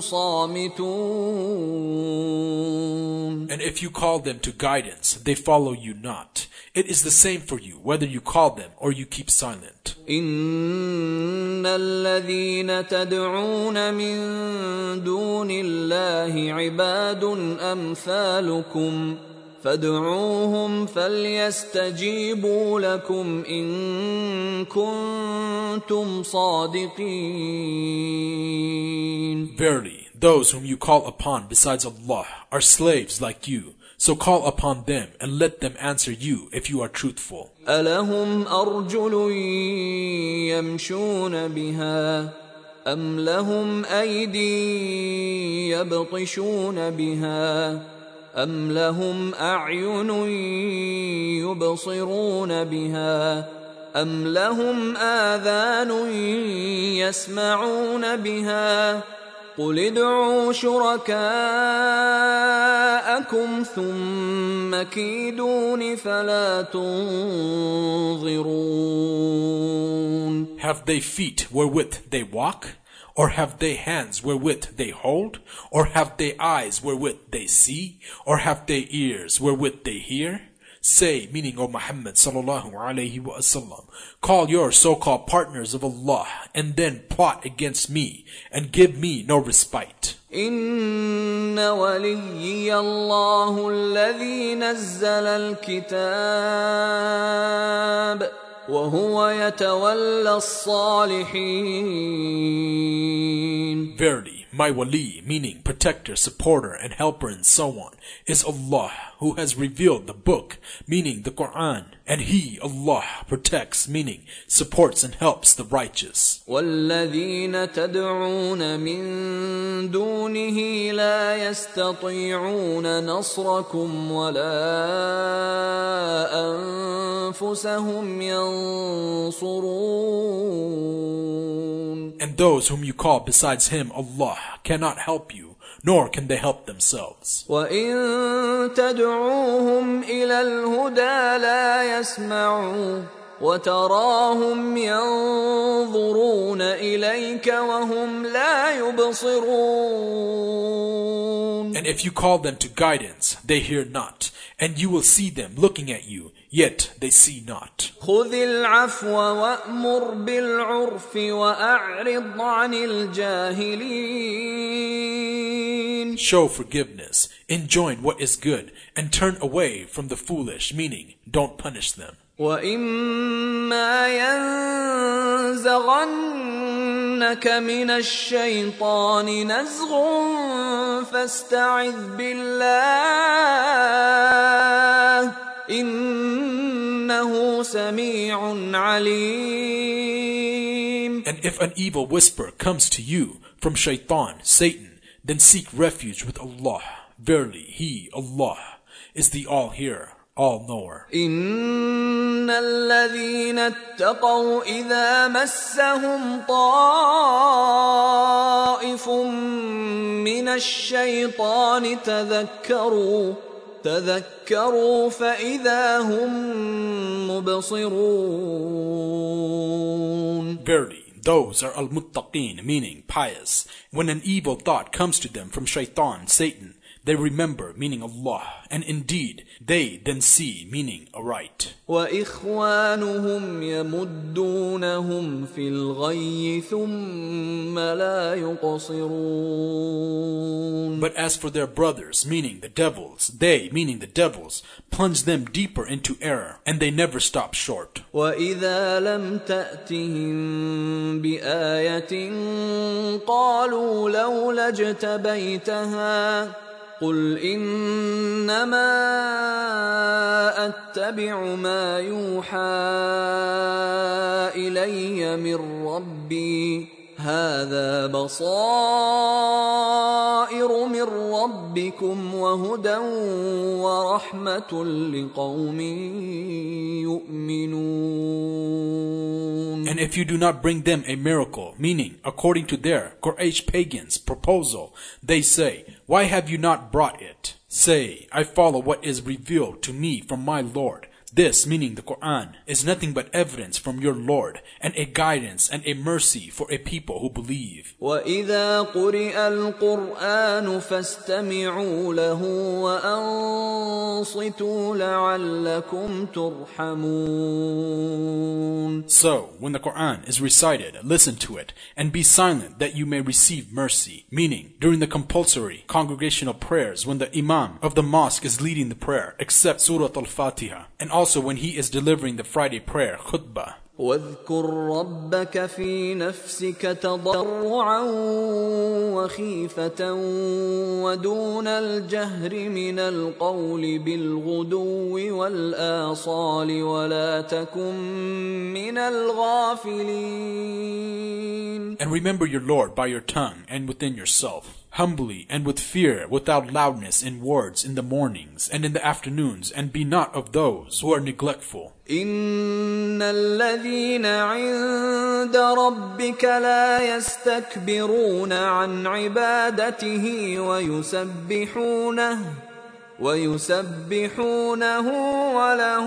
صَامِتُونَ. And if you call them to guidance, they follow you not. It is the same for you, whether you call them or you keep silent. إِنَّ الَّذِينَ تَدْعُونَ مِن دُونِ اللَّهِ عِبَادٌ أَمْثَالُكُمْ فادعوهم فليستجيبوا لكم إن كنتم صادقين. Verily, those whom you call upon besides Allah are slaves like you. So call upon them and let them answer you if you are truthful. ألهم أرجل يمشون بها أم لهم أيدي يبطشون بها أم لهم أعين يبصرون بها أم لهم آذان يسمعون بها قل ادعوا شركاءكم ثم كيدون فلا تنظرون. Have they feet wherewith they walk? Or have they hands wherewith they hold? Or have they eyes wherewith they see? Or have they ears wherewith they hear? Say, meaning, O Muhammad sallallahu alayhi wa sallam, call your so-called partners of Allah and then plot against me and give me no respite. إن وليي الله الذي نزل الكتاب وهو يتولى الصالحين. Verily, my wali, meaning protector, supporter, and helper, and so on, is Allah, who has revealed the book, meaning the Quran, and He, Allah, protects, meaning supports and helps the righteous. والذين تدعون من دونه لا يستطيعون نصركم ولا أنفسهم ينصرون. And those whom you call besides Him, Allah, cannot help you, nor can they help themselves. وَإِن تَدْعُوهُمْ إِلَى الْهُدَى لَا يَسْمَعُوا وَتَرَاهُمْ يَنظُرُونَ إِلَيْكَ وَهُمْ لَا يُبْصِرُونَ. And if you call them to guidance, they hear not. and you will see them looking at you, yet they see not. خذ العفو وأمر بالعرف وأعرض عن الجاهلين. Show forgiveness, enjoin what is good, and turn away from the foolish, meaning don't punish them. وَإِمَّا يَنزَغَنَّكَ مِنَ الشَّيْطَانِ نَزْغٌ فَاسْتَعِذْ بِاللَّهِ إِنَّهُ سَمِيعٌ عَلِيمٌ. And if an evil whisper comes to you from shaitan, Satan, then seek refuge with Allah. Verily, He, Allah, is the all-hearer, all-knower. إِنَّ الَّذِينَ اتَّقَوْا إِذَا مَسَّهُمْ طَائِفٌ مِّنَ الشَّيْطَانِ تذكروا فإذا هم مبصرون. Verily, those are al-muttaqeen, meaning pious. When an evil thought comes to them from shaitan, Satan, they remember, meaning Allah, and indeed, they then see, meaning aright. وَإِخْوَانُهُمْ يَمُدُّونَهُمْ فِي الْغَيِّ ثُمَّ لَا يُقْصِرُونَ. But as for their brothers, meaning the devils, they, meaning the devils, plunge them deeper into error, and they never stop short. وَإِذَا لَمْ تَأْتِهِمْ بِآيَةٍ قَالُوا لَوْلَا اجْتَبَيْتَهَا قُلْ إِنَّمَا أَتَّبِعُ مَا يُوحَى إِلَيَّ مِنْ رَبِّي هَذَا بَصَائِرُ مِنْ رَبِّكُمْ وَهُدًى وَرَحْمَةٌ لِقَوْمٍ يُؤْمِنُونَ. And if you do not bring them a miracle, meaning according to their Quraysh pagans' proposal, they say, why have you not brought it? Say, I follow what is revealed to me from my Lord. This, meaning the Quran, is nothing but evidence from your Lord, and a guidance and a mercy for a people who believe. وَإِذَا قُرِئَ الْقُرْآنُ فَاسْتَمِعُوا لَهُ وَأَنصِتُوا لَعَلَّكُمْ تُرْحَمُونَ. So, when the Quran is recited, listen to it, and be silent that you may receive mercy. Meaning, during the compulsory congregational prayers, when the Imam of the mosque is leading the prayer, except Surah Al-Fatiha, and also when he is delivering the Friday prayer, khutbah. واذكر ربك في نفسك تضرعا وخيفة ودون الجهر من القول بالغدو والآصال ولا تكن من الغافلين. And remember your Lord by your tongue and within yourself, humbly and with fear, without loudness in words in the mornings and in the afternoons, and be not of those who are neglectful. إن الذين عند ربك لا يستكبرون عن عبادته ويسبحونه وله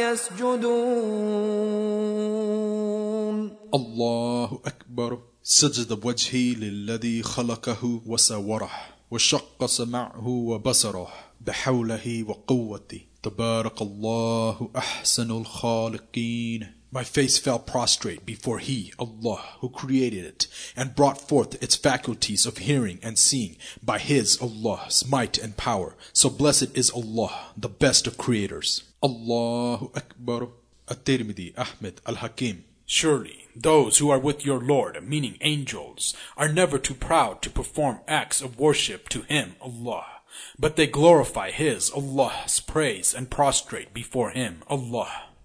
يسجدون. الله أكبر. سجد وجهي للذي خلقه وسوره وشق سمعه وبصره بحوله وقوته تبارك الله أحسن الخالقين. My face fell prostrate before He, Allah, who created it and brought forth its faculties of hearing and seeing by His, Allah's might and power. So blessed is Allah, the best of creators. Allahu Akbar. At-Tirmidhi, Ahmed, Al-Hakim. Surely, those who are with your Lord, meaning angels, are never too proud to perform acts of worship to Him, Allah. But they glorify His, Allah's praise and prostrate before Him, Allah.